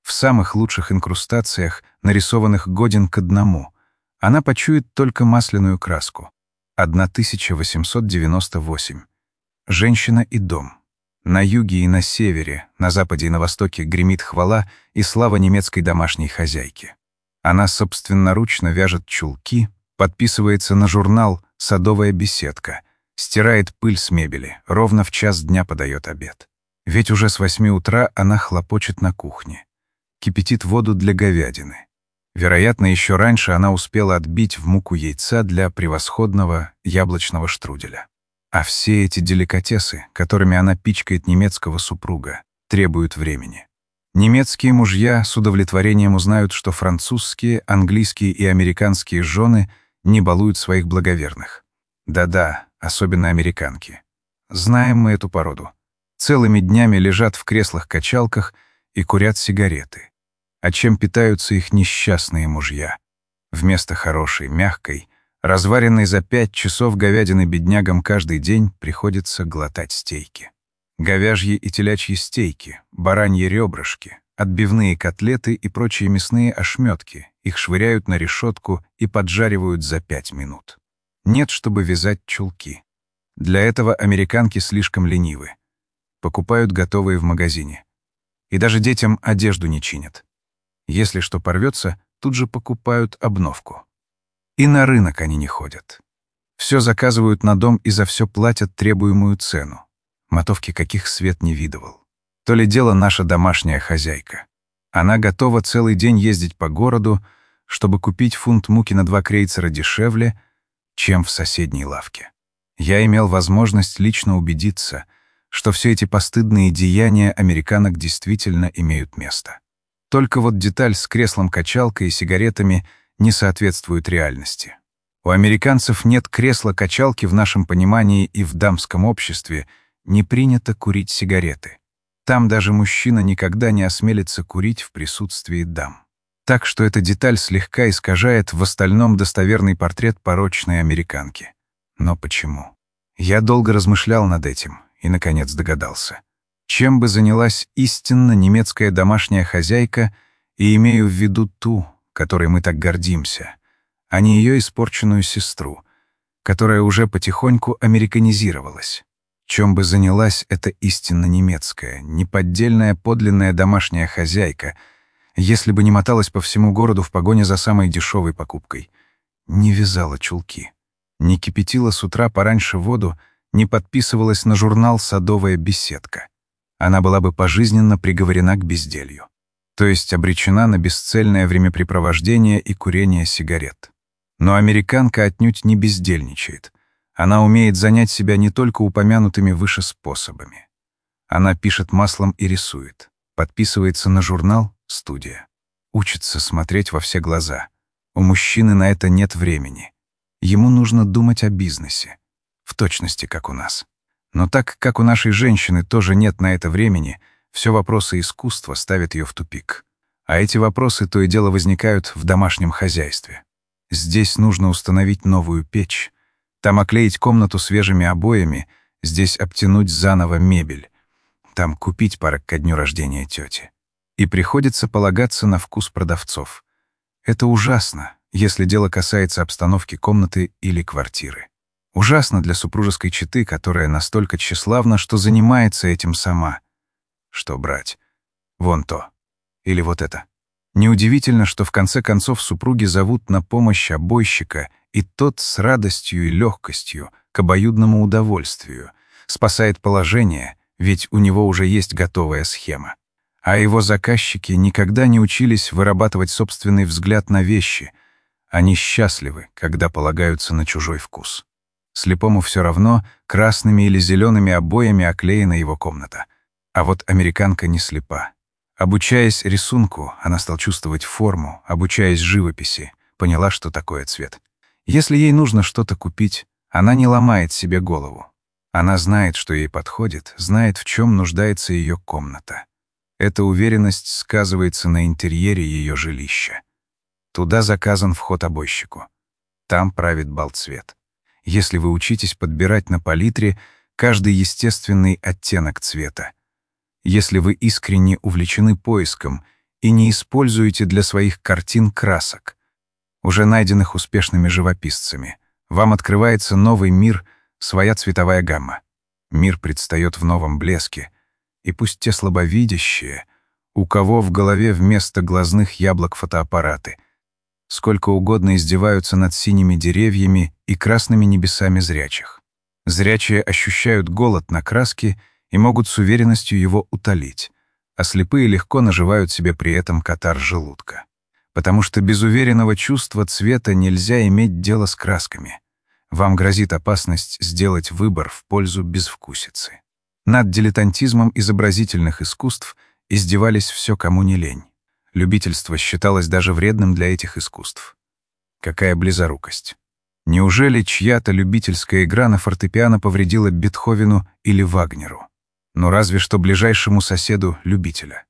В самых лучших инкрустациях, нарисованных годен к одному, она почует только масляную краску. тысяча восемьсот девяносто восемь. Женщина и дом. На юге и на севере, на западе и на востоке гремит хвала и слава немецкой домашней хозяйки. Она собственноручно вяжет чулки, подписывается на журнал «Садовая беседка», стирает пыль с мебели, ровно в час дня подает обед. Ведь уже с восьми утра она хлопочет на кухне. Кипятит воду для говядины. Вероятно, еще раньше она успела отбить в муку яйца для превосходного яблочного штруделя. А все эти деликатесы, которыми она пичкает немецкого супруга, требуют времени. Немецкие мужья с удовлетворением узнают, что французские, английские и американские жены не балуют своих благоверных. Да-да, особенно американки. Знаем мы эту породу. Целыми днями лежат в креслах-качалках и курят сигареты. А чем питаются их несчастные мужья? Вместо хорошей, мягкой, разваренной за пять часов говядины беднягам каждый день приходится глотать стейки. Говяжьи и телячьи стейки, бараньи ребрышки, отбивные котлеты и прочие мясные ошметки. Их швыряют на решетку и поджаривают за пять минут. Нет, чтобы вязать чулки. Для этого американки слишком ленивы. Покупают готовые в магазине. И даже детям одежду не чинят. Если что порвется, тут же покупают обновку. И на рынок они не ходят. Все заказывают на дом и за все платят требуемую цену. Мотовки каких свет не видывал. То ли дело наша домашняя хозяйка. Она готова целый день ездить по городу, чтобы купить фунт муки на два крейцера дешевле, чем в соседней лавке. Я имел возможность лично убедиться, что все эти постыдные деяния американок действительно имеют место. Только вот деталь с креслом-качалкой и сигаретами не соответствует реальности. У американцев нет кресла-качалки в нашем понимании, и в дамском обществе не принято курить сигареты. Там даже мужчина никогда не осмелится курить в присутствии дам. Так что эта деталь слегка искажает в остальном достоверный портрет порочной американки. Но почему? Я долго размышлял над этим и, наконец, догадался. Чем бы занялась истинно немецкая домашняя хозяйка, и имею в виду ту, которой мы так гордимся, а не ее испорченную сестру, которая уже потихоньку американизировалась. Чем бы занялась эта истинно немецкая, неподдельная подлинная домашняя хозяйка, если бы не моталась по всему городу в погоне за самой дешевой покупкой, не вязала чулки, не кипятила с утра пораньше воду, не подписывалась на журнал «Садовая беседка». Она была бы пожизненно приговорена к безделью, то есть обречена на бесцельное времяпрепровождение и курение сигарет. Но американка отнюдь не бездельничает. Она умеет занять себя не только упомянутыми выше способами. Она пишет маслом и рисует, подписывается на журнал «Студия». Учится смотреть во все глаза. У мужчины на это нет времени. Ему нужно думать о бизнесе, в точности как у нас. Но так как у нашей женщины тоже нет на это времени, все вопросы искусства ставят ее в тупик. А эти вопросы то и дело возникают в домашнем хозяйстве. Здесь нужно установить новую печь, там оклеить комнату свежими обоями, здесь обтянуть заново мебель, там купить подарок ко дню рождения тети. И приходится полагаться на вкус продавцов. Это ужасно, если дело касается обстановки комнаты или квартиры. Ужасно для супружеской четы, которая настолько тщеславна, что занимается этим сама. Что брать? Вон то. Или вот это. Неудивительно, что в конце концов супруги зовут на помощь обойщика, и тот с радостью и легкостью, к обоюдному удовольствию, спасает положение, ведь у него уже есть готовая схема. А его заказчики никогда не учились вырабатывать собственный взгляд на вещи. Они счастливы, когда полагаются на чужой вкус. Слепому все равно, красными или зелеными обоями оклеена его комната. А вот американка не слепа. Обучаясь рисунку, она стала чувствовать форму, обучаясь живописи, поняла, что такое цвет. Если ей нужно что-то купить, она не ломает себе голову. Она знает, что ей подходит, знает, в чем нуждается ее комната. Эта уверенность сказывается на интерьере ее жилища. Туда заказан вход обойщику. Там правит бал цвет. Если вы учитесь подбирать на палитре каждый естественный оттенок цвета, если вы искренне увлечены поиском и не используете для своих картин красок, уже найденных успешными живописцами. Вам открывается новый мир, своя цветовая гамма. Мир предстает в новом блеске, и пусть те слабовидящие, у кого в голове вместо глазных яблок фотоаппараты, сколько угодно издеваются над синими деревьями и красными небесами зрячих. Зрячие ощущают голод на краске и могут с уверенностью его утолить, а слепые легко наживают себе при этом катар желудка. Потому что без уверенного чувства цвета нельзя иметь дело с красками. Вам грозит опасность сделать выбор в пользу безвкусицы. Над дилетантизмом изобразительных искусств издевались все, кому не лень. Любительство считалось даже вредным для этих искусств. Какая близорукость! Неужели чья-то любительская игра на фортепиано повредила Бетховену или Вагнеру? Ну разве что ближайшему соседу любителя.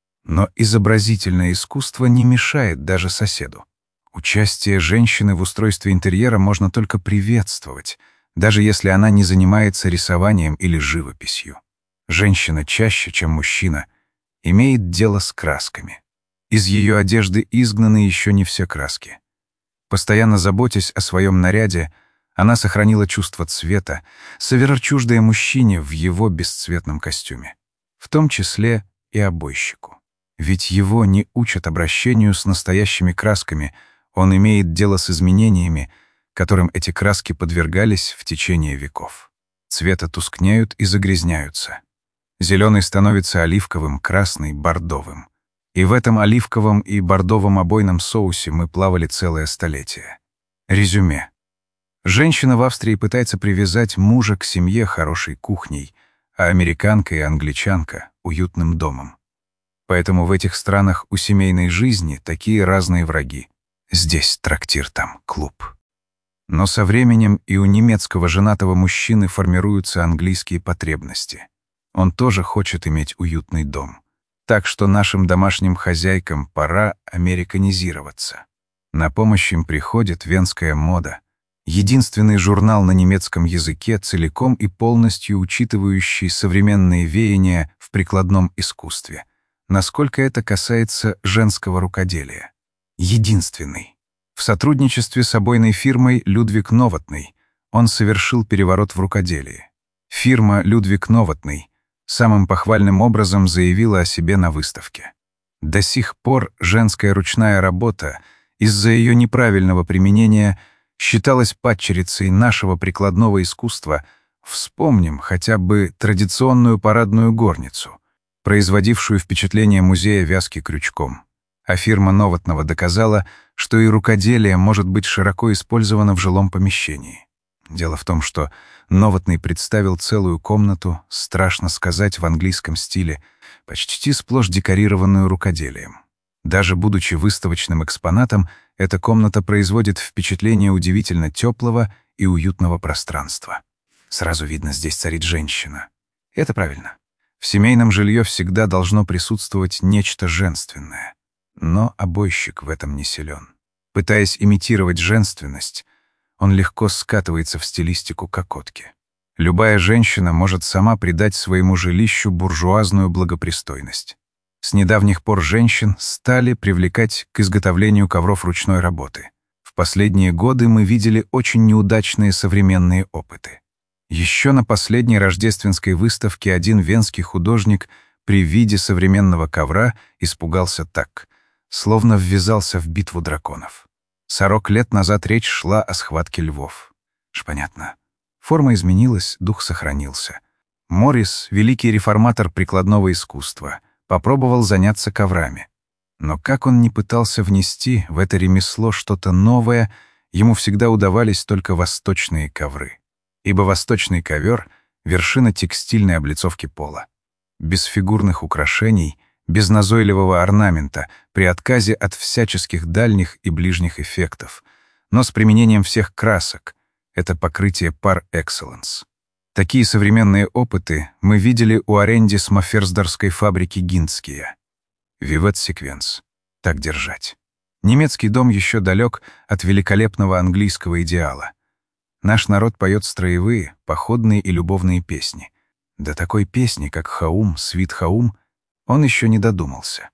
Но изобразительное искусство не мешает даже соседу. Участие женщины в устройстве интерьера можно только приветствовать, даже если она не занимается рисованием или живописью. Женщина чаще, чем мужчина, имеет дело с красками. Из ее одежды изгнаны еще не все краски. Постоянно заботясь о своем наряде, она сохранила чувство цвета, соверчуждое мужчине в его бесцветном костюме, в том числе и обойщику. Ведь его не учат обращению с настоящими красками, он имеет дело с изменениями, которым эти краски подвергались в течение веков. Цвета тускнеют и загрязняются. Зеленый становится оливковым, красный — бордовым. И в этом оливковом и бордовом обойном соусе мы плавали целое столетие. Резюме. Женщина в Австрии пытается привязать мужа к семье хорошей кухней, а американка и англичанка — уютным домом. Поэтому в этих странах у семейной жизни такие разные враги. Здесь трактир, там клуб. Но со временем и у немецкого женатого мужчины формируются английские потребности. Он тоже хочет иметь уютный дом. Так что нашим домашним хозяйкам пора американизироваться. На помощь им приходит «Венская мода», единственный журнал на немецком языке, целиком и полностью учитывающий современные веяния в прикладном искусстве, насколько это касается женского рукоделия. Единственный. В сотрудничестве с обойной фирмой «Людвиг Новотный» он совершил переворот в рукоделии. Фирма «Людвиг Новотный» самым похвальным образом заявила о себе на выставке. До сих пор женская ручная работа из-за ее неправильного применения считалась падчерицей нашего прикладного искусства. Вспомним хотя бы традиционную парадную горницу, производившую впечатление музея вязки крючком. А фирма Новотного доказала, что и рукоделие может быть широко использовано в жилом помещении. Дело в том, что Новотный представил целую комнату, страшно сказать, в английском стиле, почти сплошь декорированную рукоделием. Даже будучи выставочным экспонатом, эта комната производит впечатление удивительно теплого и уютного пространства. Сразу видно, здесь царит женщина. Это правильно. В семейном жилье всегда должно присутствовать нечто женственное. Но обойщик в этом не силен. Пытаясь имитировать женственность, он легко скатывается в стилистику кокотки. Любая женщина может сама придать своему жилищу буржуазную благопристойность. С недавних пор женщин стали привлекать к изготовлению ковров ручной работы. В последние годы мы видели очень неудачные современные опыты. Еще на последней рождественской выставке один венский художник при виде современного ковра испугался так, словно ввязался в битву драконов. Сорок лет назад речь шла о схватке львов. Ж понятно. Форма изменилась, дух сохранился. Моррис, великий реформатор прикладного искусства, попробовал заняться коврами. Но как он ни пытался внести в это ремесло что-то новое, ему всегда удавались только восточные ковры. Ибо восточный ковер — вершина текстильной облицовки пола. Без фигурных украшений, без назойливого орнамента, при отказе от всяческих дальних и ближних эффектов, но с применением всех красок — это покрытие par excellence. Такие современные опыты мы видели у аренди с Маферсдорской фабрики Гинцкия. Вивет секвенс. Так держать. Немецкий дом еще далек от великолепного английского идеала. Наш народ поет строевые, походные и любовные песни. До такой песни, как «Хаум, свит Хаум», он еще не додумался.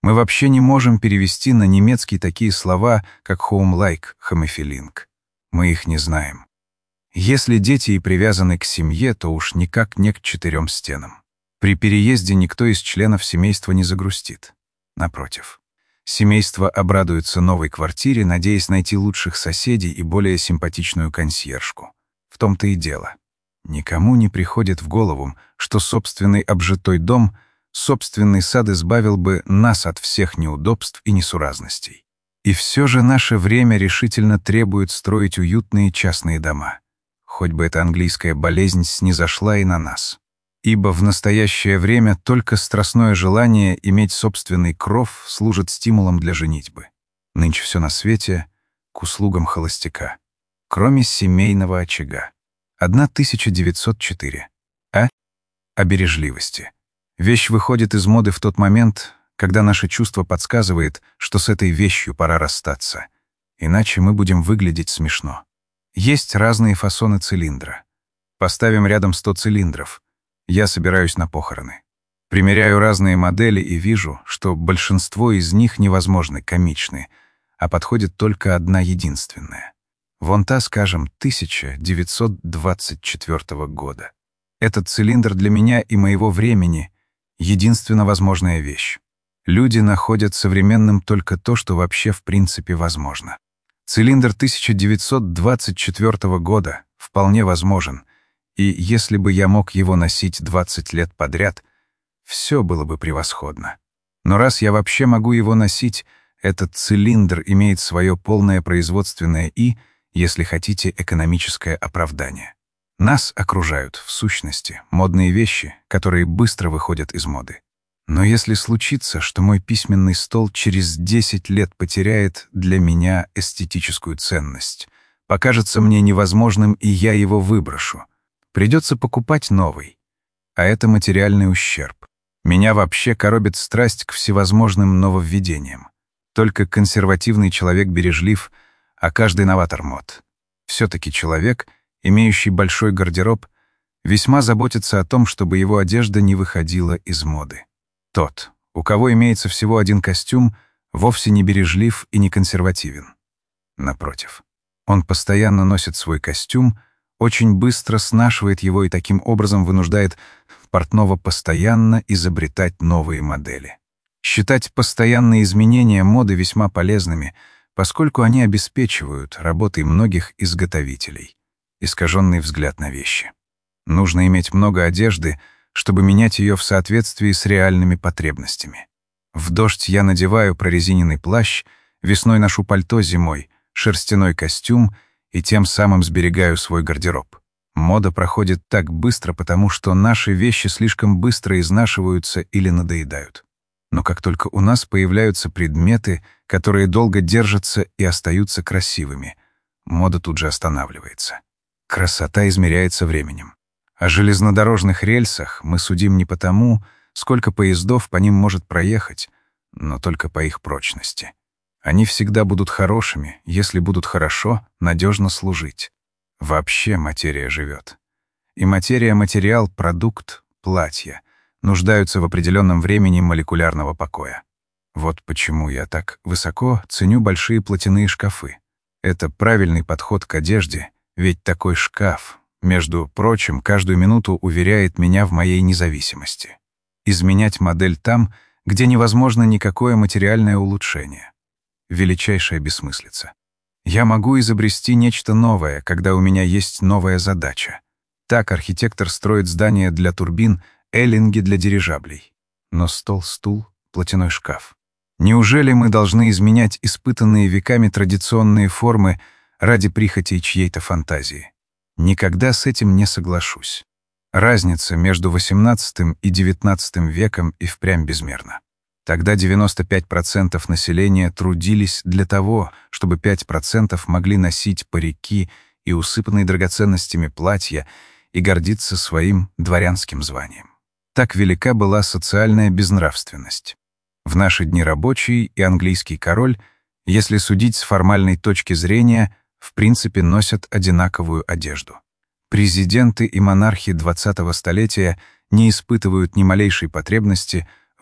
Мы вообще не можем перевести на немецкий такие слова, как «home-like», «хамефилинг». Мы их не знаем. Если дети и привязаны к семье, то уж никак не к четырем стенам. При переезде никто из членов семейства не загрустит. Напротив. Семейство обрадуется новой квартире, надеясь найти лучших соседей и более симпатичную консьержку. В том-то и дело. Никому не приходит в голову, что собственный обжитой дом, собственный сад избавил бы нас от всех неудобств и несуразностей. И все же наше время решительно требует строить уютные частные дома. Хоть бы эта английская болезнь снизошла и на нас. Ибо в настоящее время только страстное желание иметь собственный кров служит стимулом для женитьбы. Нынче все на свете к услугам холостяка, кроме семейного очага. тысяча девятьсот четыре. А? О бережливости. Вещь выходит из моды в тот момент, когда наше чувство подсказывает, что с этой вещью пора расстаться, иначе мы будем выглядеть смешно. Есть разные фасоны цилиндра. Поставим рядом сто цилиндров. Я собираюсь на похороны. Примеряю разные модели и вижу, что большинство из них невозможны, комичны, а подходит только одна единственная. Вон та, скажем, тысяча девятьсот двадцать четвёртого года. Этот цилиндр для меня и моего времени — единственно возможная вещь. Люди находят современным только то, что вообще в принципе возможно. Цилиндр тысяча девятьсот двадцать четвёртого года вполне возможен, и если бы я мог его носить двадцать лет подряд, все было бы превосходно. Но раз я вообще могу его носить, этот цилиндр имеет свое полное производственное и, если хотите, экономическое оправдание. Нас окружают, в сущности, модные вещи, которые быстро выходят из моды. Но если случится, что мой письменный стол через десять лет потеряет для меня эстетическую ценность, покажется мне невозможным, и я его выброшу, придется покупать новый. А это материальный ущерб. Меня вообще коробит страсть к всевозможным нововведениям. Только консервативный человек бережлив, а каждый новатор мод. Все-таки человек, имеющий большой гардероб, весьма заботится о том, чтобы его одежда не выходила из моды. Тот, у кого имеется всего один костюм, вовсе не бережлив и не консервативен. Напротив, он постоянно носит свой костюм, очень быстро снашивает его и таким образом вынуждает портного постоянно изобретать новые модели. Считать постоянные изменения моды весьма полезными, поскольку они обеспечивают работой многих изготовителей. Искаженный взгляд на вещи. Нужно иметь много одежды, чтобы менять ее в соответствии с реальными потребностями. В дождь я надеваю прорезиненный плащ, весной ношу пальто, зимой шерстяной костюм и тем самым сберегаю свой гардероб. Мода проходит так быстро, потому что наши вещи слишком быстро изнашиваются или надоедают. Но как только у нас появляются предметы, которые долго держатся и остаются красивыми, мода тут же останавливается. Красота измеряется временем. О железнодорожных рельсах мы судим не потому, сколько поездов по ним может проехать, но только по их прочности. Они всегда будут хорошими, если будут хорошо, надежно служить. Вообще материя живет. И материя — материал, продукт, платье, нуждаются в определенном времени молекулярного покоя. Вот почему я так высоко ценю большие платяные шкафы. Это правильный подход к одежде, ведь такой шкаф, между прочим, каждую минуту уверяет меня в моей независимости. Изменять модель там, где невозможно никакое материальное улучшение. Величайшая бессмыслица. Я могу изобрести нечто новое, когда у меня есть новая задача. Так архитектор строит здания для турбин, эллинги для дирижаблей. Но стол, стул, платяной шкаф. Неужели мы должны изменять испытанные веками традиционные формы ради прихотей чьей-то фантазии? Никогда с этим не соглашусь. Разница между восемнадцатым и девятнадцатым веком и впрямь безмерна. Тогда девяносто пять процентов населения трудились для того, чтобы пять процентов могли носить парики и усыпанные драгоценностями платья и гордиться своим дворянским званием. Так велика была социальная безнравственность. В наши дни рабочий и английский король, если судить с формальной точки зрения, в принципе носят одинаковую одежду. Президенты и монархи двадцатого столетия не испытывают ни малейшей потребности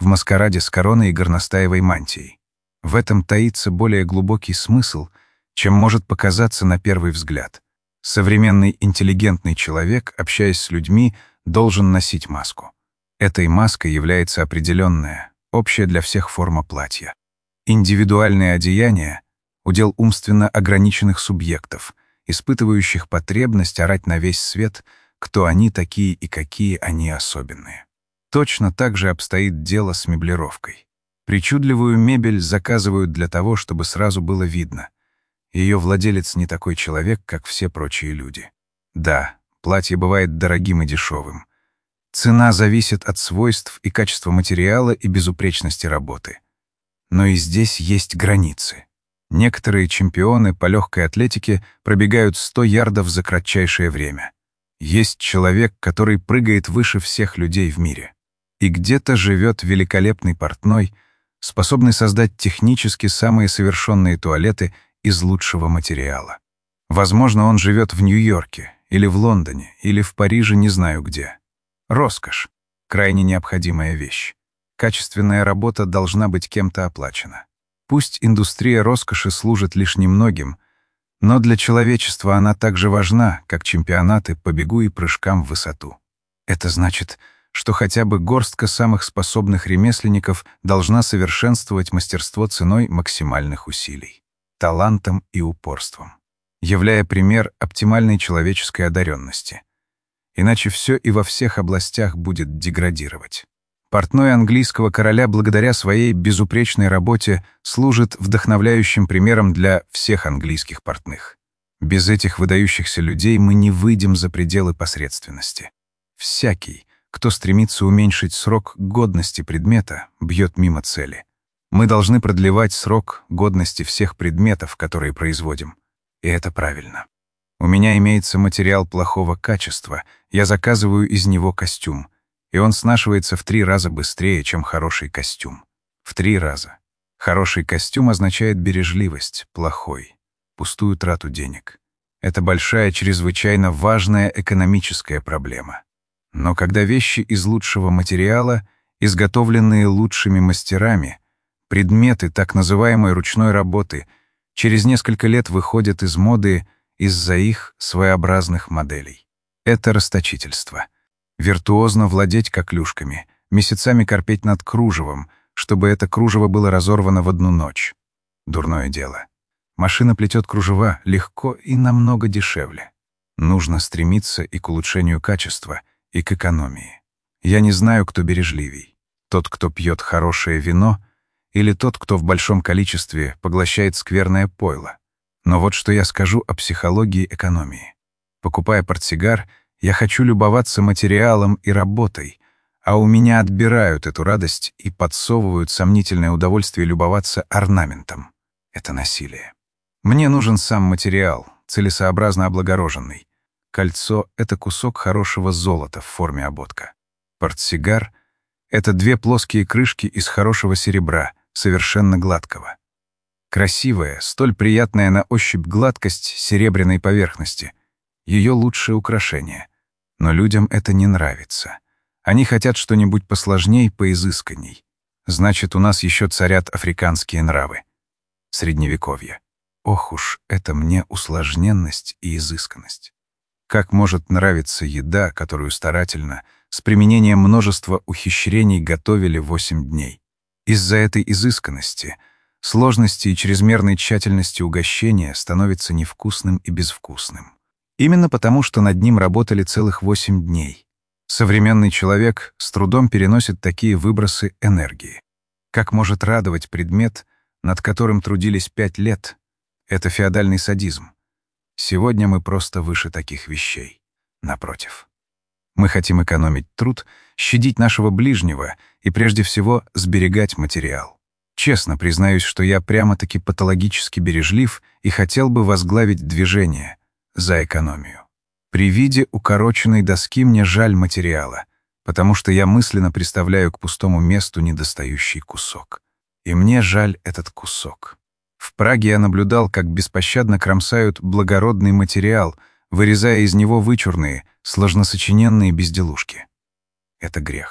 в маскараде с короной и горностаевой мантией. В этом таится более глубокий смысл, чем может показаться на первый взгляд. Современный интеллигентный человек, общаясь с людьми, должен носить маску. Этой маской является определенная, общая для всех форма платья. Индивидуальное одеяние — удел умственно ограниченных субъектов, испытывающих потребность орать на весь свет, кто они такие и какие они особенные. Точно так же обстоит дело с меблировкой. Причудливую мебель заказывают для того, чтобы сразу было видно. Ее владелец не такой человек, как все прочие люди. Да, платье бывает дорогим и дешевым. Цена зависит от свойств и качества материала и безупречности работы. Но и здесь есть границы. Некоторые чемпионы по легкой атлетике пробегают сто ярдов за кратчайшее время. Есть человек, который прыгает выше всех людей в мире. И где-то живет великолепный портной, способный создать технически самые совершенные туалеты из лучшего материала. Возможно, он живет в Нью-Йорке, или в Лондоне, или в Париже, не знаю где. Роскошь — крайне необходимая вещь. Качественная работа должна быть кем-то оплачена. Пусть индустрия роскоши служит лишь немногим, но для человечества она так же важна, как чемпионаты по бегу и прыжкам в высоту. Это значит, что хотя бы горстка самых способных ремесленников должна совершенствовать мастерство ценой максимальных усилий, талантом и упорством, являя пример оптимальной человеческой одаренности. Иначе все и во всех областях будет деградировать. Портной английского короля благодаря своей безупречной работе служит вдохновляющим примером для всех английских портных. Без этих выдающихся людей мы не выйдем за пределы посредственности. Всякий, кто стремится уменьшить срок годности предмета, бьет мимо цели. Мы должны продлевать срок годности всех предметов, которые производим. И это правильно. У меня имеется материал плохого качества, я заказываю из него костюм, и он снашивается в три раза быстрее, чем хороший костюм. В три раза. Хороший костюм означает бережливость, плохой — пустую трату денег. Это большая, чрезвычайно важная экономическая проблема. Но когда вещи из лучшего материала, изготовленные лучшими мастерами, предметы так называемой ручной работы, через несколько лет выходят из моды из-за их своеобразных моделей. Это расточительство. Виртуозно владеть коклюшками, месяцами корпеть над кружевом, чтобы это кружево было разорвано в одну ночь. Дурное дело. Машина плетет кружева легко и намного дешевле. Нужно стремиться и к улучшению качества, и к экономии. Я не знаю, кто бережливей. Тот, кто пьет хорошее вино, или тот, кто в большом количестве поглощает скверное пойло. Но вот что я скажу о психологии экономии. Покупая портсигар, я хочу любоваться материалом и работой, а у меня отбирают эту радость и подсовывают сомнительное удовольствие любоваться орнаментом. Это насилие. Мне нужен сам материал, целесообразно облагороженный. Кольцо — это кусок хорошего золота в форме ободка. Портсигар — это две плоские крышки из хорошего серебра, совершенно гладкого. Красивая, столь приятная на ощупь гладкость серебряной поверхности — ее лучшее украшение. Но людям это не нравится. Они хотят что-нибудь посложней, поизысканней. Значит, у нас еще царят африканские нравы. Средневековье. Ох уж это мне усложненность и изысканность. Как может нравиться еда, которую старательно, с применением множества ухищрений готовили восемь дней? Из-за этой изысканности, сложности и чрезмерной тщательности угощения становится невкусным и безвкусным. Именно потому, что над ним работали целых восемь дней. Современный человек с трудом переносит такие выбросы энергии. Как может радовать предмет, над которым трудились пять лет? Это феодальный садизм. Сегодня мы просто выше таких вещей. Напротив. Мы хотим экономить труд, щадить нашего ближнего и, прежде всего, сберегать материал. Честно признаюсь, что я прямо-таки патологически бережлив и хотел бы возглавить движение за экономию. При виде укороченной доски мне жаль материала, потому что я мысленно представляю к пустому месту недостающий кусок. И мне жаль этот кусок. В Праге я наблюдал, как беспощадно кромсают благородный материал, вырезая из него вычурные, сложносочиненные безделушки. Это грех.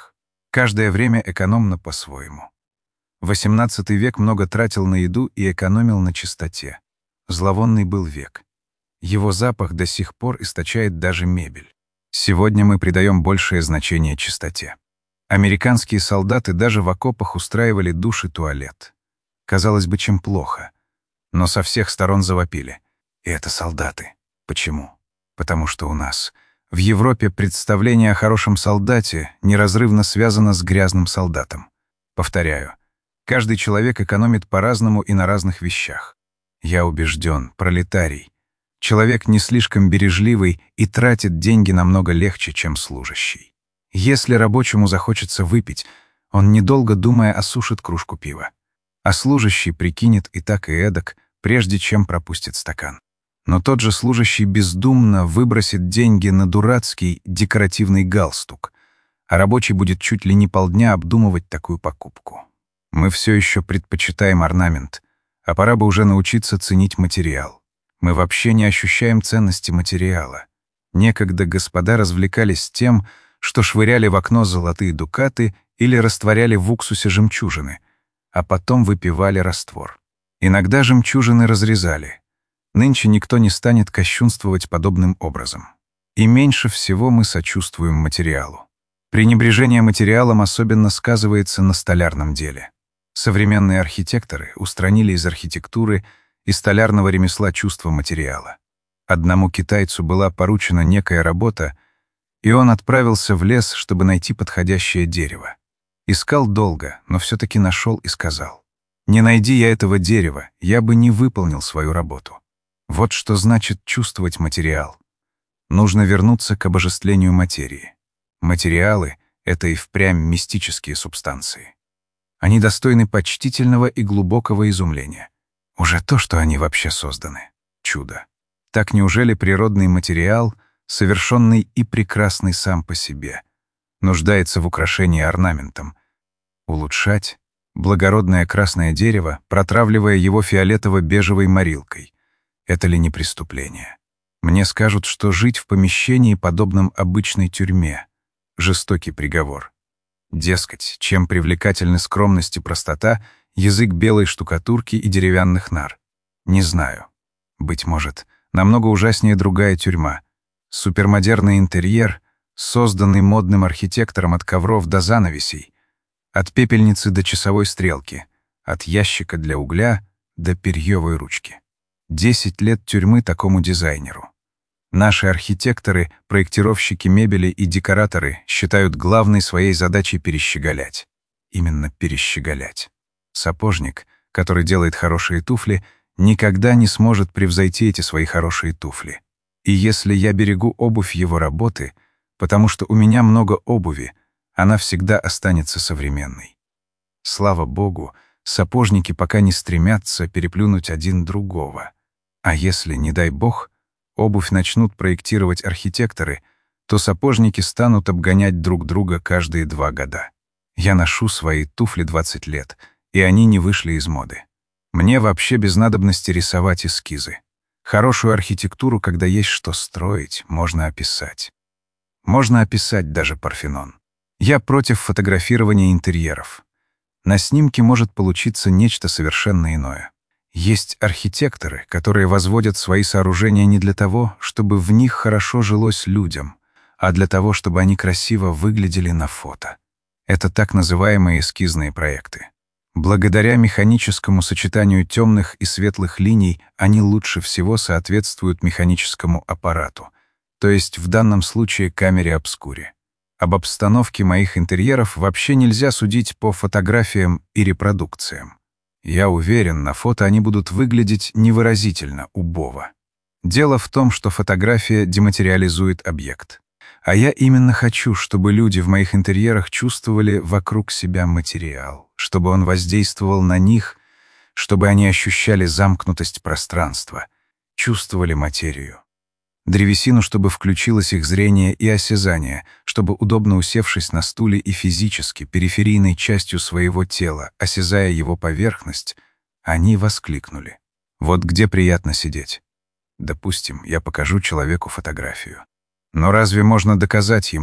Каждое время экономно по-своему. восемнадцатый век много тратил на еду и экономил на чистоте. Зловонный был век. Его запах до сих пор источает даже мебель. Сегодня мы придаем большее значение чистоте. Американские солдаты даже в окопах устраивали душ и туалет. Казалось бы, чем плохо. Но со всех сторон завопили. И это солдаты. Почему? Потому что у нас в Европе представление о хорошем солдате неразрывно связано с грязным солдатом. Повторяю, каждый человек экономит по-разному и на разных вещах. Я убежден, пролетарий. Человек не слишком бережливый и тратит деньги намного легче, чем служащий. Если рабочему захочется выпить, он, недолго думая, осушит кружку пива. А служащий прикинет и так и эдак, прежде чем пропустит стакан. Но тот же служащий бездумно выбросит деньги на дурацкий декоративный галстук, а рабочий будет чуть ли не полдня обдумывать такую покупку. Мы все еще предпочитаем орнамент, а пора бы уже научиться ценить материал. Мы вообще не ощущаем ценности материала. Некогда господа развлекались тем, что швыряли в окно золотые дукаты или растворяли в уксусе жемчужины, а потом выпивали раствор. Иногда жемчужины разрезали. Нынче никто не станет кощунствовать подобным образом. И меньше всего мы сочувствуем материалу. Пренебрежение материалом особенно сказывается на столярном деле. Современные архитекторы устранили из архитектуры и столярного ремесла чувство материала. Одному китайцу была поручена некая работа, и он отправился в лес, чтобы найти подходящее дерево. Искал долго, но все-таки нашел и сказал: «Не найди я этого дерева, я бы не выполнил свою работу». Вот что значит чувствовать материал. Нужно вернуться к обожествлению материи. Материалы — это и впрямь мистические субстанции. Они достойны почтительного и глубокого изумления. Уже то, что они вообще созданы — чудо. Так неужели природный материал, совершенный и прекрасный сам по себе, нуждается в украшении орнаментом? Улучшать благородное красное дерево, протравливая его фиолетово-бежевой морилкой — это ли не преступление? Мне скажут, что жить в помещении, подобном обычной тюрьме — жестокий приговор. Дескать, чем привлекательны скромность и простота, язык белой штукатурки и деревянных нар. Не знаю. Быть может, намного ужаснее другая тюрьма. Супермодерный интерьер, созданный модным архитектором от ковров до занавесей, от пепельницы до часовой стрелки, от ящика для угля до перьевой ручки. Десять лет тюрьмы такому дизайнеру. Наши архитекторы, проектировщики мебели и декораторы считают главной своей задачей перещеголять. Именно перещеголять. Сапожник, который делает хорошие туфли, никогда не сможет превзойти эти свои хорошие туфли. И если я берегу обувь его работы, потому что у меня много обуви, она всегда останется современной. Слава Богу, сапожники пока не стремятся переплюнуть один другого. А если, не дай бог, обувь начнут проектировать архитекторы, то сапожники станут обгонять друг друга каждые два года. Я ношу свои туфли двадцать лет, и они не вышли из моды. Мне вообще без надобности рисовать эскизы. Хорошую архитектуру, когда есть что строить, можно описать. Можно описать даже Парфенон. Я против фотографирования интерьеров. На снимке может получиться нечто совершенно иное. Есть архитекторы, которые возводят свои сооружения не для того, чтобы в них хорошо жилось людям, а для того, чтобы они красиво выглядели на фото. Это так называемые эскизные проекты. Благодаря механическому сочетанию темных и светлых линий они лучше всего соответствуют механическому аппарату, то есть в данном случае камере обскури. Об обстановке моих интерьеров вообще нельзя судить по фотографиям и репродукциям. Я уверен, на фото они будут выглядеть невыразительно, убого. Дело в том, что фотография дематериализует объект. А я именно хочу, чтобы люди в моих интерьерах чувствовали вокруг себя материал, чтобы он воздействовал на них, чтобы они ощущали замкнутость пространства, чувствовали материю. Древесину, чтобы включилось их зрение и осязание, чтобы, удобно усевшись на стуле и физически, периферийной частью своего тела, осязая его поверхность, они воскликнули: «Вот где приятно сидеть». Допустим, я покажу человеку фотографию. Но разве можно доказать ему,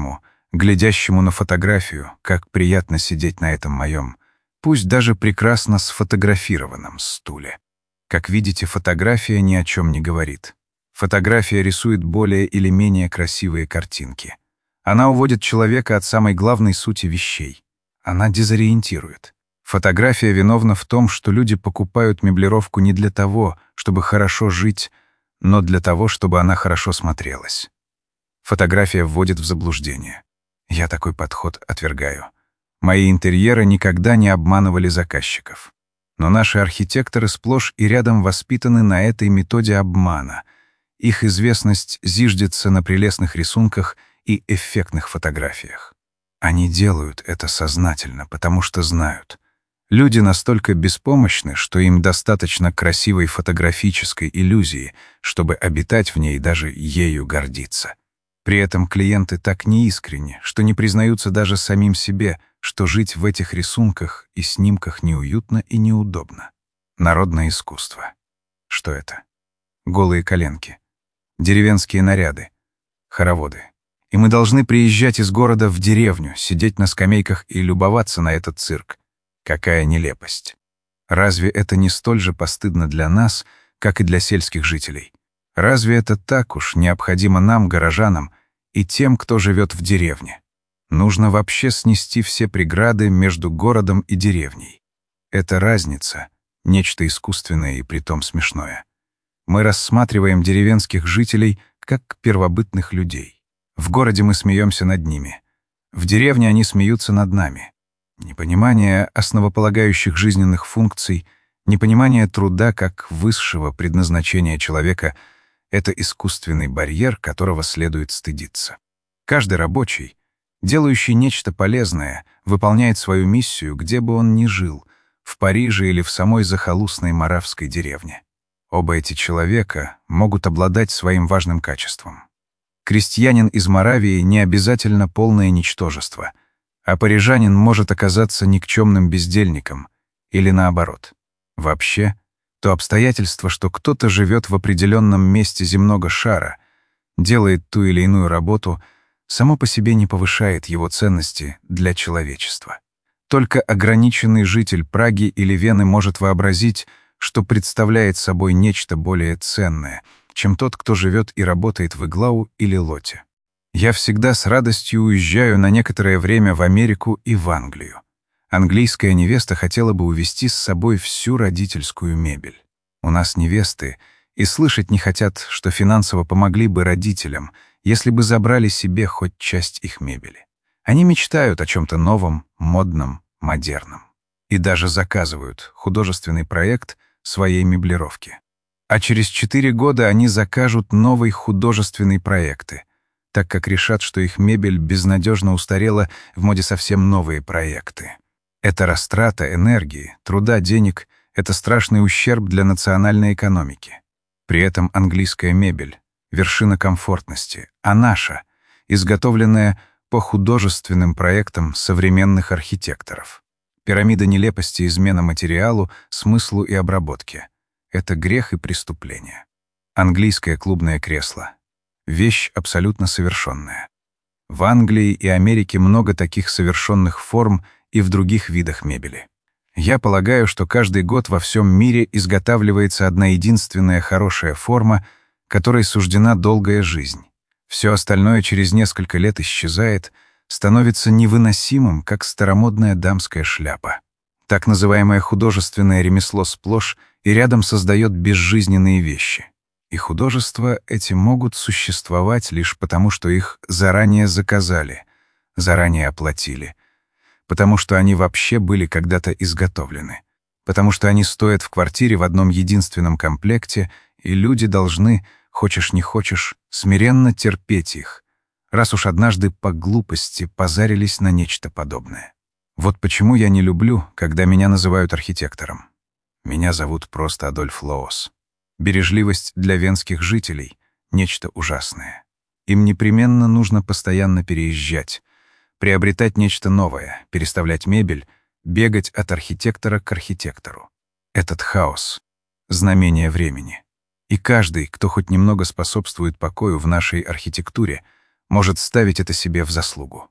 глядящему на фотографию, как приятно сидеть на этом моем, пусть даже прекрасно сфотографированном стуле. Как видите, фотография ни о чем не говорит. Фотография рисует более или менее красивые картинки. Она уводит человека от самой главной сути вещей. Она дезориентирует. Фотография виновна в том, что люди покупают меблировку не для того, чтобы хорошо жить, но для того, чтобы она хорошо смотрелась. Фотография вводит в заблуждение. Я такой подход отвергаю. Мои интерьеры никогда не обманывали заказчиков. Но наши архитекторы сплошь и рядом воспитаны на этой методе обмана. Их известность зиждется на прелестных рисунках и эффектных фотографиях. Они делают это сознательно, потому что знают. Люди настолько беспомощны, что им достаточно красивой фотографической иллюзии, чтобы обитать в ней и даже ею гордиться. При этом клиенты так неискренни, что не признаются даже самим себе, что жить в этих рисунках и снимках неуютно и неудобно. Народное искусство. Что это? Голые коленки. Деревенские наряды. Хороводы. И мы должны приезжать из города в деревню, сидеть на скамейках и любоваться на этот цирк. Какая нелепость. Разве это не столь же постыдно для нас, как и для сельских жителей? Разве это так уж необходимо нам, горожанам, и тем, кто живет в деревне? Нужно вообще снести все преграды между городом и деревней. Эта разница — нечто искусственное и притом смешное. Мы рассматриваем деревенских жителей как первобытных людей. В городе мы смеемся над ними. В деревне они смеются над нами. Непонимание основополагающих жизненных функций, непонимание труда как высшего предназначения человека — это искусственный барьер, которого следует стыдиться. Каждый рабочий, делающий нечто полезное, выполняет свою миссию, где бы он ни жил, в Париже или в самой захолустной моравской деревне. Оба эти человека могут обладать своим важным качеством. Крестьянин из Моравии не обязательно полное ничтожество, а парижанин может оказаться никчемным бездельником или наоборот. Вообще, то обстоятельство, что кто-то живет в определенном месте земного шара, делает ту или иную работу, само по себе не повышает его ценности для человечества. Только ограниченный житель Праги или Вены может вообразить, что представляет собой нечто более ценное, чем тот, кто живет и работает в Иглау или Лоте. Я всегда с радостью уезжаю на некоторое время в Америку и в Англию. Английская невеста хотела бы увезти с собой всю родительскую мебель. У нас невесты и слышать не хотят, что финансово помогли бы родителям, если бы забрали себе хоть часть их мебели. Они мечтают о чем-то новом, модном, модерном. И даже заказывают художественный проект своей меблировки. А через четыре года они закажут новые художественные проекты, так как решат, что их мебель безнадежно устарела, в моде совсем новые проекты. Это растрата энергии, труда, денег — это страшный ущерб для национальной экономики. При этом английская мебель — вершина комфортности, а наша — изготовленная по художественным проектам современных архитекторов. Пирамида нелепости, измена материалу, смыслу и обработке — это грех и преступление. Английское клубное кресло — вещь абсолютно совершенная. В Англии и Америке много таких совершенных форм и в других видах мебели. Я полагаю, что каждый год во всем мире изготавливается одна единственная хорошая форма, которой суждена долгая жизнь. Все остальное через несколько лет исчезает, становится невыносимым, как старомодная дамская шляпа. Так называемое художественное ремесло сплошь и рядом создает безжизненные вещи. И художества эти могут существовать лишь потому, что их заранее заказали, заранее оплатили, потому что они вообще были когда-то изготовлены, потому что они стоят в квартире в одном единственном комплекте, и люди должны, хочешь не хочешь, смиренно терпеть их, раз уж однажды по глупости позарились на нечто подобное. Вот почему я не люблю, когда меня называют архитектором. Меня зовут просто Адольф Лоос. Бережливость для венских жителей — нечто ужасное. Им непременно нужно постоянно переезжать, приобретать нечто новое, переставлять мебель, бегать от архитектора к архитектору. Этот хаос — знамение времени. И каждый, кто хоть немного способствует покою в нашей архитектуре, может ставить это себе в заслугу.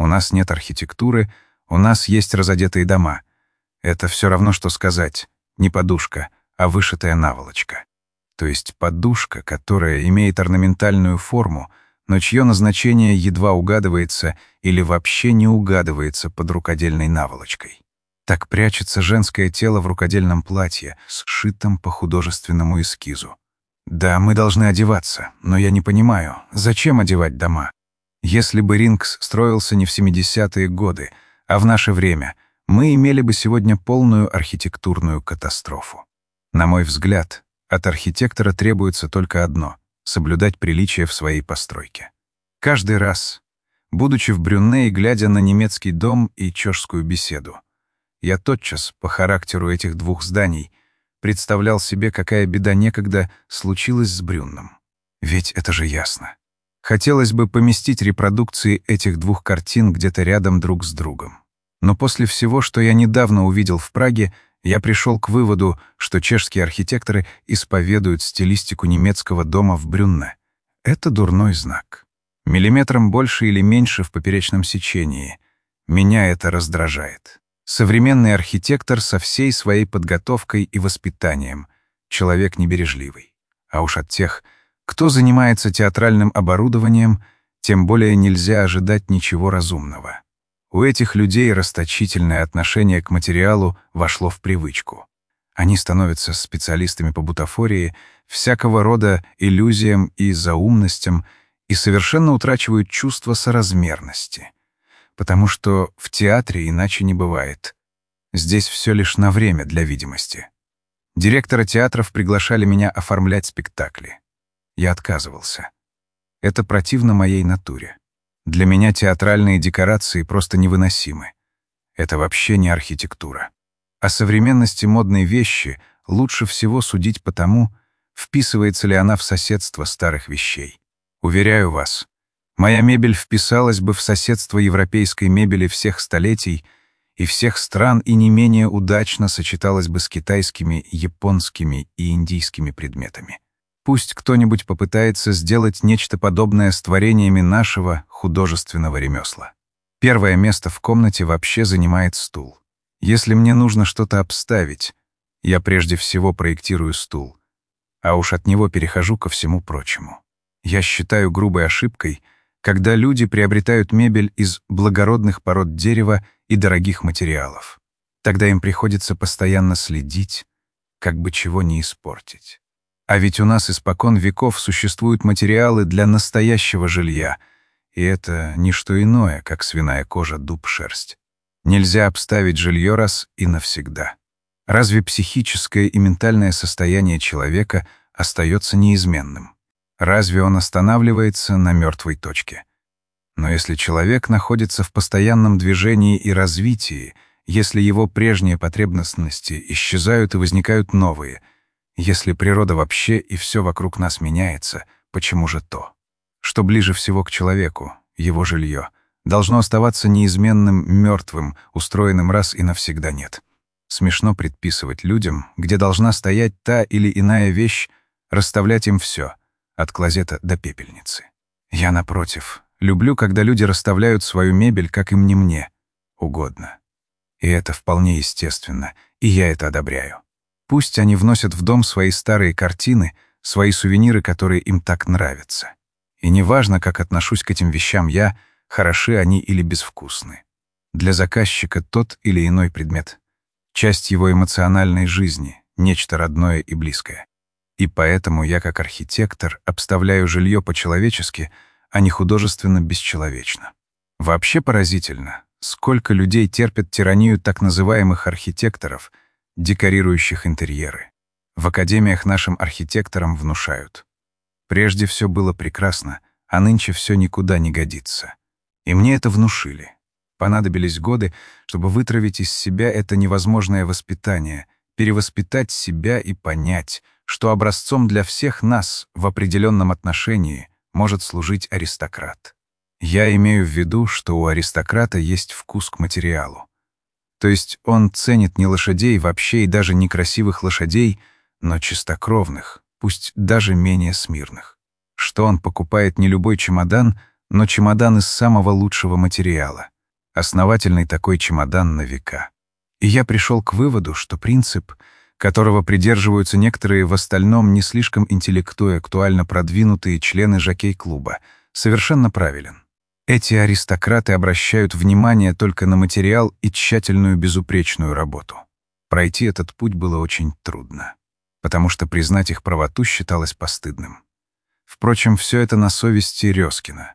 У нас нет архитектуры, у нас есть разодетые дома. Это все равно, что сказать не подушка, а вышитая наволочка. То есть подушка, которая имеет орнаментальную форму, но чье назначение едва угадывается или вообще не угадывается под рукодельной наволочкой. Так прячется женское тело в рукодельном платье, сшитом по художественному эскизу. Да, мы должны одеваться, но я не понимаю, зачем одевать дома? Если бы Рингс строился не в семидесятые годы, а в наше время, мы имели бы сегодня полную архитектурную катастрофу. На мой взгляд, от архитектора требуется только одно — соблюдать приличие в своей постройке. Каждый раз, будучи в Брюнне и глядя на немецкий дом и чешскую беседу, я тотчас, по характеру этих двух зданий, представлял себе, какая беда некогда случилась с Брюнном. Ведь это же ясно. Хотелось бы поместить репродукции этих двух картин где-то рядом друг с другом. Но после всего, что я недавно увидел в Праге, я пришел к выводу, что чешские архитекторы исповедуют стилистику немецкого дома в Брюнне. Это дурной знак. Миллиметром больше или меньше в поперечном сечении. Меня это раздражает. Современный архитектор со всей своей подготовкой и воспитанием. Человек небережливый. А уж от тех, кто занимается театральным оборудованием, тем более нельзя ожидать ничего разумного. У этих людей расточительное отношение к материалу вошло в привычку. Они становятся специалистами по бутафории, всякого рода иллюзиям и заумностям и совершенно утрачивают чувство соразмерности. Потому что в театре иначе не бывает. Здесь все лишь на время для видимости. Директоры театров приглашали меня оформлять спектакли. Я отказывался. Это противно моей натуре. Для меня театральные декорации просто невыносимы. Это вообще не архитектура. О современности модной вещи лучше всего судить по тому, вписывается ли она в соседство старых вещей. Уверяю вас, моя мебель вписалась бы в соседство европейской мебели всех столетий и всех стран и не менее удачно сочеталась бы с китайскими, японскими и индийскими предметами. Пусть кто-нибудь попытается сделать нечто подобное с творениями нашего художественного ремесла. Первое место в комнате вообще занимает стул. Если мне нужно что-то обставить, я прежде всего проектирую стул, а уж от него перехожу ко всему прочему. Я считаю грубой ошибкой, когда люди приобретают мебель из благородных пород дерева и дорогих материалов. Тогда им приходится постоянно следить, как бы чего не испортить. А ведь у нас испокон веков существуют материалы для настоящего жилья, и это не что иное, как свиная кожа, дуб, шерсть. Нельзя обставить жилье раз и навсегда. Разве психическое и ментальное состояние человека остается неизменным? Разве он останавливается на мертвой точке? Но если человек находится в постоянном движении и развитии, если его прежние потребности исчезают и возникают новые, если природа вообще и все вокруг нас меняется, почему же то, что ближе всего к человеку, его жилье, должно оставаться неизменным, мертвым, устроенным раз и навсегда нет? Смешно предписывать людям, где должна стоять та или иная вещь, расставлять им все, от клозета до пепельницы. Я, напротив, люблю, когда люди расставляют свою мебель, как им не мне угодно. И это вполне естественно, и я это одобряю. Пусть они вносят в дом свои старые картины, свои сувениры, которые им так нравятся. И неважно, как отношусь к этим вещам я, хороши они или безвкусны. Для заказчика тот или иной предмет — часть его эмоциональной жизни, нечто родное и близкое. И поэтому я, как архитектор, обставляю жилье по-человечески, а не художественно-бесчеловечно. Вообще поразительно, сколько людей терпят тиранию так называемых архитекторов, декорирующих интерьеры. В академиях нашим архитекторам внушают: прежде все было прекрасно, а нынче все никуда не годится. И мне это внушили. Понадобились годы, чтобы вытравить из себя это невозможное воспитание, перевоспитать себя и понять, что образцом для всех нас в определенном отношении может служить аристократ. Я имею в виду, что у аристократа есть вкус к материалу. То есть он ценит не лошадей вообще и даже не красивых лошадей, но чистокровных, пусть даже менее смирных. Что он покупает не любой чемодан, но чемодан из самого лучшего материала. Основательный такой чемодан на века. И я пришел к выводу, что принцип, которого придерживаются некоторые в остальном не слишком интеллектуально продвинутые члены жокей-клуба, совершенно правилен. Эти аристократы обращают внимание только на материал и тщательную безупречную работу. Пройти этот путь было очень трудно, потому что признать их правоту считалось постыдным. Впрочем, все это на совести Резкина.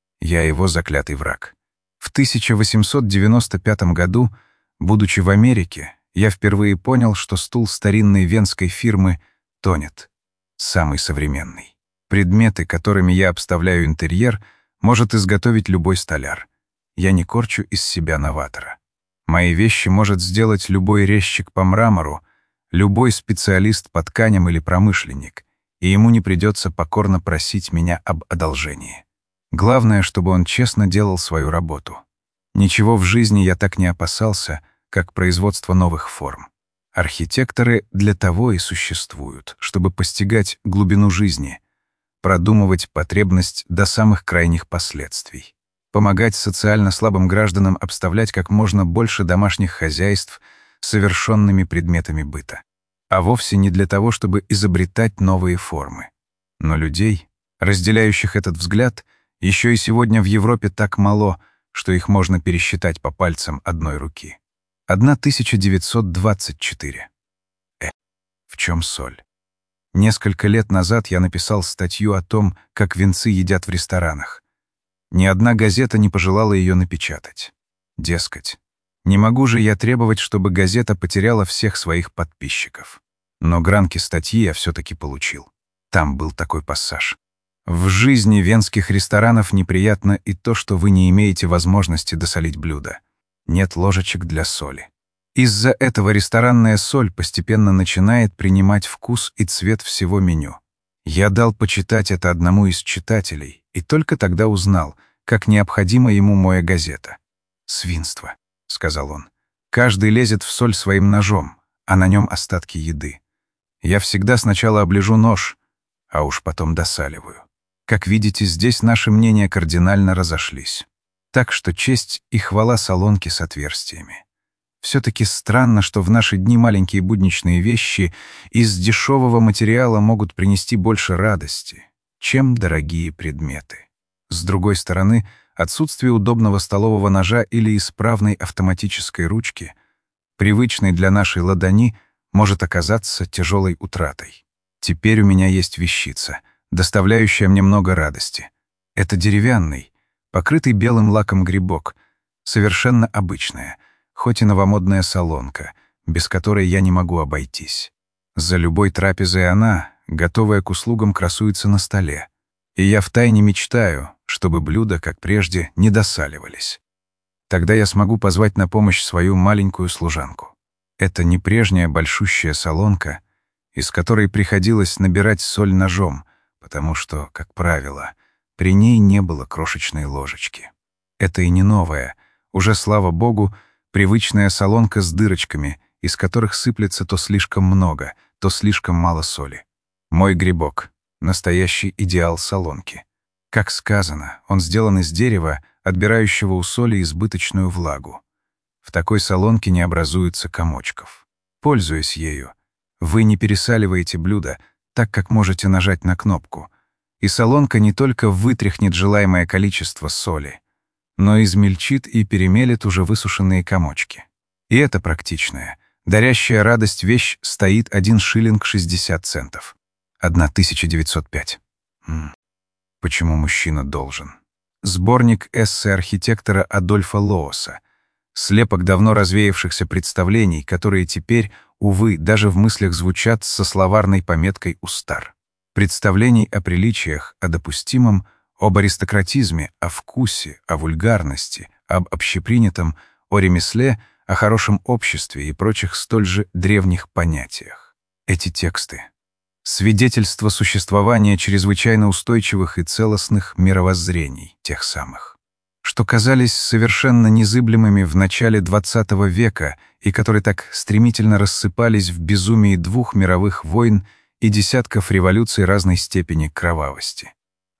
Я его заклятый враг. В тысяча восемьсот девяносто пятом году, будучи в Америке, я впервые понял, что стул старинной венской фирмы тонет. Самый современный. Предметы, которыми я обставляю интерьер, может изготовить любой столяр. Я не корчу из себя новатора. Мои вещи может сделать любой резчик по мрамору, любой специалист по тканям или промышленник, и ему не придется покорно просить меня об одолжении. Главное, чтобы он честно делал свою работу. Ничего в жизни я так не опасался, как производство новых форм. Архитекторы для того и существуют, чтобы постигать глубину жизни, продумывать потребность до самых крайних последствий, помогать социально слабым гражданам обставлять как можно больше домашних хозяйств совершенными предметами быта, а вовсе не для того, чтобы изобретать новые формы. Но людей, разделяющих этот взгляд, еще и сегодня в Европе так мало, что их можно пересчитать по пальцам одной руки. тысяча девятьсот двадцать четыре. Э, в чем соль? Несколько лет назад я написал статью о том, как венцы едят в ресторанах. Ни одна газета не пожелала ее напечатать. Дескать, не могу же я требовать, чтобы газета потеряла всех своих подписчиков. Но гранки статьи я все-таки получил. Там был такой пассаж. В жизни венских ресторанов неприятно и то, что вы не имеете возможности досолить блюдо. Нет ложечек для соли. Из-за этого ресторанная соль постепенно начинает принимать вкус и цвет всего меню. Я дал почитать это одному из читателей, и только тогда узнал, как необходима ему моя газета. «Свинство», — сказал он. «Каждый лезет в соль своим ножом, а на нем остатки еды. Я всегда сначала оближу нож, а уж потом досаливаю. Как видите, здесь наши мнения кардинально разошлись. Так что честь и хвала солонки с отверстиями. Все-таки странно, что в наши дни маленькие будничные вещи из дешевого материала могут принести больше радости, чем дорогие предметы. С другой стороны, отсутствие удобного столового ножа или исправной автоматической ручки, привычной для нашей ладони, может оказаться тяжелой утратой. Теперь у меня есть вещица, доставляющая мне много радости. Это деревянный, покрытый белым лаком грибок, совершенно обычная, хоть и новомодная солонка, без которой я не могу обойтись. За любой трапезой она, готовая к услугам, красуется на столе. И я втайне мечтаю, чтобы блюда, как прежде, не досаливались. Тогда я смогу позвать на помощь свою маленькую служанку. Это не прежняя большущая солонка, из которой приходилось набирать соль ножом, потому что, как правило, при ней не было крошечной ложечки. Это и не новая, уже, слава богу, привычная солонка с дырочками, из которых сыплется то слишком много, то слишком мало соли. Мой грибок — настоящий идеал солонки. Как сказано, он сделан из дерева, отбирающего у соли избыточную влагу. В такой солонке не образуется комочков. Пользуясь ею, вы не пересаливаете блюдо, так как можете нажать на кнопку, и солонка не только вытряхнет желаемое количество соли, но измельчит и перемелет уже высушенные комочки. И это практичная, дарящая радость вещь стоит один шиллинг шестьдесят центов. тысяча девятьсот пять. М. Почему мужчина должен? Сборник эссе архитектора Адольфа Лооса. Слепок давно развеявшихся представлений, которые теперь, увы, даже в мыслях звучат со словарной пометкой «устар». Представлений о приличиях, о допустимом, об аристократизме, о вкусе, о вульгарности, об общепринятом, о ремесле, о хорошем обществе и прочих столь же древних понятиях. Эти тексты — свидетельство существования чрезвычайно устойчивых и целостных мировоззрений, тех самых, что казались совершенно незыблемыми в начале двадцатого века и которые так стремительно рассыпались в безумии двух мировых войн и десятков революций разной степени кровавости.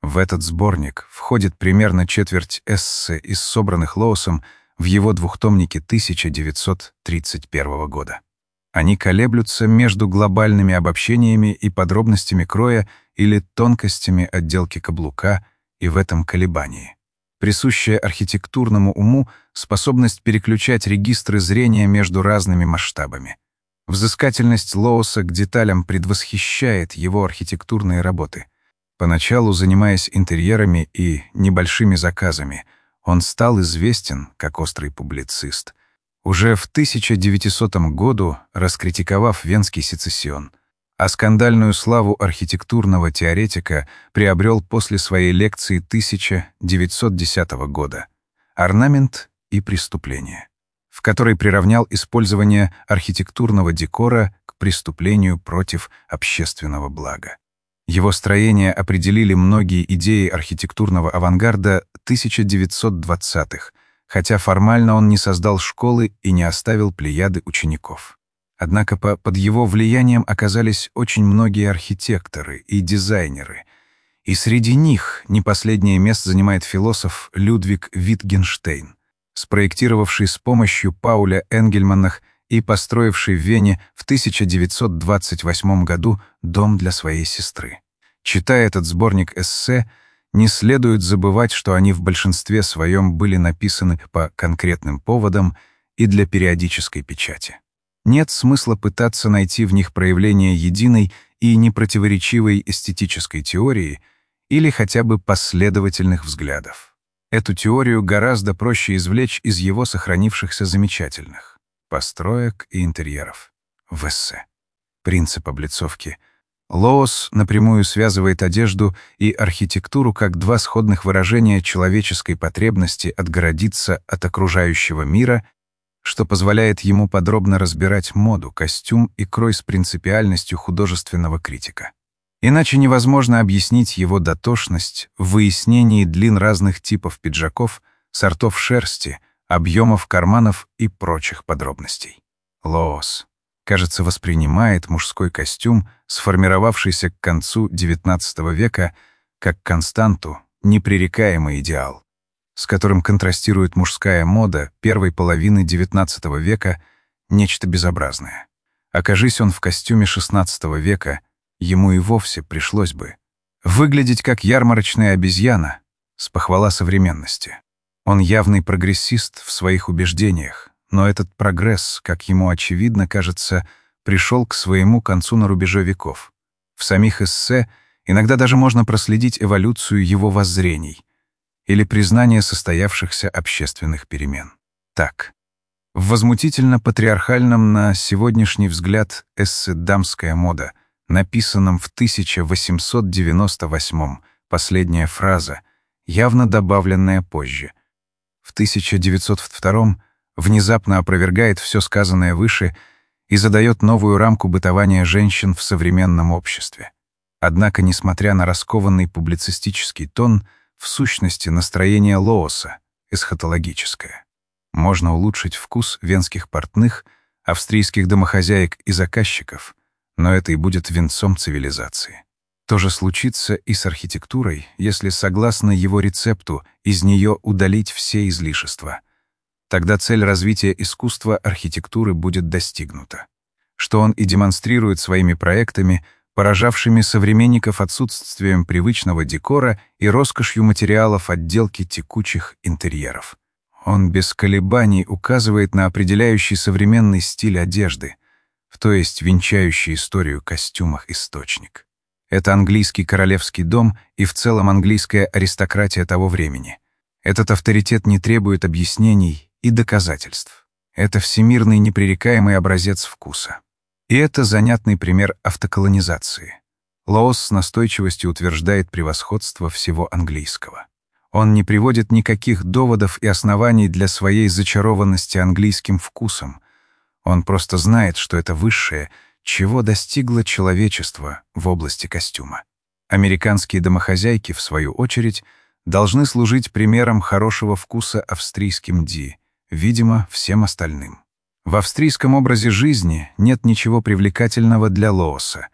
В этот сборник входит примерно четверть эссе из собранных Лоусом в его двухтомнике тысяча девятьсот тридцать первого года. Они колеблются между глобальными обобщениями и подробностями кроя или тонкостями отделки каблука, и в этом колебании присущая архитектурному уму способность переключать регистры зрения между разными масштабами. Взыскательность Лоуса к деталям предвосхищает его архитектурные работы. Поначалу, занимаясь интерьерами и небольшими заказами, он стал известен как острый публицист. Уже в тысяча девятисотом году, раскритиковав Венский сецессион, а скандальную славу архитектурного теоретика приобрел после своей лекции тысяча девятьсот десятого года «Орнамент и преступление», в которой приравнял использование архитектурного декора к преступлению против общественного блага. Его строения определили многие идеи архитектурного авангарда тысяча девятьсот двадцатых, хотя формально он не создал школы и не оставил плеяды учеников. Однако по, под его влиянием оказались очень многие архитекторы и дизайнеры, и среди них не последнее место занимает философ Людвиг Витгенштейн, спроектировавший с помощью Пауля Энгельмана и построивший в Вене в тысяча девятьсот двадцать восьмом году дом для своей сестры. Читая этот сборник эссе, не следует забывать, что они в большинстве своем были написаны по конкретным поводам и для периодической печати. Нет смысла пытаться найти в них проявление единой и непротиворечивой эстетической теории или хотя бы последовательных взглядов. Эту теорию гораздо проще извлечь из его сохранившихся замечательных построек и интерьеров в эссе. Принцип облицовки. Лоус напрямую связывает одежду и архитектуру как два сходных выражения человеческой потребности отгородиться от окружающего мира, что позволяет ему подробно разбирать моду, костюм и крой с принципиальностью художественного критика. Иначе невозможно объяснить его дотошность в выяснении длин разных типов пиджаков, сортов шерсти, объемов карманов и прочих подробностей. Лоус, кажется, воспринимает мужской костюм, сформировавшийся к концу девятнадцатого века, как константу, непререкаемый идеал, с которым контрастирует мужская мода первой половины девятнадцатого века, нечто безобразное. Окажись он в костюме шестнадцатого века, ему и вовсе пришлось бы выглядеть как ярмарочная обезьяна с похвала современности. Он явный прогрессист в своих убеждениях, но этот прогресс, как ему очевидно кажется, пришел к своему концу на рубеже веков. В самих эссе иногда даже можно проследить эволюцию его воззрений или признание состоявшихся общественных перемен. Так, в возмутительно-патриархальном на сегодняшний взгляд эссе «Дамская мода», написанном в тысяча восемьсот девяносто восьмом, последняя фраза, явно добавленная позже, в тысяча девятьсот втором внезапно опровергает все сказанное выше и задает новую рамку бытования женщин в современном обществе. Однако, несмотря на раскованный публицистический тон, в сущности настроение Лоуса эсхатологическое. Можно улучшить вкус венских портных, австрийских домохозяек и заказчиков, но это и будет венцом цивилизации. То же случится и с архитектурой, если, согласно его рецепту, из нее удалить все излишества. Тогда цель развития искусства архитектуры будет достигнута, что он и демонстрирует своими проектами, поражавшими современников отсутствием привычного декора и роскошью материалов отделки текучих интерьеров. Он без колебаний указывает на определяющий современный стиль одежды, то есть венчающий историю костюмах источник. Это английский королевский дом и в целом английская аристократия того времени. Этот авторитет не требует объяснений и доказательств. Это всемирный непререкаемый образец вкуса. И это занятный пример автоколонизации. Лоус с настойчивостью утверждает превосходство всего английского. Он не приводит никаких доводов и оснований для своей зачарованности английским вкусом. Он просто знает, что это высшее, чего достигло человечество в области костюма. Американские домохозяйки, в свою очередь, должны служить примером хорошего вкуса австрийским ди, видимо, всем остальным. В австрийском образе жизни нет ничего привлекательного для Лоуса,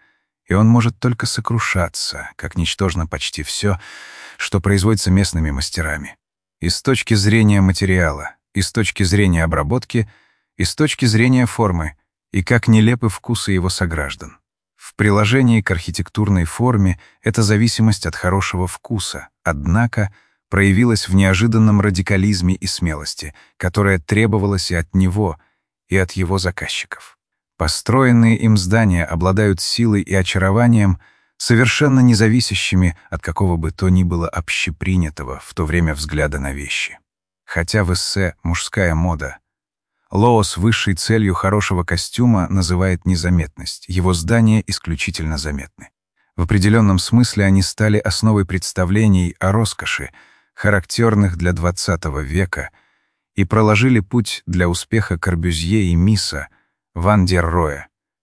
и он может только сокрушаться, как ничтожно почти все, что производится местными мастерами. И с точки зрения материала, и с точки зрения обработки, и с точки зрения формы, и как нелепы вкусы его сограждан. В приложении к архитектурной форме эта зависимость от хорошего вкуса, однако, проявилась в неожиданном радикализме и смелости, которая требовалась и от него, и от его заказчиков. Построенные им здания обладают силой и очарованием, совершенно независящими от какого бы то ни было общепринятого в то время взгляда на вещи. Хотя в эссе «Мужская мода» Лоос высшей целью хорошего костюма называет незаметность, его здания исключительно заметны. В определенном смысле они стали основой представлений о роскоши, характерных для двадцатого века, и проложили путь для успеха Корбюзье и Мисса, Ван дер Роэ,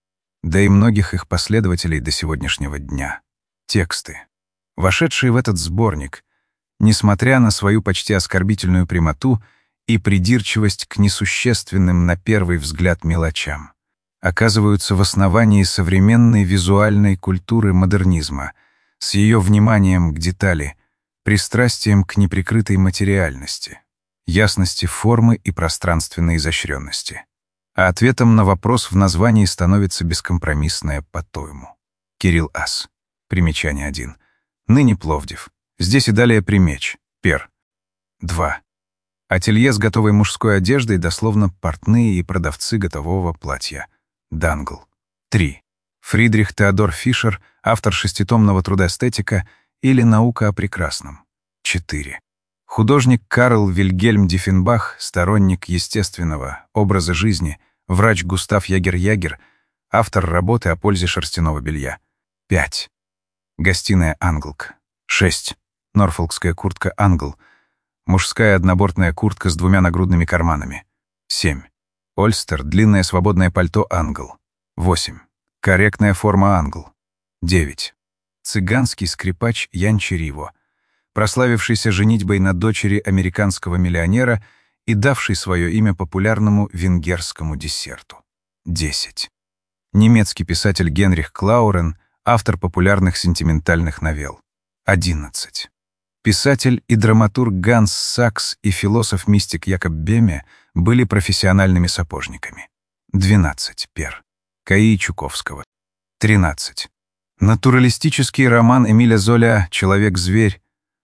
да и многих их последователей до сегодняшнего дня. Тексты, вошедшие в этот сборник, несмотря на свою почти оскорбительную прямоту и придирчивость к несущественным на первый взгляд мелочам, оказываются в основании современной визуальной культуры модернизма с ее вниманием к детали, пристрастием к неприкрытой материальности, ясности формы и пространственной изощренности. А ответом на вопрос в названии становится бескомпромиссное по-тойму. Кирилл Ас. Примечание один. Ныне Пловдив. Здесь и далее Примеч. Пер. два. Ателье с готовой мужской одеждой, дословно портные и продавцы готового платья. Дангл. три. Фридрих Теодор Фишер, автор шеститомного труда «Эстетика» или «Наука о прекрасном». четыре. Художник Карл Вильгельм Диффенбах, сторонник естественного образа жизни, врач Густав Ягер-Ягер, автор работы о пользе шерстяного белья. пять. Гостиная Англк. шесть. Норфолкская куртка Англ. Мужская однобортная куртка с двумя нагрудными карманами. семь. Ольстер, длинное свободное пальто Англ. восемь. Корректная форма Англ. девять. Цыганский скрипач Янчериво, прославившийся женитьбой на дочери американского миллионера и давший свое имя популярному венгерскому десерту. десять. Немецкий писатель Генрих Клаурен, автор популярных сентиментальных новелл. одиннадцать. Писатель и драматург Ганс Сакс и философ-мистик Якоб Беме были профессиональными сапожниками. двенадцать. Пер. Каи Чуковского. тринадцать. Натуралистический роман Эмиля Золя «Человек-зверь»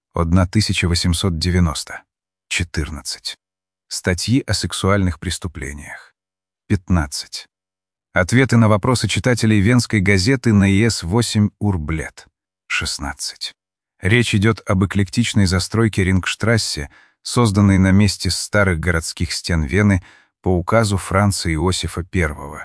тысяча восемьсот девяносто. четырнадцать. Статьи о сексуальных преступлениях. пятнадцать. Ответы на вопросы читателей Венской газеты на и эс восемь Урблет. шестнадцать. Речь идет об эклектичной застройке Рингштрассе, созданной на месте старых городских стен Вены по указу Франца Иосифа Первого.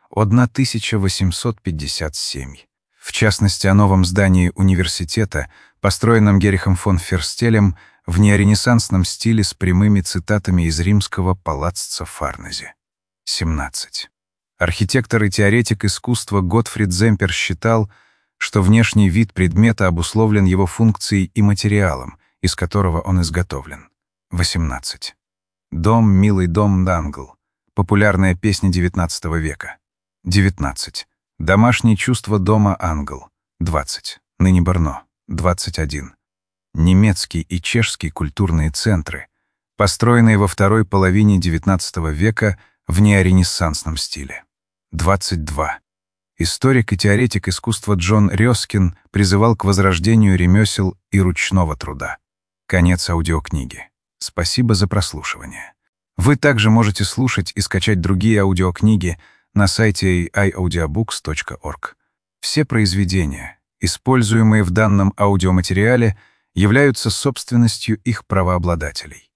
тысяча восемьсот пятьдесят семь. В частности, о новом здании университета, построенном Герихом фон Ферстелем в неоренессансном стиле с прямыми цитатами из римского палаццо Фарнезе. семнадцать. Архитектор и теоретик искусства Готфрид Земпер считал, что внешний вид предмета обусловлен его функцией и материалом, из которого он изготовлен. восемнадцать. Дом, милый дом Дангл. Популярная песня девятнадцатого века. девятнадцать. Домашние чувства дома Англ. двадцать. Ныне Брно. двадцать один. Немецкий и чешский культурные центры, построенные во второй половине девятнадцатого века в неоренессансном стиле. двадцать два. Историк и теоретик искусства Джон Рёскин призывал к возрождению ремесел и ручного труда. Конец аудиокниги. Спасибо за прослушивание. Вы также можете слушать и скачать другие аудиокниги на сайте эй ай аудиобукс точка орг. Все произведения, используемые в данном аудиоматериале, являются собственностью их правообладателей.